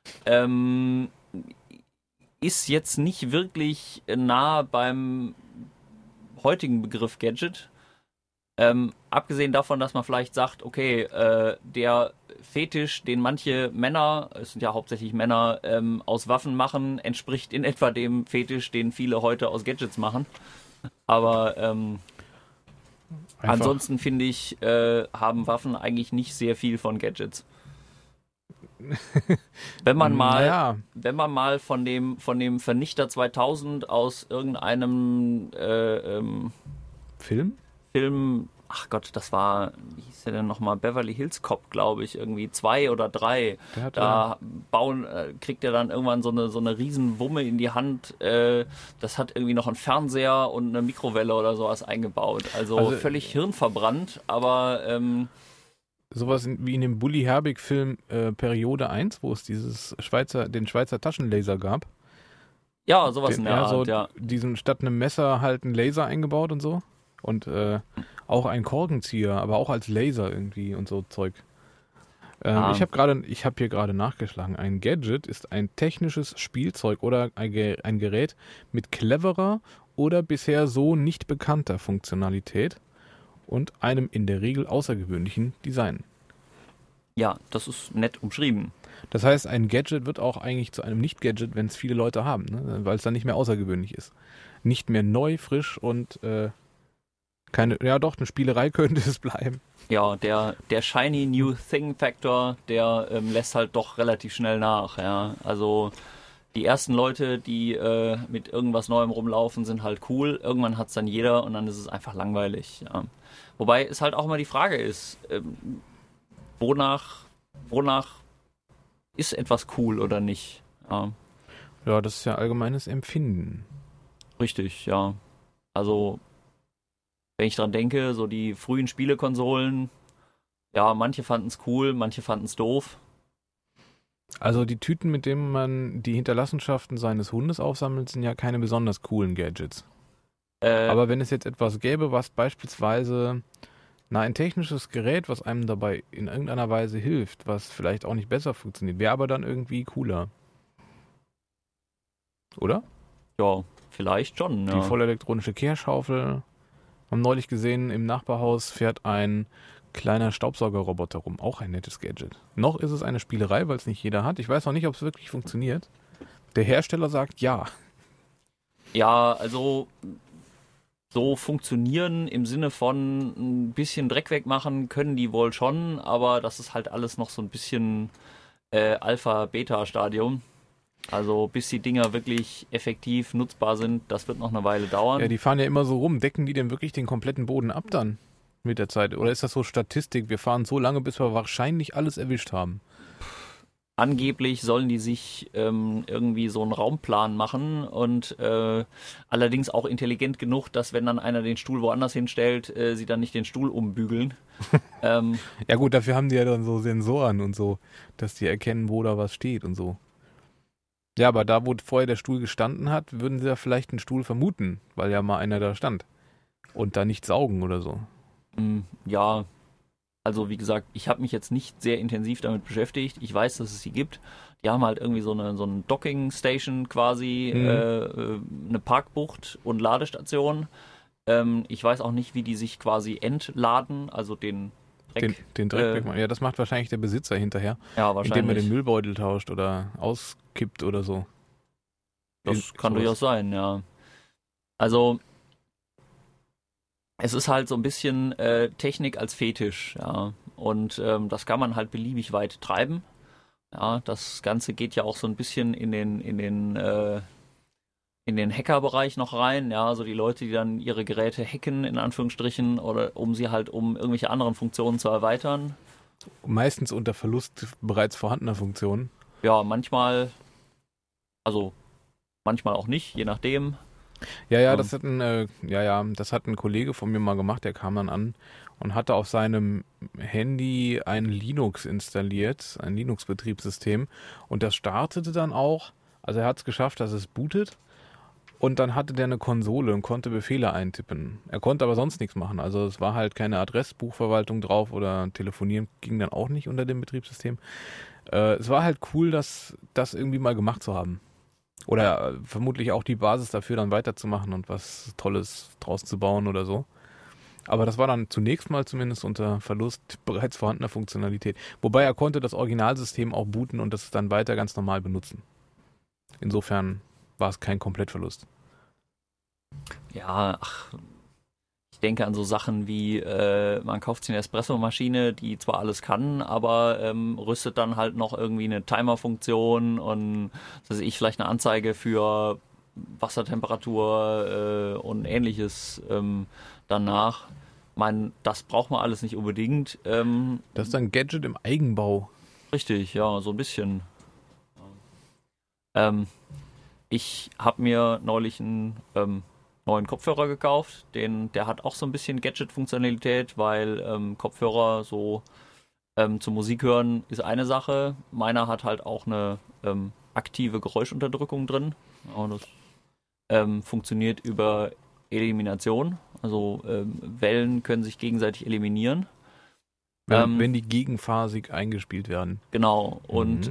Ist jetzt nicht wirklich nah beim heutigen Begriff Gadget. Abgesehen davon, dass man vielleicht sagt, okay, der Fetisch, den manche Männer, es sind ja hauptsächlich Männer, aus Waffen machen, entspricht in etwa dem Fetisch, den viele heute aus Gadgets machen. Aber ansonsten finde ich, haben Waffen eigentlich nicht sehr viel von Gadgets. Wenn man mal von dem Vernichter 2000 aus irgendeinem Film, ach Gott, das war, wie hieß der denn nochmal, Beverly Hills Cop, glaube ich, irgendwie 2 oder 3. Da kriegt er dann irgendwann so eine riesen Wumme in die Hand. Das hat irgendwie noch einen Fernseher und eine Mikrowelle oder sowas eingebaut. Also völlig hirnverbrannt, aber sowas wie in dem Bully Herbig-Film Periode 1, wo es den Schweizer Taschenlaser gab. Ja, sowas in der Art, ja. Diesen statt einem Messer halt einen Laser eingebaut und so. Und auch ein Korkenzieher, aber auch als Laser irgendwie und so Zeug. Ich habe hier gerade nachgeschlagen. Ein Gadget ist ein technisches Spielzeug oder ein Gerät mit cleverer oder bisher so nicht bekannter Funktionalität und einem in der Regel außergewöhnlichen Design. Ja, das ist nett umschrieben. Das heißt, ein Gadget wird auch eigentlich zu einem Nicht-Gadget, wenn es viele Leute haben, ne? Weil es dann nicht mehr außergewöhnlich ist. Nicht mehr neu, frisch und eine Spielerei könnte es bleiben. Ja, der Shiny New Thing Factor, der lässt halt doch relativ schnell nach. Ja. Also die ersten Leute, die mit irgendwas Neuem rumlaufen, sind halt cool. Irgendwann hat es dann jeder und dann ist es einfach langweilig. Ja. Wobei es halt auch immer die Frage ist, wonach ist etwas cool oder nicht? Ja, das ist ja allgemeines Empfinden. Richtig, ja. Also wenn ich dran denke, so die frühen Spielekonsolen, ja, manche fanden es cool, manche fanden es doof. Also die Tüten, mit denen man die Hinterlassenschaften seines Hundes aufsammelt, sind ja keine besonders coolen Gadgets. Aber wenn es jetzt etwas gäbe, was beispielsweise ein technisches Gerät, was einem dabei in irgendeiner Weise hilft, was vielleicht auch nicht besser funktioniert, wäre aber dann irgendwie cooler. Oder? Ja, vielleicht schon. Ja. Die vollelektronische Kehrschaufel. Wir haben neulich gesehen, im Nachbarhaus fährt ein kleiner Staubsaugerroboter rum. Auch ein nettes Gadget. Noch ist es eine Spielerei, weil es nicht jeder hat. Ich weiß noch nicht, ob es wirklich funktioniert. Der Hersteller sagt ja. Ja, also so funktionieren im Sinne von ein bisschen Dreck wegmachen können die wohl schon, aber das ist halt alles noch so ein bisschen Alpha-Beta-Stadium. Also bis die Dinger wirklich effektiv nutzbar sind, das wird noch eine Weile dauern. Ja, die fahren ja immer so rum. Decken die denn wirklich den kompletten Boden ab dann mit der Zeit? Oder ist das so Statistik? Wir fahren so lange, bis wir wahrscheinlich alles erwischt haben. Angeblich sollen die sich irgendwie so einen Raumplan machen und allerdings auch intelligent genug, dass wenn dann einer den Stuhl woanders hinstellt, sie dann nicht den Stuhl umbügeln. Ja gut, dafür haben die ja dann so Sensoren und so, dass die erkennen, wo da was steht und so. Ja, aber da, wo vorher der Stuhl gestanden hat, würden sie ja vielleicht einen Stuhl vermuten, weil ja mal einer da stand. Und da nicht saugen oder so. Ja, also wie gesagt, ich habe mich jetzt nicht sehr intensiv damit beschäftigt. Ich weiß, dass es sie gibt. Die haben halt irgendwie so eine Docking-Station quasi, eine Parkbucht und Ladestation. Ich weiß auch nicht, wie die sich quasi entladen, also den Dreck. Den Dreck wegmachen. Ja, das macht wahrscheinlich der Besitzer hinterher, Ja, indem er wahrscheinlich. den Müllbeutel tauscht oder auskippt oder so. Das kann sowas. durchaus sein, ja. Also es ist halt so ein bisschen Technik als Fetisch, ja. Und das kann man halt beliebig weit treiben. Ja, das Ganze geht ja auch so ein bisschen in den Hackerbereich noch rein, ja, also die Leute, die dann ihre Geräte hacken, in Anführungsstrichen, oder um irgendwelche anderen Funktionen zu erweitern. Meistens unter Verlust bereits vorhandener Funktionen. Ja, manchmal auch nicht, je nachdem. Ja, das hat ein Kollege von mir mal gemacht, der kam dann an und hatte auf seinem Handy ein Linux installiert, ein Linux-Betriebssystem, und das startete dann auch, also er hat es geschafft, dass es bootet, und dann hatte der eine Konsole und konnte Befehle eintippen. Er konnte aber sonst nichts machen, also es war halt keine Adressbuchverwaltung drauf oder telefonieren ging dann auch nicht unter dem Betriebssystem. Es war halt cool, das irgendwie mal gemacht zu haben. Oder vermutlich auch die Basis dafür, dann weiterzumachen und was Tolles draus zu bauen oder so. Aber das war dann zunächst mal zumindest unter Verlust bereits vorhandener Funktionalität. Wobei er konnte das Originalsystem auch booten und das dann weiter ganz normal benutzen. Insofern war es kein Komplettverlust. Ja, ich denke an so Sachen wie, man kauft sich eine Espresso-Maschine, die zwar alles kann, aber rüstet dann halt noch irgendwie eine Timer-Funktion und was weiß ich, vielleicht eine Anzeige für Wassertemperatur und ähnliches danach. Ich meine, das braucht man alles nicht unbedingt. Das ist dann Gadget im Eigenbau. Richtig, ja, so ein bisschen. Ich habe mir neulich einen neuen Kopfhörer gekauft. Der hat auch so ein bisschen Gadget-Funktionalität, weil Kopfhörer so zum Musik hören ist eine Sache. Meiner hat halt auch eine aktive Geräuschunterdrückung drin. Und das funktioniert über Elimination. Also Wellen können sich gegenseitig eliminieren. Wenn die gegenphasig eingespielt werden. Genau. Und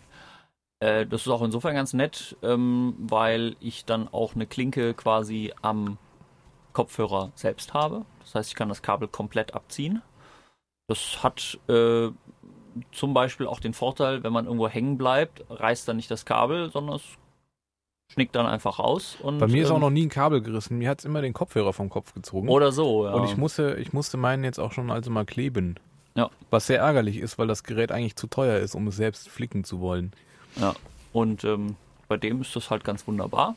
das ist auch insofern ganz nett, weil ich dann auch eine Klinke quasi am Kopfhörer selbst habe. Das heißt, ich kann das Kabel komplett abziehen. Das hat zum Beispiel auch den Vorteil, wenn man irgendwo hängen bleibt, reißt dann nicht das Kabel, sondern es schnickt dann einfach raus. Und, Bei mir ist auch noch nie ein Kabel gerissen. Mir hat es immer den Kopfhörer vom Kopf gezogen. Oder so, ja. Und ich musste meinen jetzt auch schon also mal kleben. Ja. Was sehr ärgerlich ist, weil das Gerät eigentlich zu teuer ist, um es selbst flicken zu wollen. Ja, und bei dem ist das halt ganz wunderbar.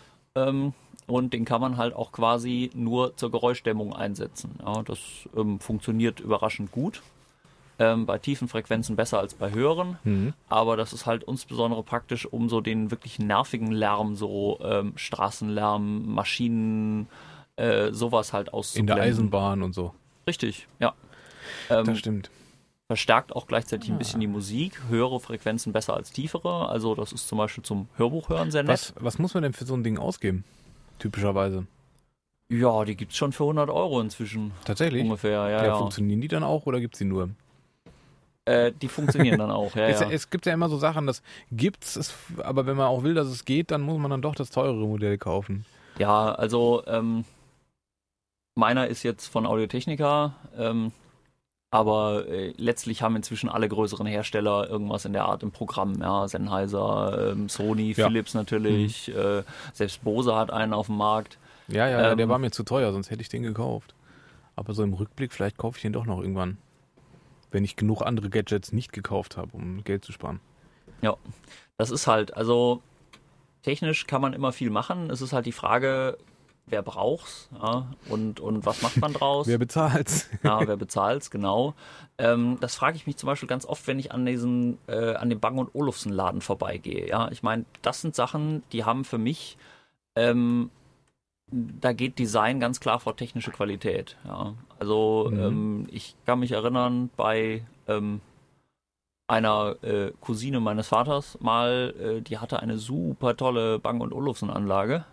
Und den kann man halt auch quasi nur zur Geräuschdämmung einsetzen. Ja, das funktioniert überraschend gut. Bei tiefen Frequenzen besser als bei höheren. Aber das ist halt insbesondere praktisch, um so den wirklich nervigen Lärm, so Straßenlärm, Maschinen, sowas halt In auszublenden. der Eisenbahn und so. Richtig, ja. Das stimmt. Verstärkt auch gleichzeitig ein bisschen die Musik. Höhere Frequenzen besser als tiefere. Also das ist zum Beispiel zum Hörbuchhören sehr nett. Was muss man denn für so ein Ding ausgeben? Typischerweise. Ja, die gibt's schon für 100 € inzwischen. Tatsächlich? Ungefähr, Ja, ja. funktionieren die dann auch oder gibt's die nur? Die funktionieren dann auch, ja, ja. Es gibt ja immer so Sachen, das gibt's, aber wenn man auch will, dass es geht, dann muss man dann doch das teurere Modell kaufen. Ja, also meiner ist jetzt von Audio-Technica, aber letztlich haben inzwischen alle größeren Hersteller irgendwas in der Art im Programm. Ja, Sennheiser, Sony, Ja. Philips natürlich, selbst Bose hat einen auf dem Markt. Ja, der war mir zu teuer, sonst hätte ich den gekauft. Aber so im Rückblick, vielleicht kaufe ich den doch noch irgendwann. Wenn ich genug andere Gadgets nicht gekauft habe, um Geld zu sparen. Ja, das ist halt, also technisch kann man immer viel machen. Es ist halt die Frage, wer braucht's, ja, und was macht man draus? Wer bezahlt's? Ja, wer bezahlt's, genau. Das frage ich mich zum Beispiel ganz oft, wenn ich an dem Bang & Olufsen Laden vorbeigehe. Ja, ich meine, das sind Sachen, die haben für mich, da geht Design ganz klar vor technische Qualität. Ja, also ich kann mich erinnern, bei einer Cousine meines Vaters mal, die hatte eine super tolle Bang & Olufsen Anlage.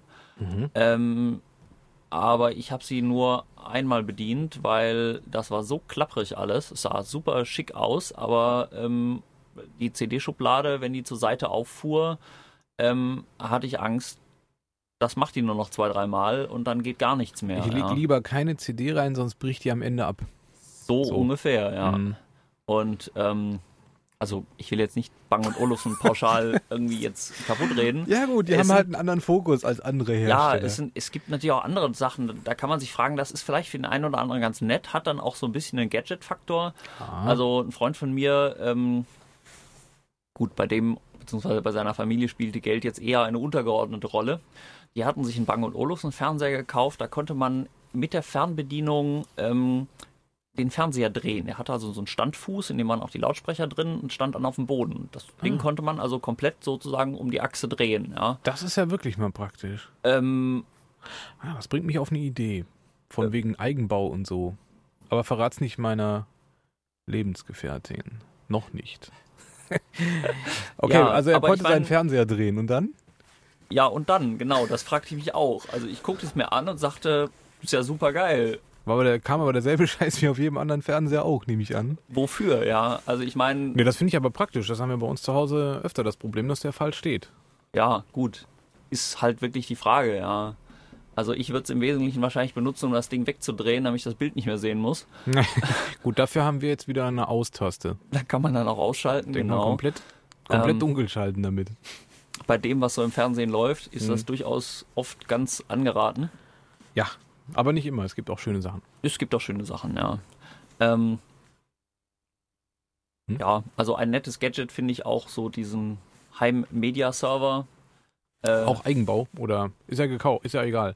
Aber ich habe sie nur einmal bedient, weil das war so klapprig alles. Es sah super schick aus, aber die CD-Schublade, wenn die zur Seite auffuhr, hatte ich Angst, das macht die nur noch 2-3 Mal und dann geht gar nichts mehr. Ich leg lieber keine CD rein, sonst bricht die am Ende ab. So ungefähr, ja. Mhm. Und also ich will jetzt nicht Bang & Olufsen pauschal irgendwie jetzt kaputt reden. Ja gut, die Es haben sind- halt einen anderen Fokus als andere Ja, Hersteller. es gibt natürlich auch andere Sachen. Da kann man sich fragen, das ist vielleicht für den einen oder anderen ganz nett, hat dann auch so ein bisschen einen Gadget-Faktor. Also ein Freund von mir, gut, bei dem, beziehungsweise bei seiner Familie spielte Geld jetzt eher eine untergeordnete Rolle. Die hatten sich einen Bang & Olufsen Fernseher gekauft, da konnte man mit der Fernbedienung den Fernseher drehen. Er hatte also so einen Standfuß, in dem waren auch die Lautsprecher drin und stand dann auf dem Boden. Das Ding konnte man also komplett sozusagen um die Achse drehen. Ja. Das ist ja wirklich mal praktisch. Das bringt mich auf eine Idee. Von wegen Eigenbau und so. Aber verrat's nicht meiner Lebensgefährtin. Noch nicht. Okay, Ja, also er aber konnte ich mein- seinen Fernseher drehen und dann? Ja, und dann, genau, das fragte ich mich auch. Also ich guckte es mir an und sagte, ist ja super geil. Kam aber derselbe Scheiß wie auf jedem anderen Fernseher auch, nehme ich an. Wofür, ja? Also ich meine, Nee, das finde ich aber praktisch. Das haben wir bei uns zu Hause öfter das Problem, dass der falsch steht. ja, gut, ist halt wirklich die Frage, ja. Also ich würde es im Wesentlichen wahrscheinlich benutzen, um das Ding wegzudrehen, damit ich das Bild nicht mehr sehen muss. Gut, dafür haben wir jetzt wieder eine Austaste. Da kann man dann auch ausschalten, Denk mal genau. komplett Ähm, dunkel schalten damit. Bei dem, was so im Fernsehen läuft, ist das durchaus oft ganz angeraten. Ja, aber nicht immer. Es gibt auch schöne Sachen. Es gibt auch schöne Sachen, ja. Ja, also ein nettes Gadget finde ich auch so diesen Heim-Media-Server. Auch Eigenbau oder ist ja gekauft, ist ja egal.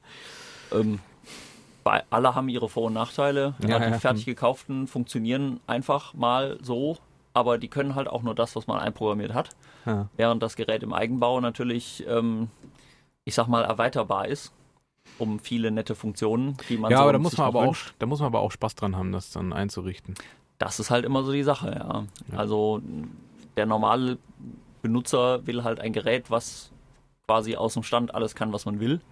Alle haben ihre Vor- und Nachteile. Ja, Die ja. fertig gekauften funktionieren einfach mal so, aber die können halt auch nur das, was man einprogrammiert hat. Ja. Während das Gerät im Eigenbau natürlich, ich sag mal, erweiterbar ist, um viele nette Funktionen, die man Ja, so aber sich noch wünscht. da muss man aber auch Spaß dran haben, das dann einzurichten. Das ist halt immer so die Sache, ja. Also der normale Benutzer will halt ein Gerät, was quasi aus dem Stand alles kann, was man will.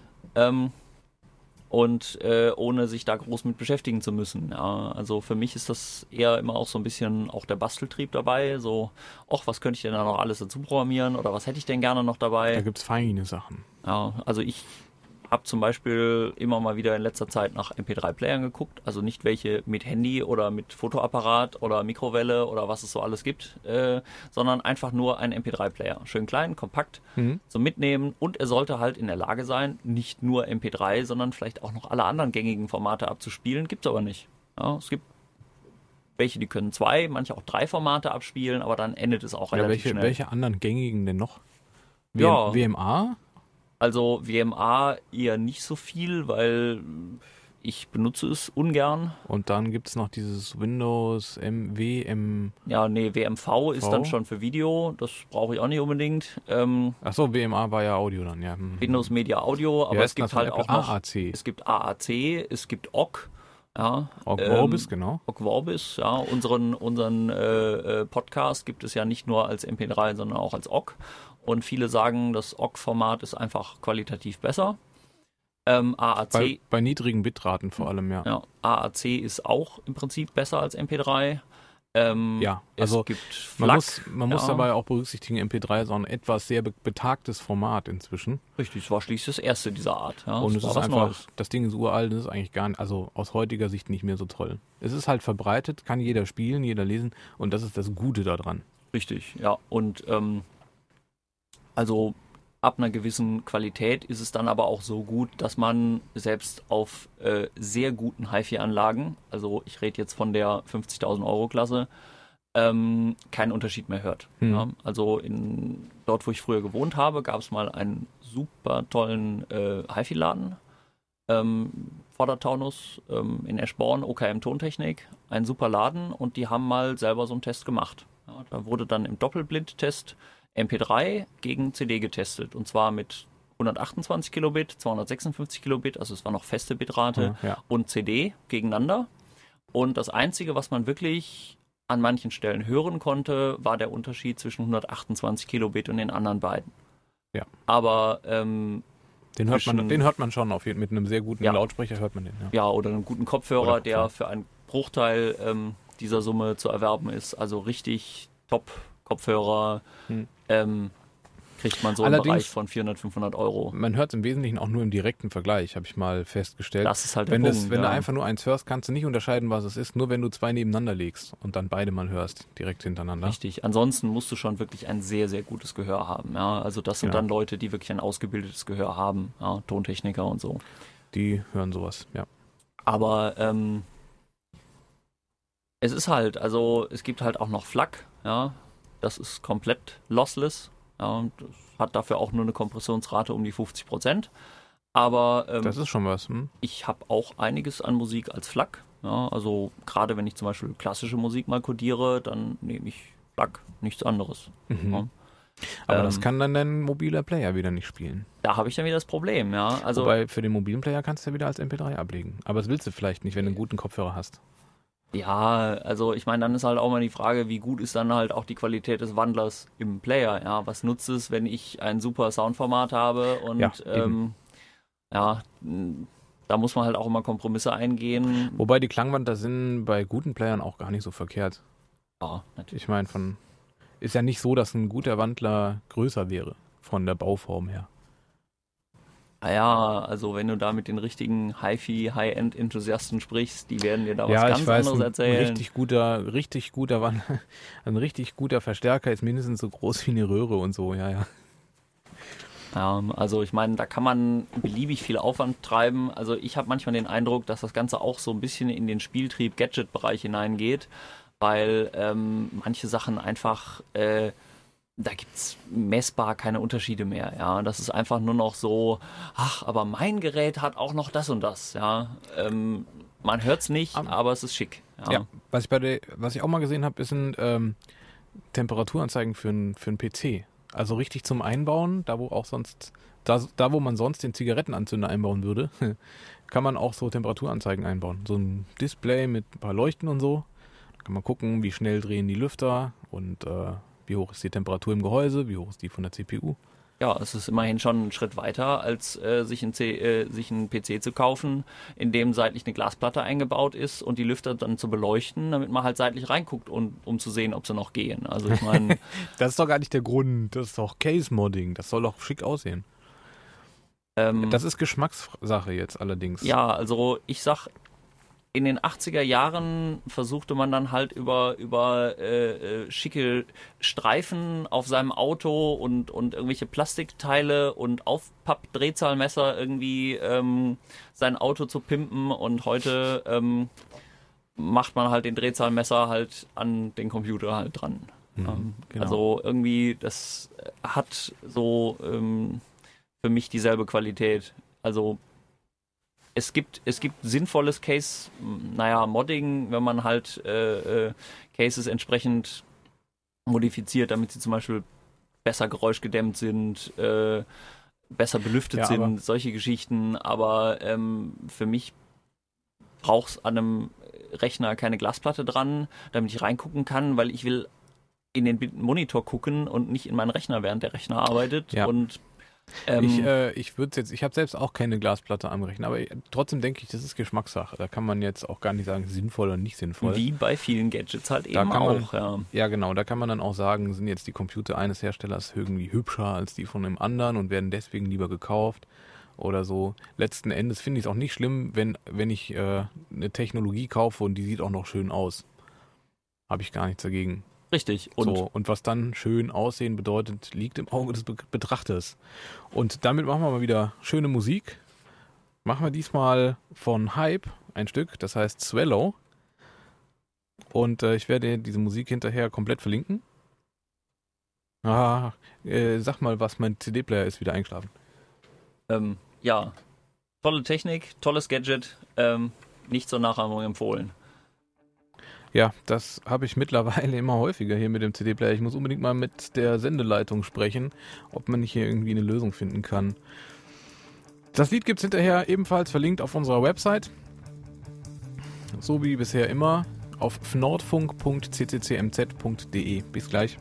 Und ohne sich da groß mit beschäftigen zu müssen. Ja, also für mich ist das eher immer auch so ein bisschen auch der Basteltrieb dabei. So, ach, was könnte ich denn da noch alles dazu programmieren oder was hätte ich denn gerne noch Da dabei? gibt's feine Sachen. Ja, also ich habe zum Beispiel immer mal wieder in letzter Zeit nach MP3-Playern geguckt. Also nicht welche mit Handy oder mit Fotoapparat oder Mikrowelle oder was es so alles gibt, sondern einfach nur ein MP3-Player. Schön klein, kompakt, zum Mitnehmen. Und er sollte halt in der Lage sein, nicht nur MP3, sondern vielleicht auch noch alle anderen gängigen Formate abzuspielen. Gibt's aber nicht. Ja, es gibt welche, die können 2, manche auch 3 Formate abspielen, aber dann endet es auch Ja, relativ schnell. welche anderen gängigen denn noch? Ja. WMA? Also WMA eher nicht so viel, weil ich benutze es ungern. Und dann gibt's noch dieses Windows WM. Ja, nee, WMV ist dann schon für Video. Das brauche ich auch nicht unbedingt. Achso, WMA war ja Audio dann, ja. Windows Media Audio, aber Ja, es ist gibt das von halt Apple? auch noch... AAC. Es gibt AAC, es gibt OGG. Ja, Ogg Vorbis, genau. Ogg Vorbis, ja. Unseren Podcast gibt es ja nicht nur als MP3, sondern auch als OGG. Und viele sagen, das OGG-Format ist einfach qualitativ besser. AAC... Bei niedrigen Bitraten vor allem, ja. Ja, AAC ist auch im Prinzip besser als MP3. Ja, also es gibt Man FLAC. muss dabei auch berücksichtigen, MP3 ist auch ein etwas sehr betagtes Format inzwischen. Richtig, es war schließlich das erste dieser Art. Ja, Und das es war ist was einfach, Neues. das Ding ist uralt, das ist eigentlich gar nicht, also aus heutiger Sicht nicht mehr so toll. Es ist halt verbreitet, kann jeder spielen, jeder lesen und das ist das Gute daran. Richtig, ja. Und also ab einer gewissen Qualität ist es dann aber auch so gut, dass man selbst auf sehr guten HiFi-Anlagen, also ich rede jetzt von der 50.000 Euro Klasse, keinen Unterschied mehr hört. Hm. Ja, also dort, wo ich früher gewohnt habe, gab es mal einen super tollen HiFi-Laden vor der Taunus in Eschborn, OKM Tontechnik, ein super Laden und die haben mal selber so einen Test gemacht. Ja, da wurde dann im Doppelblindtest MP3 gegen CD getestet und zwar mit 128 Kilobit, 256 Kilobit, also es war noch feste Bitrate Ja. und CD gegeneinander. Und das Einzige, was man wirklich an manchen Stellen hören konnte, war der Unterschied zwischen 128 Kilobit und den anderen beiden. Ja. Aber Den hört man schon auf jeden Fall. Mit einem sehr guten Ja. Lautsprecher hört man den. Ja. ja, oder einen guten Kopfhörer, Oder der Kopfhörer. für einen Bruchteil dieser Summe zu erwerben ist. Also richtig Top-Kopfhörer kriegt man so im Allerdings- Bereich von 400, 500 Euro. Man hört es im Wesentlichen auch nur im direkten Vergleich, habe ich mal festgestellt. Das ist halt der wenn Punkt. wenn ja. du einfach nur eins hörst, kannst du nicht unterscheiden, was es ist, nur wenn du zwei nebeneinander legst und dann beide mal hörst, direkt hintereinander. Richtig. Ansonsten musst du schon wirklich ein sehr, sehr gutes Gehör haben. Ja, also das sind Genau. dann Leute, die wirklich ein ausgebildetes Gehör haben. Ja, Tontechniker und so. Die hören sowas, ja. Aber es ist halt, also es gibt halt auch noch FLAC. Ja, das ist komplett lossless. Ja, und das hat dafür auch nur eine Kompressionsrate um die 50%. Aber Das ist schon was. ich habe auch einiges an Musik als FLAC. Ja, also gerade wenn ich zum Beispiel klassische Musik mal codiere, dann nehme ich FLAC, nichts anderes. Mhm. Ja. Aber das Ähm, kann dann dein mobiler Player wieder nicht spielen. Da habe ich dann wieder das Problem, ja. Also Wobei für den mobilen Player kannst du ja wieder als MP3 ablegen. Aber das willst du vielleicht nicht, wenn du einen guten Kopfhörer hast. ja, also ich meine, dann ist halt auch mal die Frage, wie gut ist dann halt auch die Qualität des Wandlers im Player. Ja, was nutzt es, wenn ich ein super Soundformat habe und Ja, eben. da muss man halt auch immer Kompromisse eingehen. Wobei die Klangwandler sind bei guten Playern auch gar nicht so verkehrt. Ja, natürlich. Ich meine, ist ja nicht so, dass ein guter Wandler größer wäre, von der Bauform her. Naja, also wenn du da mit den richtigen Hi-Fi-High-End-Enthusiasten sprichst, die werden dir da was Ja, ganz ich weiß, anderes ein erzählen. richtig guter Wandler, ein richtig guter Verstärker ist mindestens so groß wie eine Röhre und so, ja. Ja, also ich meine, da kann man beliebig viel Aufwand treiben. Also ich habe manchmal den Eindruck, dass das Ganze auch so ein bisschen in den Spieltrieb-Gadget-Bereich hineingeht, weil manche Sachen einfach, da gibt's messbar keine Unterschiede mehr. Ja, das ist einfach nur noch so, ach, aber mein Gerät hat auch noch das und das. Ja, man hört's nicht, aber es ist schick. Ja, was ich auch mal gesehen habe, sind Temperaturanzeigen für einen PC. Also richtig zum Einbauen, da wo man sonst den Zigarettenanzünder einbauen würde, kann man auch so Temperaturanzeigen einbauen. So ein Display mit ein paar Leuchten und so. Da kann man gucken, wie schnell drehen die Lüfter und wie hoch ist die Temperatur im Gehäuse, wie hoch ist die von der CPU. Ja, es ist immerhin schon ein Schritt weiter, als sich einen PC zu kaufen, in dem seitlich eine Glasplatte eingebaut ist und die Lüfter dann zu beleuchten, damit man halt seitlich reinguckt, um zu sehen, ob sie noch gehen. Also ich meine, Das ist doch gar nicht der Grund, das ist doch Case-Modding, das soll doch schick aussehen. Das ist Geschmackssache jetzt allerdings. ja, also ich sag, in den 80er Jahren versuchte man dann halt über schicke Streifen auf seinem Auto und irgendwelche Plastikteile und Aufpapp-Drehzahlmesser irgendwie sein Auto zu pimpen und heute macht man halt den Drehzahlmesser halt an den Computer halt dran. Genau. Also irgendwie, das hat so für mich dieselbe Qualität. Also es gibt sinnvolles Modding, wenn man halt Cases entsprechend modifiziert, damit sie zum Beispiel besser geräuschgedämmt sind, besser belüftet Ja, aber- sind, solche Geschichten. Aber für mich braucht es an einem Rechner keine Glasplatte dran, damit ich reingucken kann, weil ich will in den Monitor gucken und nicht in meinen Rechner, während der Rechner arbeitet. Ja. Und Ich habe selbst auch keine Glasplatte am Rechner, aber trotzdem denke ich, das ist Geschmackssache. Da kann man jetzt auch gar nicht sagen, sinnvoll oder nicht sinnvoll. wie bei vielen Gadgets halt Da eben kann man- auch. Ja. Ja, genau, da kann man dann auch sagen, sind jetzt die Computer eines Herstellers irgendwie hübscher als die von einem anderen und werden deswegen lieber gekauft oder so. Letzten Endes finde ich es auch nicht schlimm, wenn ich eine Technologie kaufe und die sieht auch noch schön aus. Habe ich gar nichts dagegen. Richtig. Und Und was dann schön aussehen bedeutet, liegt im Auge des Betrachters. Und damit machen wir mal wieder schöne Musik. Machen wir diesmal von Hype ein Stück, das heißt Swallow. Und ich werde diese Musik hinterher komplett verlinken. Sag mal, was mein CD-Player ist wieder eingeschlafen. Ja, tolle Technik, tolles Gadget, nicht zur Nachahmung empfohlen. Ja, das habe ich mittlerweile immer häufiger hier mit dem CD-Player. Ich muss unbedingt mal mit der Sendeleitung sprechen, ob man nicht hier irgendwie eine Lösung finden kann. Das Lied gibt's hinterher ebenfalls verlinkt auf unserer Website. So wie bisher immer auf nordfunk.cccmz.de. Bis gleich.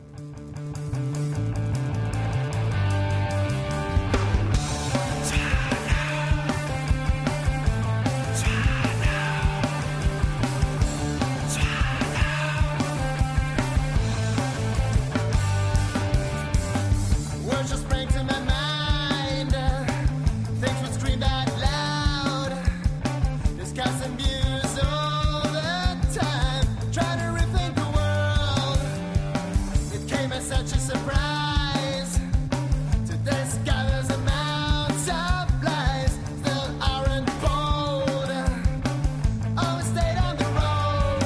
Words just sprang to my mind. Things would scream out loud. Discussing views all the time. Trying to rethink the world. It came as such a surprise. To discover the amounts of lies still aren't bold. Always stayed on the road.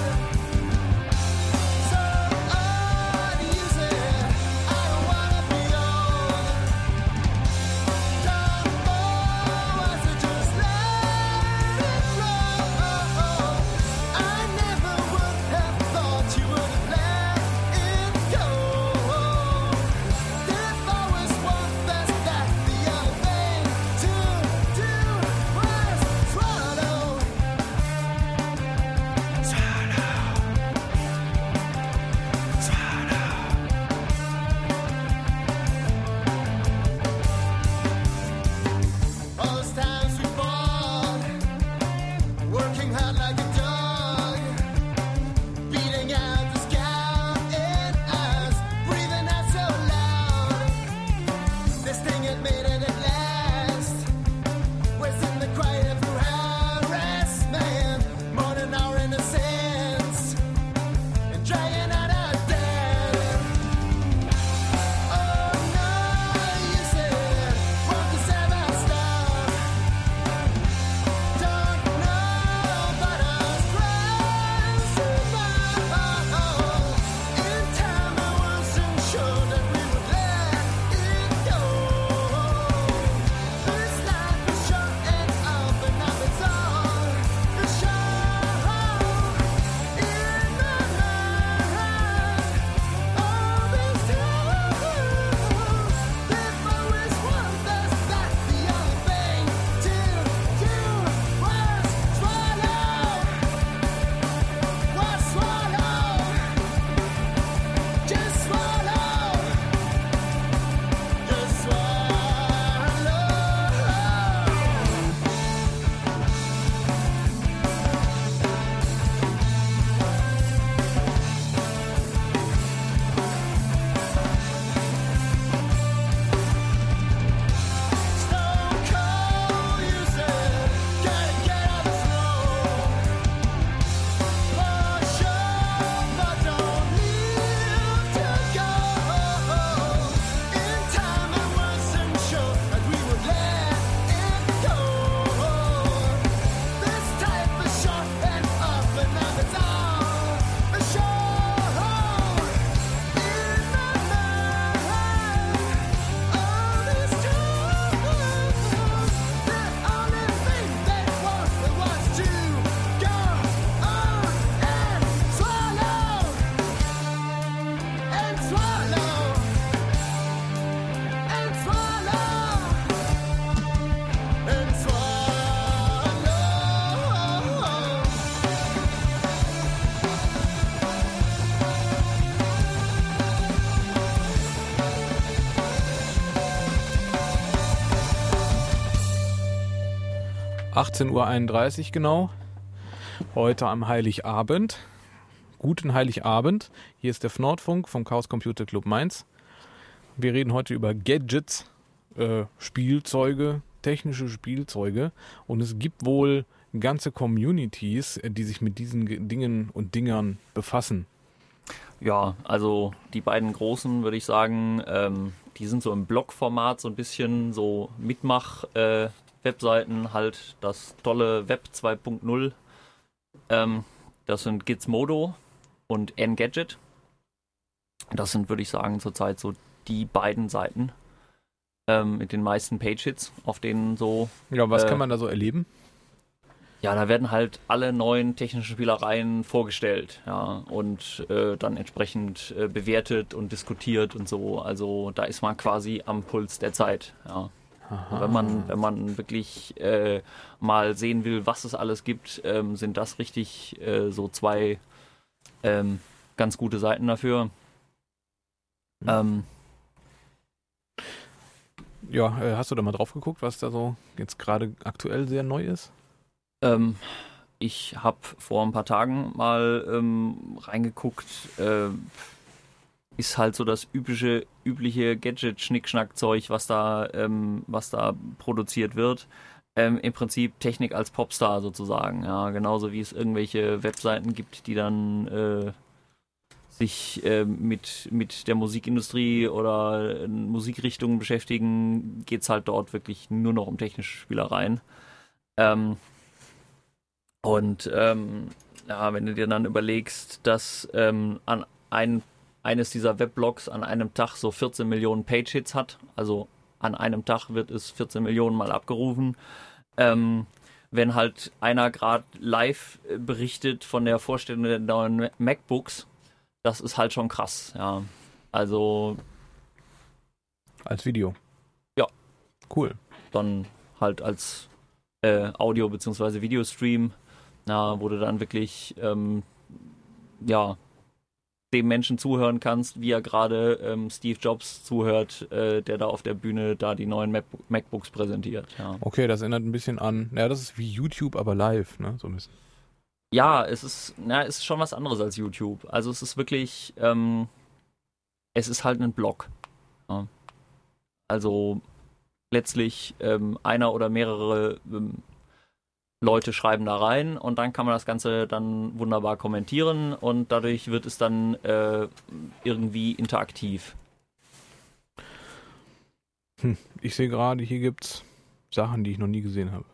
So uneasy. I don't wanna be old. Don't know as to just let it flow. I never would have thought you would have let it go. If I was one that's that, the other thing to do was swallow. All those times we fought, working hard like a dog, beating out the scout in us, breathing out so loud. This thing had made it at last, wasting the quiet through harassment, mourning our innocence, and dragging out our dead. Oh no, you said, won't this ever stop? Don't know, but I was trying to survive. In time, I wasn't sure that we would let it go. This life is short and up, and now it's all the show. In my mind, all this time, if I was one that's not the other thing to do was swallow, just swallow, just swallow. Stone cold, you said, gotta get out the snow. For sure, but don't leave to go. In time, I wasn't sure that we would let it go. This type is short and up, and now it's all a show. In my mind, all this time, the only thing they wanted was to go on and swallow, and swallow, and swallow, and swallow. 18:31 Uhr genau. Heute am Heiligabend. Guten Heiligabend. Hier ist der Nordfunk vom Chaos Computer Club Mainz. Wir reden heute über Gadgets, Spielzeuge, technische Spielzeuge. Und es gibt wohl ganze Communities, die sich mit diesen Dingen und Dingern befassen. Ja, also die beiden großen, würde ich sagen, die sind so im Blog-Format so ein bisschen so Mitmach-Webseiten, halt das tolle Web 2.0. Das sind Gizmodo und Engadget. Das sind, würde ich sagen, zurzeit so die beiden Seiten mit den meisten Page-Hits, auf denen so... Ja, was kann man da so erleben? Ja, da werden halt alle neuen technischen Spielereien vorgestellt, ja, und dann entsprechend bewertet und diskutiert und so. Also da ist man quasi am Puls der Zeit, ja. Wenn man wirklich mal sehen will, was es alles gibt, sind das richtig so zwei ganz gute Seiten dafür. Ja, hast du da mal drauf geguckt, was da so jetzt gerade aktuell sehr neu ist? Ich habe vor ein paar Tagen mal reingeguckt. Ist halt so das übliche Gadget-Schnickschnack-Zeug, was da produziert wird. Im Prinzip Technik als Popstar sozusagen. Ja, genauso wie es irgendwelche Webseiten gibt, die dann sich mit der Musikindustrie oder Musikrichtungen beschäftigen, geht's halt dort wirklich nur noch um technische Spielereien. Ja, wenn du dir dann überlegst, dass eines dieser Weblogs an einem Tag so 14 Millionen Page-Hits hat, also an einem Tag wird es 14 Millionen Mal abgerufen, wenn halt einer gerade live berichtet von der Vorstellung der neuen MacBooks, das ist halt schon krass, ja. Also als Video? Ja. Cool. Dann halt als Audio- bzw. Videostream, wo du dann wirklich dem Menschen zuhören kannst, wie er gerade Steve Jobs zuhört, der da auf der Bühne da die neuen MacBooks präsentiert. Ja. Okay, das erinnert ein bisschen an, das ist wie YouTube, aber live, ne? So ein bisschen. Ja, es ist schon was anderes als YouTube. Also es ist wirklich, es ist halt ein Blog. Ja. Also letztlich einer oder mehrere Leute schreiben da rein und dann kann man das Ganze dann wunderbar kommentieren und dadurch wird es dann irgendwie interaktiv. Ich sehe gerade, hier gibt's Sachen, die ich noch nie gesehen habe.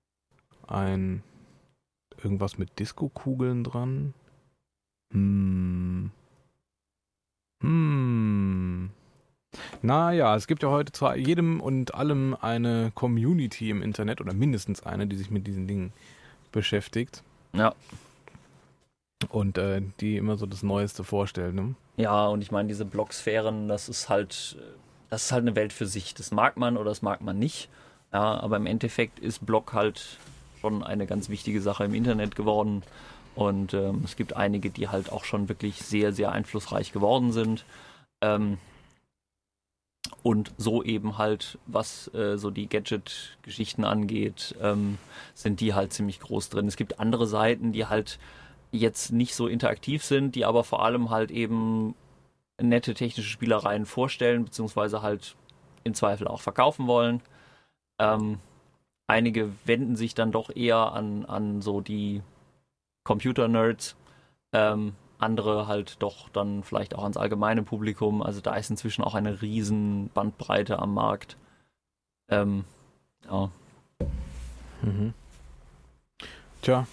Irgendwas mit Disco-Kugeln dran. Naja, es gibt ja heute zu jedem und allem eine Community im Internet oder mindestens eine, die sich mit diesen Dingen beschäftigt. Ja. Und die immer so das Neueste vorstellen. Ne? Ja, und ich meine, diese Blogsphären, das ist halt eine Welt für sich. Das mag man oder das mag man nicht. Ja, aber im Endeffekt ist Blog halt schon eine ganz wichtige Sache im Internet geworden. Und es gibt einige, die halt auch schon wirklich sehr, sehr einflussreich geworden sind. Und so eben halt, was so die Gadget-Geschichten angeht, sind die halt ziemlich groß drin. Es gibt andere Seiten, die halt jetzt nicht so interaktiv sind, die aber vor allem halt eben nette technische Spielereien vorstellen, beziehungsweise halt im Zweifel auch verkaufen wollen. Einige wenden sich dann doch eher an so die Computer-Nerds, andere halt doch dann vielleicht auch ans allgemeine Publikum. Also da ist inzwischen auch eine riesen Bandbreite am Markt. Ja. Mhm. Tja.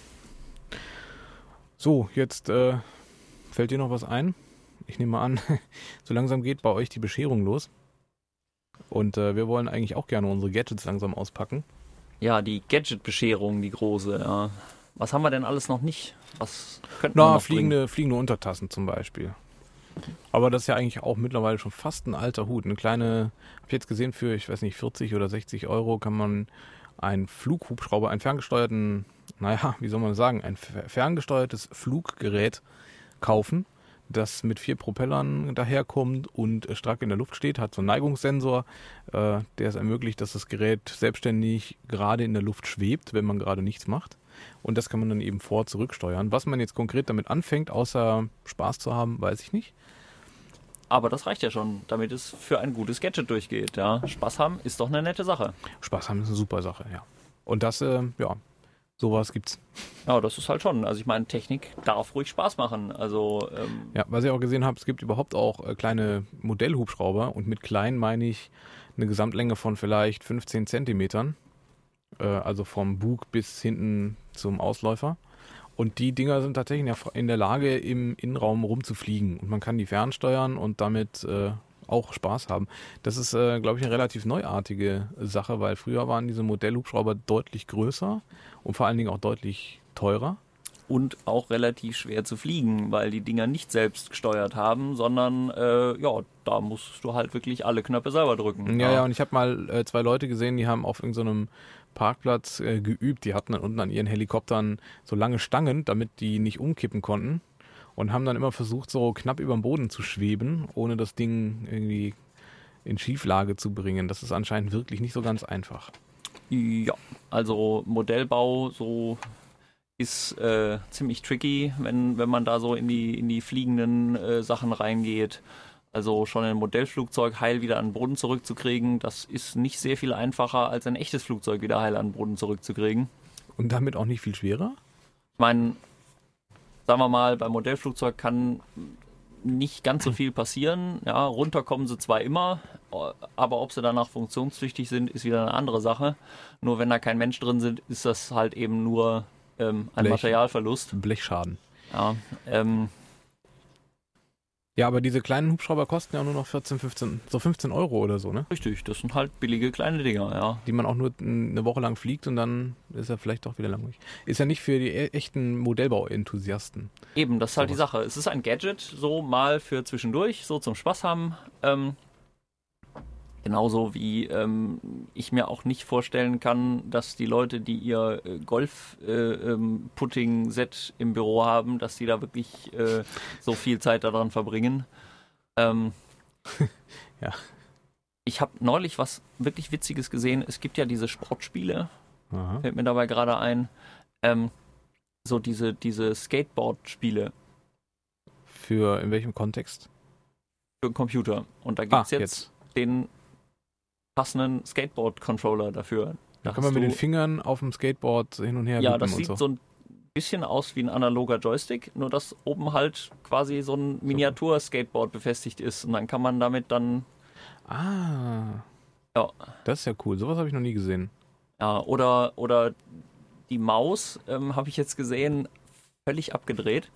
So, jetzt fällt dir noch was ein? Ich nehme mal an, so langsam geht bei euch die Bescherung los. Und wir wollen eigentlich auch gerne unsere Gadgets langsam auspacken. Ja, die Gadget-Bescherung, die große, ja. Was haben wir denn alles noch nicht? Was könnten wir noch bringen? Fliegende Untertassen zum Beispiel. Aber das ist ja eigentlich auch mittlerweile schon fast ein alter Hut. Eine kleine, habe ich jetzt gesehen, für, ich weiß nicht, 40 oder 60 Euro kann man einen Flughubschrauber, einen ferngesteuerten, wie soll man sagen, ein ferngesteuertes Fluggerät kaufen, das mit 4 Propellern daherkommt und stark in der Luft steht, hat so einen Neigungssensor, der es ermöglicht, dass das Gerät selbstständig gerade in der Luft schwebt, wenn man gerade nichts macht. Und das kann man dann eben zurücksteuern. Was man jetzt konkret damit anfängt, außer Spaß zu haben, weiß ich nicht. Aber das reicht ja schon, damit es für ein gutes Gadget durchgeht. Ja. Spaß haben ist doch eine nette Sache. Spaß haben ist eine super Sache, ja. Und das, sowas gibt's. Ja, das ist halt schon. Also ich meine, Technik darf ruhig Spaß machen. Also ja, was ich auch gesehen habe, es gibt überhaupt auch kleine Modellhubschrauber und mit klein meine ich eine Gesamtlänge von vielleicht 15 Zentimetern. Also vom Bug bis hinten zum Ausläufer. Und die Dinger sind tatsächlich in der Lage, im Innenraum rumzufliegen. Und man kann die fernsteuern und damit auch Spaß haben. Das ist, glaube ich, eine relativ neuartige Sache, weil früher waren diese Modellhubschrauber deutlich größer und vor allen Dingen auch deutlich teurer. Und auch relativ schwer zu fliegen, weil die Dinger nicht selbst gesteuert haben, sondern da musst du halt wirklich alle Knöpfe selber drücken. Ja, und ich habe mal 2 Leute gesehen, die haben auf irgendeinem Parkplatz geübt. Die hatten dann unten an ihren Helikoptern so lange Stangen, damit die nicht umkippen konnten und haben dann immer versucht, so knapp über dem Boden zu schweben, ohne das Ding irgendwie in Schieflage zu bringen. Das ist anscheinend wirklich nicht so ganz einfach. Ja, also Modellbau so ist ziemlich tricky, wenn man da so in die fliegenden Sachen reingeht. Also schon ein Modellflugzeug heil wieder an den Boden zurückzukriegen, das ist nicht sehr viel einfacher, als ein echtes Flugzeug wieder heil an den Boden zurückzukriegen. Und damit auch nicht viel schwerer? Ich meine, sagen wir mal, beim Modellflugzeug kann nicht ganz so viel passieren. Ja, runter kommen sie zwar immer, aber ob sie danach funktionstüchtig sind, ist wieder eine andere Sache. Nur wenn da kein Mensch drin sind, ist das halt eben nur ein Materialverlust. Blechschaden. Ja, Ja, aber diese kleinen Hubschrauber kosten ja nur noch 15 Euro oder so, ne? richtig, das sind halt billige kleine Dinger, ja. Die man auch nur eine Woche lang fliegt und dann ist er vielleicht doch wieder langweilig. Ist ja nicht für die echten Modellbau-Enthusiasten. Eben, das ist halt die Sowas. Sache. Es ist ein Gadget, so mal für zwischendurch, so zum Spaß haben. Genauso wie ich mir auch nicht vorstellen kann, dass die Leute, die ihr Golf-Putting-Set im Büro haben, dass die da wirklich so viel Zeit daran verbringen. Ja. Ich habe neulich was wirklich Witziges gesehen. Es gibt ja diese Sportspiele, Aha. fällt mir dabei gerade ein. So diese Skateboard-Spiele In welchem Kontext? für den Computer. Und da gibt es jetzt jetzt. den passenden Skateboard-Controller dafür. Da kann man mit den Fingern auf dem Skateboard hin und her Ja, wippen das und sieht so. so ein bisschen aus wie ein analoger Joystick, nur dass oben halt quasi so ein Miniatur-Skateboard befestigt ist. Und dann kann man damit dann, Ah, ja, das ist ja cool. Sowas habe ich noch nie gesehen. ja oder die Maus, habe ich jetzt gesehen, völlig abgedreht.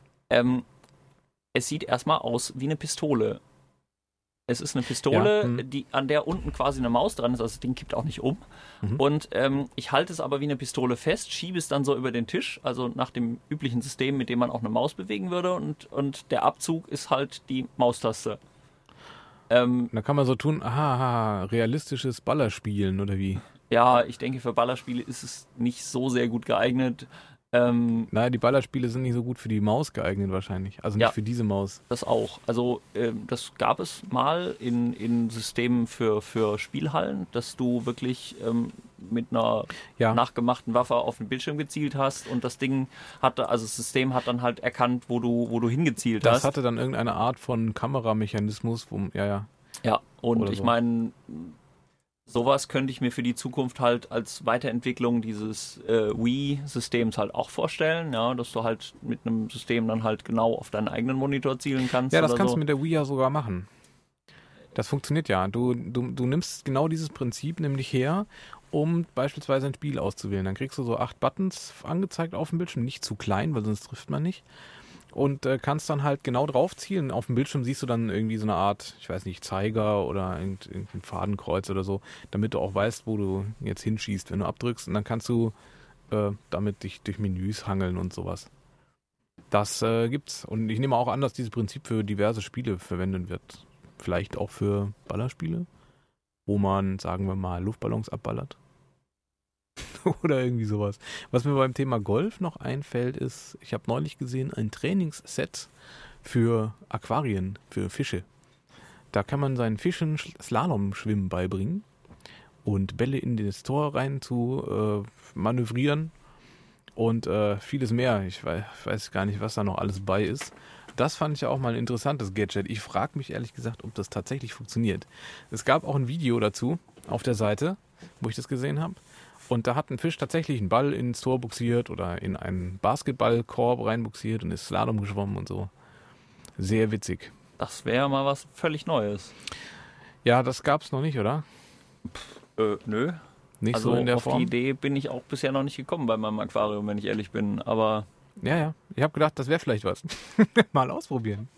Es sieht erstmal aus wie eine Pistole. Es ist eine Pistole, Ja, an der unten quasi eine Maus dran ist, also das Ding kippt auch nicht um. Mhm. Und ich halte es aber wie eine Pistole fest, schiebe es dann so über den Tisch, also nach dem üblichen System, mit dem man auch eine Maus bewegen würde. Und der Abzug ist halt die Maustaste. Da kann man so tun, realistisches Ballerspielen oder wie? Ja, ich denke, für Ballerspiele ist es nicht so sehr gut geeignet. Naja, die Ballerspiele sind nicht so gut für die Maus geeignet wahrscheinlich. Also nicht Ja. für diese Maus. Das auch. Also das gab es mal in Systemen für Spielhallen, dass du wirklich mit einer Ja. nachgemachten Waffe auf den Bildschirm gezielt hast und das Ding hatte, also das System hat dann halt erkannt, wo du hingezielt Das hast. hatte dann irgendeine Art von Kameramechanismus, Ja, und Oder ich so. meine, sowas könnte ich mir für die Zukunft halt als Weiterentwicklung dieses Wii-Systems halt auch vorstellen, ja, dass du halt mit einem System dann halt genau auf deinen eigenen Monitor zielen kannst. Ja, das oder kannst so. du mit der Wii ja sogar machen. Das funktioniert ja. Du nimmst genau dieses Prinzip nämlich her, um beispielsweise ein Spiel auszuwählen. Dann kriegst du so 8 Buttons angezeigt auf dem Bildschirm, nicht zu klein, weil sonst trifft man nicht. Und kannst dann halt genau drauf zielen. Auf dem Bildschirm siehst du dann irgendwie so eine Art, ich weiß nicht, Zeiger oder irgendein Fadenkreuz oder so, damit du auch weißt, wo du jetzt hinschießt, wenn du abdrückst. Und dann kannst du damit dich durch Menüs hangeln und sowas. Das gibt's. Und ich nehme auch an, dass dieses Prinzip für diverse Spiele verwendet wird. Vielleicht auch für Ballerspiele, wo man, sagen wir mal, Luftballons abballert. Oder irgendwie sowas. Was mir beim Thema Golf noch einfällt, ist, ich habe neulich gesehen, ein Trainingsset für Aquarien, für Fische. Da kann man seinen Fischen Slalom-Schwimmen beibringen und Bälle in das Tor rein zu manövrieren und vieles mehr. Ich weiß gar nicht, was da noch alles bei ist. Das fand ich auch mal ein interessantes Gadget. Ich frage mich ehrlich gesagt, ob das tatsächlich funktioniert. Es gab auch ein Video dazu auf der Seite, wo ich das gesehen habe. Und da hat ein Fisch tatsächlich einen Ball ins Tor buxiert oder in einen Basketballkorb reinbuxiert und ist Slalom geschwommen und so. Sehr witzig. Das wäre mal was völlig Neues. Ja, das gab's noch nicht, oder? Nö. Nicht Also so in der auf Form. die Idee bin ich auch bisher noch nicht gekommen bei meinem Aquarium, wenn ich ehrlich bin. Aber Ja. Ich habe gedacht, das wäre vielleicht was. Mal ausprobieren.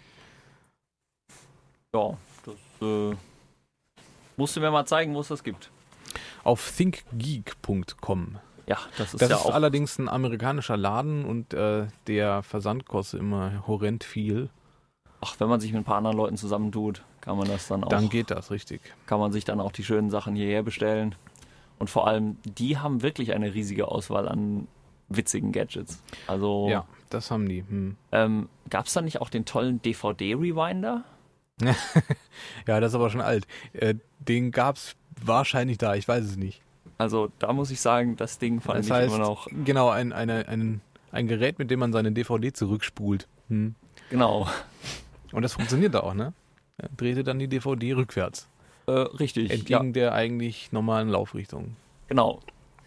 Ja, das musst du mir mal zeigen, wo es das gibt. Auf thinkgeek.com. Ja, das ist Das ja ist auch. allerdings ein amerikanischer Laden und der Versand kostet immer horrend viel. Ach, wenn man sich mit ein paar anderen Leuten zusammentut, kann man das dann auch. Dann geht das, richtig. Kann man sich dann auch die schönen Sachen hierher bestellen. Und vor allem, die haben wirklich eine riesige Auswahl an witzigen Gadgets. Also Ja, das haben die. gab es da nicht auch den tollen DVD-Rewinder? Ja, das ist aber schon alt. Den gab es wahrscheinlich da, ich weiß es nicht. Also da muss ich sagen, das Ding fand Das ich heißt, immer noch. genau, ein Gerät, mit dem man seine DVD zurückspult. Genau, Und das funktioniert da auch, ne? Er drehte dann die DVD rückwärts. richtig. Entgegen der eigentlich normalen Laufrichtung. Genau.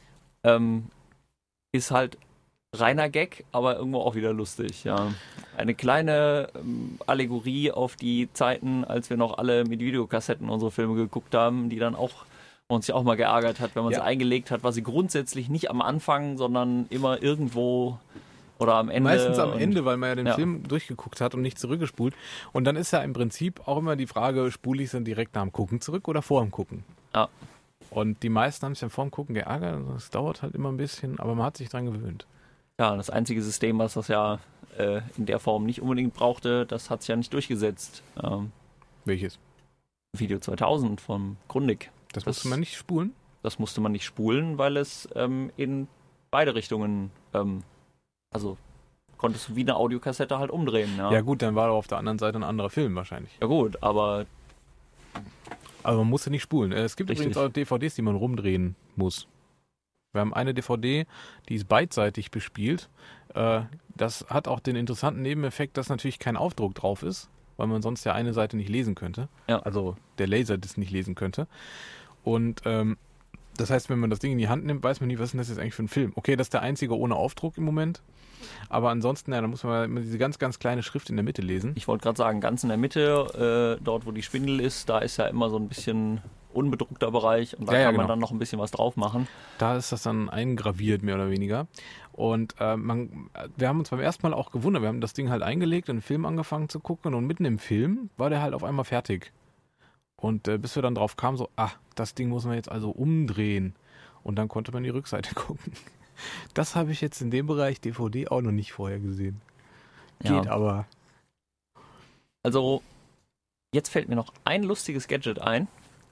Ist halt reiner Gag, aber irgendwo auch wieder lustig, ja. Eine kleine Allegorie auf die Zeiten, als wir noch alle mit Videokassetten unsere Filme geguckt haben, die dann auch uns ja auch mal geärgert hat, wenn man Ja. sie eingelegt hat, war sie grundsätzlich nicht am Anfang, sondern immer irgendwo oder am Ende. Meistens am und- Ende, weil man ja den Ja. Film durchgeguckt hat und nicht zurückgespult. Und dann ist ja im Prinzip auch immer die Frage, spule ich es dann direkt nach dem Gucken zurück oder vor dem Gucken? Ja. Und die meisten haben sich dann vor dem Gucken geärgert. Also es dauert halt immer ein bisschen, aber man hat sich dran gewöhnt. Ja, das einzige System, was das ja in der Form nicht unbedingt brauchte, das hat sich ja nicht durchgesetzt. Welches? Video 2000 vom Grundig. Das Das- musste man nicht spulen? Das musste man nicht spulen, weil es in beide Richtungen, also konntest du wie eine Audiokassette halt umdrehen. Ja, Ja gut, dann war auf der anderen Seite ein anderer Film wahrscheinlich. ja gut, aber Aber man musste nicht spulen. Es gibt Richtig. übrigens auch DVDs, die man rumdrehen muss. Wir haben eine DVD, die ist beidseitig bespielt. Das hat auch den interessanten Nebeneffekt, dass natürlich kein Aufdruck drauf ist, weil man sonst ja eine Seite nicht lesen könnte. Ja. Also der Laser das nicht lesen könnte. Und das heißt, wenn man das Ding in die Hand nimmt, weiß man nie, was ist denn das jetzt eigentlich für ein Film. Okay, das ist der einzige ohne Aufdruck im Moment. Aber ansonsten, ja, da muss man immer diese ganz, ganz kleine Schrift in der Mitte lesen. ich wollte gerade sagen, ganz in der Mitte, dort wo die Spindel ist, da ist ja immer so ein bisschen unbedruckter Bereich und da Ja, ja, kann man genau. dann noch ein bisschen was drauf machen. Da ist das dann eingraviert, mehr oder weniger. Und wir haben uns beim ersten Mal auch gewundert. Wir haben das Ding halt eingelegt, einen Film angefangen zu gucken und mitten im Film war der halt auf einmal fertig. Und bis wir dann drauf kamen, so, das Ding muss man jetzt also umdrehen. Und dann konnte man die Rückseite gucken. Das habe ich jetzt in dem Bereich DVD auch noch nicht vorher gesehen. Ja. Geht aber. Also, jetzt fällt mir noch ein lustiges Gadget ein,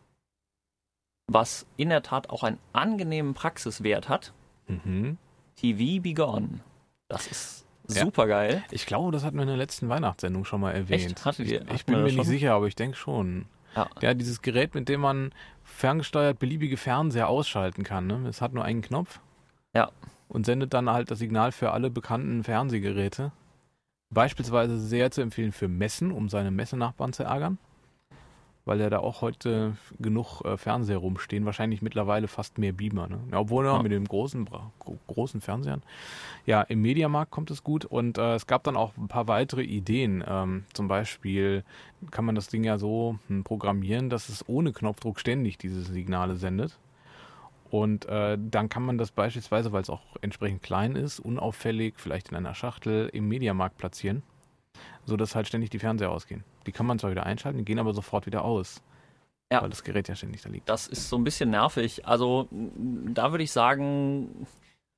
was in der Tat auch einen angenehmen Praxiswert hat. Mhm. TV Be Gone. Das ist Ja. super geil. Ich glaube, das hatten wir in der letzten Weihnachtssendung schon mal erwähnt. Echt? Hattet ihr- Ich hatten bin wir mir das nicht schon? sicher, aber ich denke schon. Ja. Ja, dieses Gerät, mit dem man ferngesteuert beliebige Fernseher ausschalten kann. Ne? Es hat nur einen Knopf. Ja. Und sendet dann halt das Signal für alle bekannten Fernsehgeräte. Beispielsweise sehr zu empfehlen für Messen, um seine Messenachbarn zu ärgern. Weil ja da auch heute genug Fernseher rumstehen. Wahrscheinlich mittlerweile fast mehr Beamer. Ne? Ja, obwohl Ja. mit den großen Fernsehern. Ja, im Mediamarkt kommt es gut. Und es gab dann auch ein paar weitere Ideen. Zum Beispiel kann man das Ding ja so programmieren, dass es ohne Knopfdruck ständig diese Signale sendet. Und dann kann man das beispielsweise, weil es auch entsprechend klein ist, unauffällig, vielleicht in einer Schachtel im Mediamarkt platzieren, sodass halt ständig die Fernseher ausgehen. Die kann man zwar wieder einschalten, die gehen aber sofort wieder aus. Ja. Weil das Gerät ja ständig da liegt. Das ist so ein bisschen nervig. Also, da würde ich sagen,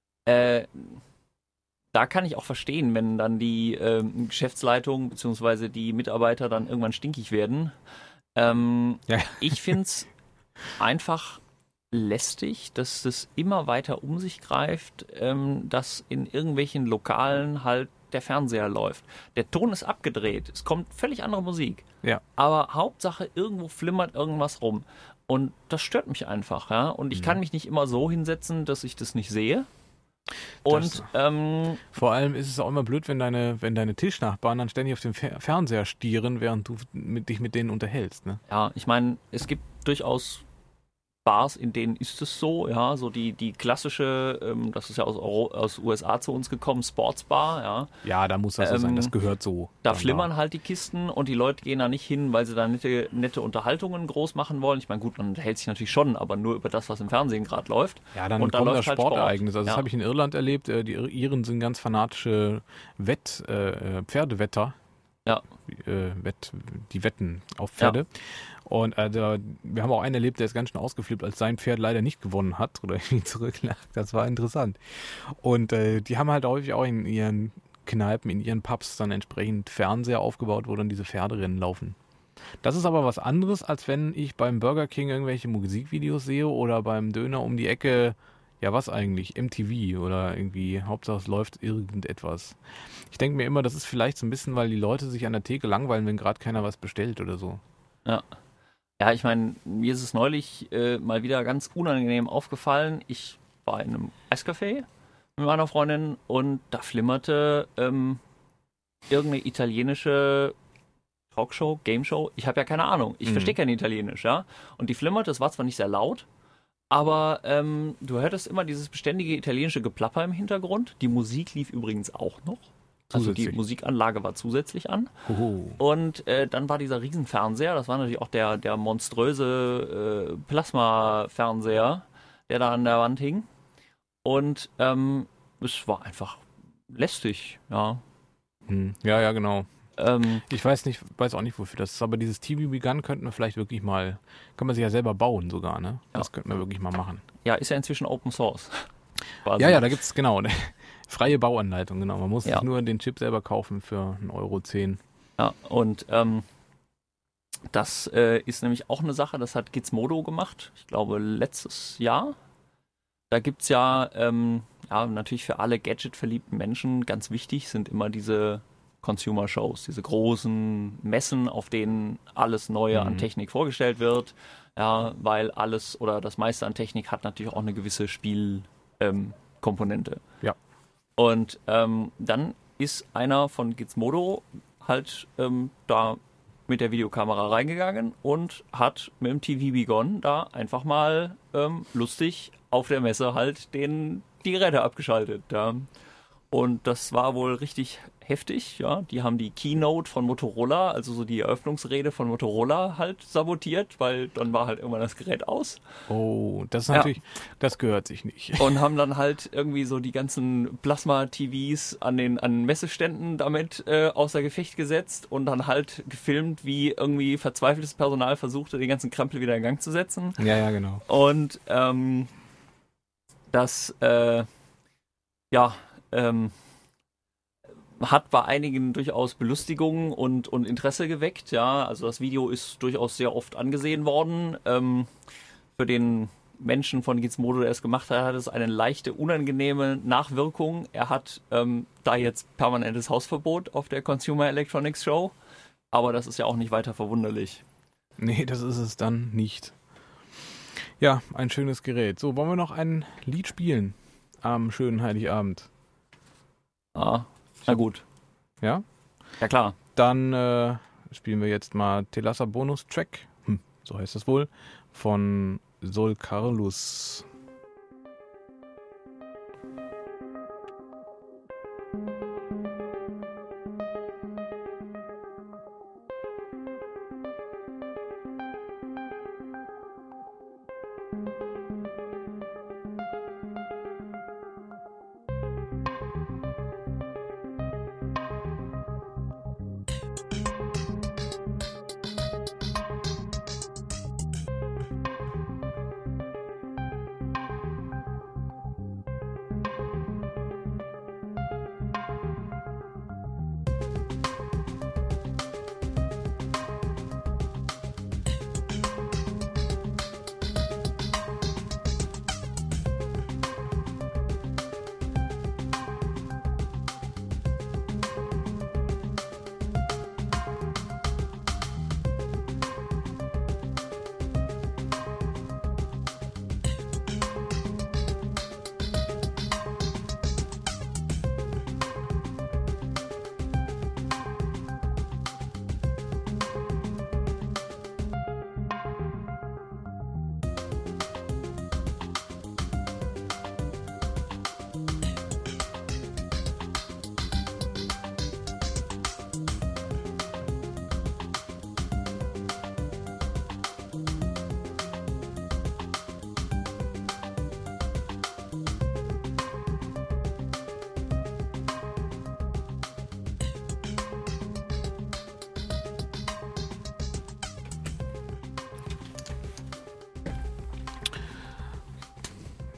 da kann ich auch verstehen, wenn dann die Geschäftsleitung bzw. die Mitarbeiter dann irgendwann stinkig werden. Ja. Ich finde es einfach lästig, dass das immer weiter um sich greift, dass in irgendwelchen Lokalen halt der Fernseher läuft. Der Ton ist abgedreht, es kommt völlig andere Musik. Ja. Aber Hauptsache, irgendwo flimmert irgendwas rum. Und das stört mich einfach, ja. Und ich kann mich nicht immer so hinsetzen, dass ich das nicht sehe. Und Vor allem ist es auch immer blöd, wenn deine Tischnachbarn dann ständig auf den Fernseher stieren, während du dich mit denen unterhältst. Ne? ja, ich meine, es gibt durchaus Bars, in denen ist es so, ja, so die klassische, das ist ja aus USA zu uns gekommen, Sportsbar, ja. Ja, da muss das so sein, das gehört so. Da dann flimmern halt die Kisten und die Leute gehen da nicht hin, weil sie da nette Unterhaltungen groß machen wollen. Ich meine, gut, man hält sich natürlich schon, aber nur über das, was im Fernsehen gerade läuft. Ja, dann und da kommt das läuft halt Sportereignis. Sport. Also das Ja. habe ich in Irland erlebt. Die Iren sind ganz fanatische Pferdewetter. Ja. Die wetten auf Pferde. Und wir haben auch einen erlebt, der ist ganz schön ausgeflippt, als sein Pferd leider nicht gewonnen hat oder irgendwie zurücklag. Das war interessant. Und die haben halt häufig auch in ihren Kneipen, in ihren Pubs dann entsprechend Fernseher aufgebaut, wo dann diese Pferderennen laufen. Das ist aber was anderes, als wenn ich beim Burger King irgendwelche Musikvideos sehe oder beim Döner um die Ecke, ja was eigentlich, MTV oder irgendwie, Hauptsache es läuft irgendetwas. Ich denke mir immer, das ist vielleicht so ein bisschen, weil die Leute sich an der Theke langweilen, wenn gerade keiner was bestellt oder so. Ja. Ja, ich meine, mir ist es neulich mal wieder ganz unangenehm aufgefallen. Ich war in einem Eiscafé mit meiner Freundin und da flimmerte irgendeine italienische Talkshow, Gameshow. Ich habe ja keine Ahnung. Ich verstehe kein Italienisch, ja. Und die flimmerte, das war zwar nicht sehr laut, aber du hörtest immer dieses beständige italienische Geplapper im Hintergrund. Die Musik lief übrigens auch noch. Also die Zusätzlich. Musikanlage war zusätzlich an. Hoho. Und dann war dieser Riesenfernseher, das war natürlich auch der monströse Plasma-Fernseher, der da an der Wand hing. Und es war einfach lästig, ja. Ja, genau. Ähm, Ich weiß auch nicht, wofür das ist, aber dieses TV Begun könnten wir vielleicht wirklich mal, kann man sich ja selber bauen sogar, ne? Das könnten wir wirklich mal machen. ja, ist ja inzwischen Open Source. Quasi. Ja, da gibt's genau, eine freie Bauanleitung, genau. Man muss Ja. sich nur den Chip selber kaufen für 1,10 €. Ja, und das ist nämlich auch eine Sache, das hat Gizmodo gemacht, ich glaube letztes Jahr. Da gibt's ja natürlich für alle Gadget-verliebten Menschen ganz wichtig sind immer diese Consumer-Shows, diese großen Messen, auf denen alles Neue an Technik vorgestellt wird. Ja, weil alles oder das meiste an Technik hat natürlich auch eine gewisse Spielkomponente. Ja. Und dann ist einer von Gizmodo halt da mit der Videokamera reingegangen und hat mit dem TV Begun da einfach mal lustig auf der Messe halt die Geräte abgeschaltet. Ja. Und das war wohl richtig heftig, ja. Die haben die Keynote von Motorola, also so die Eröffnungsrede von Motorola halt sabotiert, weil dann war halt irgendwann das Gerät aus. Oh, das ist Ja. natürlich, das gehört sich nicht. Und haben dann halt irgendwie so die ganzen Plasma-TVs an Messeständen damit außer Gefecht gesetzt und dann halt gefilmt, wie irgendwie verzweifeltes Personal versuchte, den ganzen Krempel wieder in Gang zu setzen. Ja, genau. Und das hat bei einigen durchaus Belustigung und Interesse geweckt. Ja, also das Video ist durchaus sehr oft angesehen worden. Für den Menschen von Gizmodo, der es gemacht hat, hat es eine leichte, unangenehme Nachwirkung. Er hat da jetzt permanentes Hausverbot auf der Consumer Electronics Show. Aber das ist ja auch nicht weiter verwunderlich. Nee, das ist es dann nicht. Ja, ein schönes Gerät. So, wollen wir noch ein Lied spielen am schönen Heiligabend? Ah, na gut. Ja? Ja klar. Dann spielen wir jetzt mal Telassa Bonus Track, so heißt das wohl, von Sol Carlos.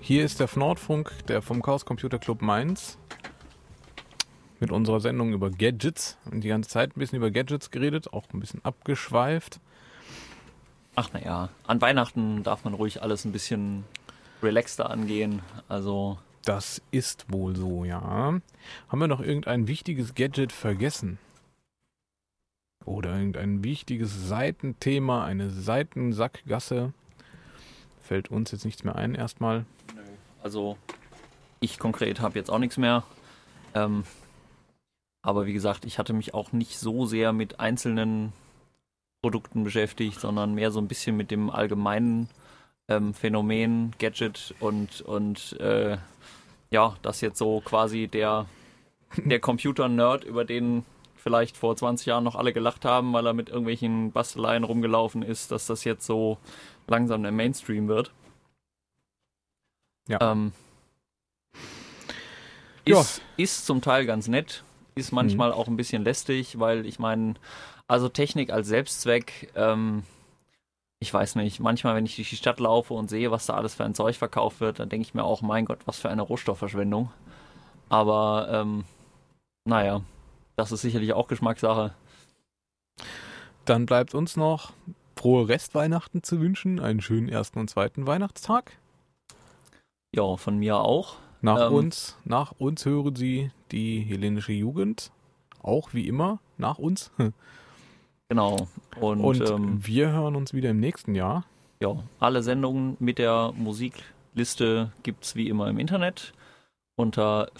Hier ist der Nordfunk, der vom Chaos Computer Club Mainz. Mit unserer Sendung über Gadgets. Und die ganze Zeit ein bisschen über Gadgets geredet, auch ein bisschen abgeschweift. Ach naja, an Weihnachten darf man ruhig alles ein bisschen relaxter angehen. Also Das ist wohl so, ja. Haben wir noch irgendein wichtiges Gadget vergessen? Oder irgendein wichtiges Seitenthema, eine Seitensackgasse? Fällt uns jetzt nichts mehr ein erstmal. Also ich konkret habe jetzt auch nichts mehr. Aber wie gesagt, ich hatte mich auch nicht so sehr mit einzelnen Produkten beschäftigt, sondern mehr so ein bisschen mit dem allgemeinen Phänomen Gadget und ja, dass jetzt so quasi der Computer-Nerd, über den vielleicht vor 20 Jahren noch alle gelacht haben, weil er mit irgendwelchen Basteleien rumgelaufen ist, dass das jetzt so langsam der Mainstream wird. Ja. Ist zum Teil ganz nett, ist manchmal auch ein bisschen lästig, weil ich meine, also Technik als Selbstzweck, ich weiß nicht, manchmal, wenn ich durch die Stadt laufe und sehe, was da alles für ein Zeug verkauft wird, dann denke ich mir auch, mein Gott, was für eine Rohstoffverschwendung. Aber, naja, das ist sicherlich auch Geschmackssache. Dann bleibt uns noch frohe Restweihnachten zu wünschen, einen schönen ersten und zweiten Weihnachtstag. Ja, von mir auch. Nach uns hören Sie die hellenische Jugend, auch wie immer, nach uns. Genau. Und wir hören uns wieder im nächsten Jahr. Ja, alle Sendungen mit der Musikliste gibt's wie immer im Internet unter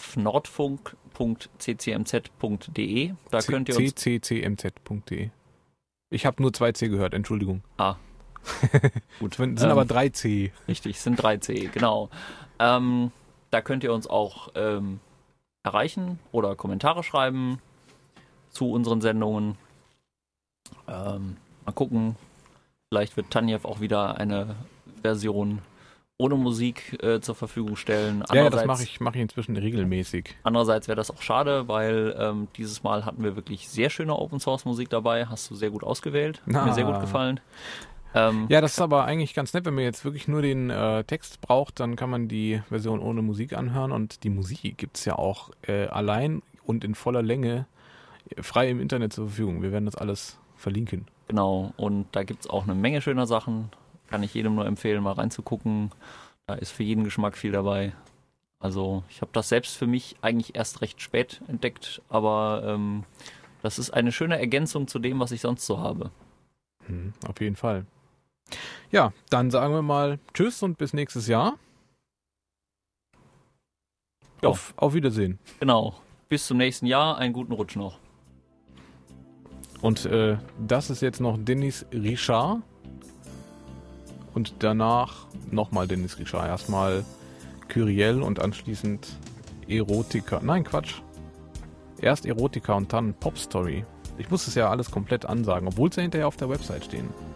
nordfunk.ccmz.de. Da könnt ihr uns... cccmz.de. Ich habe nur 2C gehört, Entschuldigung. Gut. Sind aber 3C. Richtig, sind 3C, genau. Da könnt ihr uns auch erreichen oder Kommentare schreiben zu unseren Sendungen. Mal gucken, vielleicht wird Tanjev auch wieder eine Version ohne Musik zur Verfügung stellen. Ja, das mache ich inzwischen regelmäßig. Andererseits wäre das auch schade, weil dieses Mal hatten wir wirklich sehr schöne Open-Source-Musik dabei. Hast du sehr gut ausgewählt. Hat mir sehr gut gefallen. Ja, das ist aber eigentlich ganz nett, wenn man jetzt wirklich nur den Text braucht, dann kann man die Version ohne Musik anhören und die Musik gibt es ja auch allein und in voller Länge frei im Internet zur Verfügung. Wir werden das alles verlinken. Genau, und da gibt es auch eine Menge schöner Sachen. Kann ich jedem nur empfehlen, mal reinzugucken. Da ist für jeden Geschmack viel dabei. Also ich habe das selbst für mich eigentlich erst recht spät entdeckt, aber das ist eine schöne Ergänzung zu dem, was ich sonst so habe. Auf jeden Fall. Ja, dann sagen wir mal Tschüss und bis nächstes Jahr. Ja. Auf Wiedersehen. Genau. Bis zum nächsten Jahr. Einen guten Rutsch noch. Und das ist jetzt noch Dennis Richard. Und danach nochmal Dennis Richard. Erstmal Kyriell und anschließend Erotika. Nein, Quatsch. Erst Erotika und dann Pop Story. Ich muss es ja alles komplett ansagen, obwohl es ja hinterher auf der Website stehen.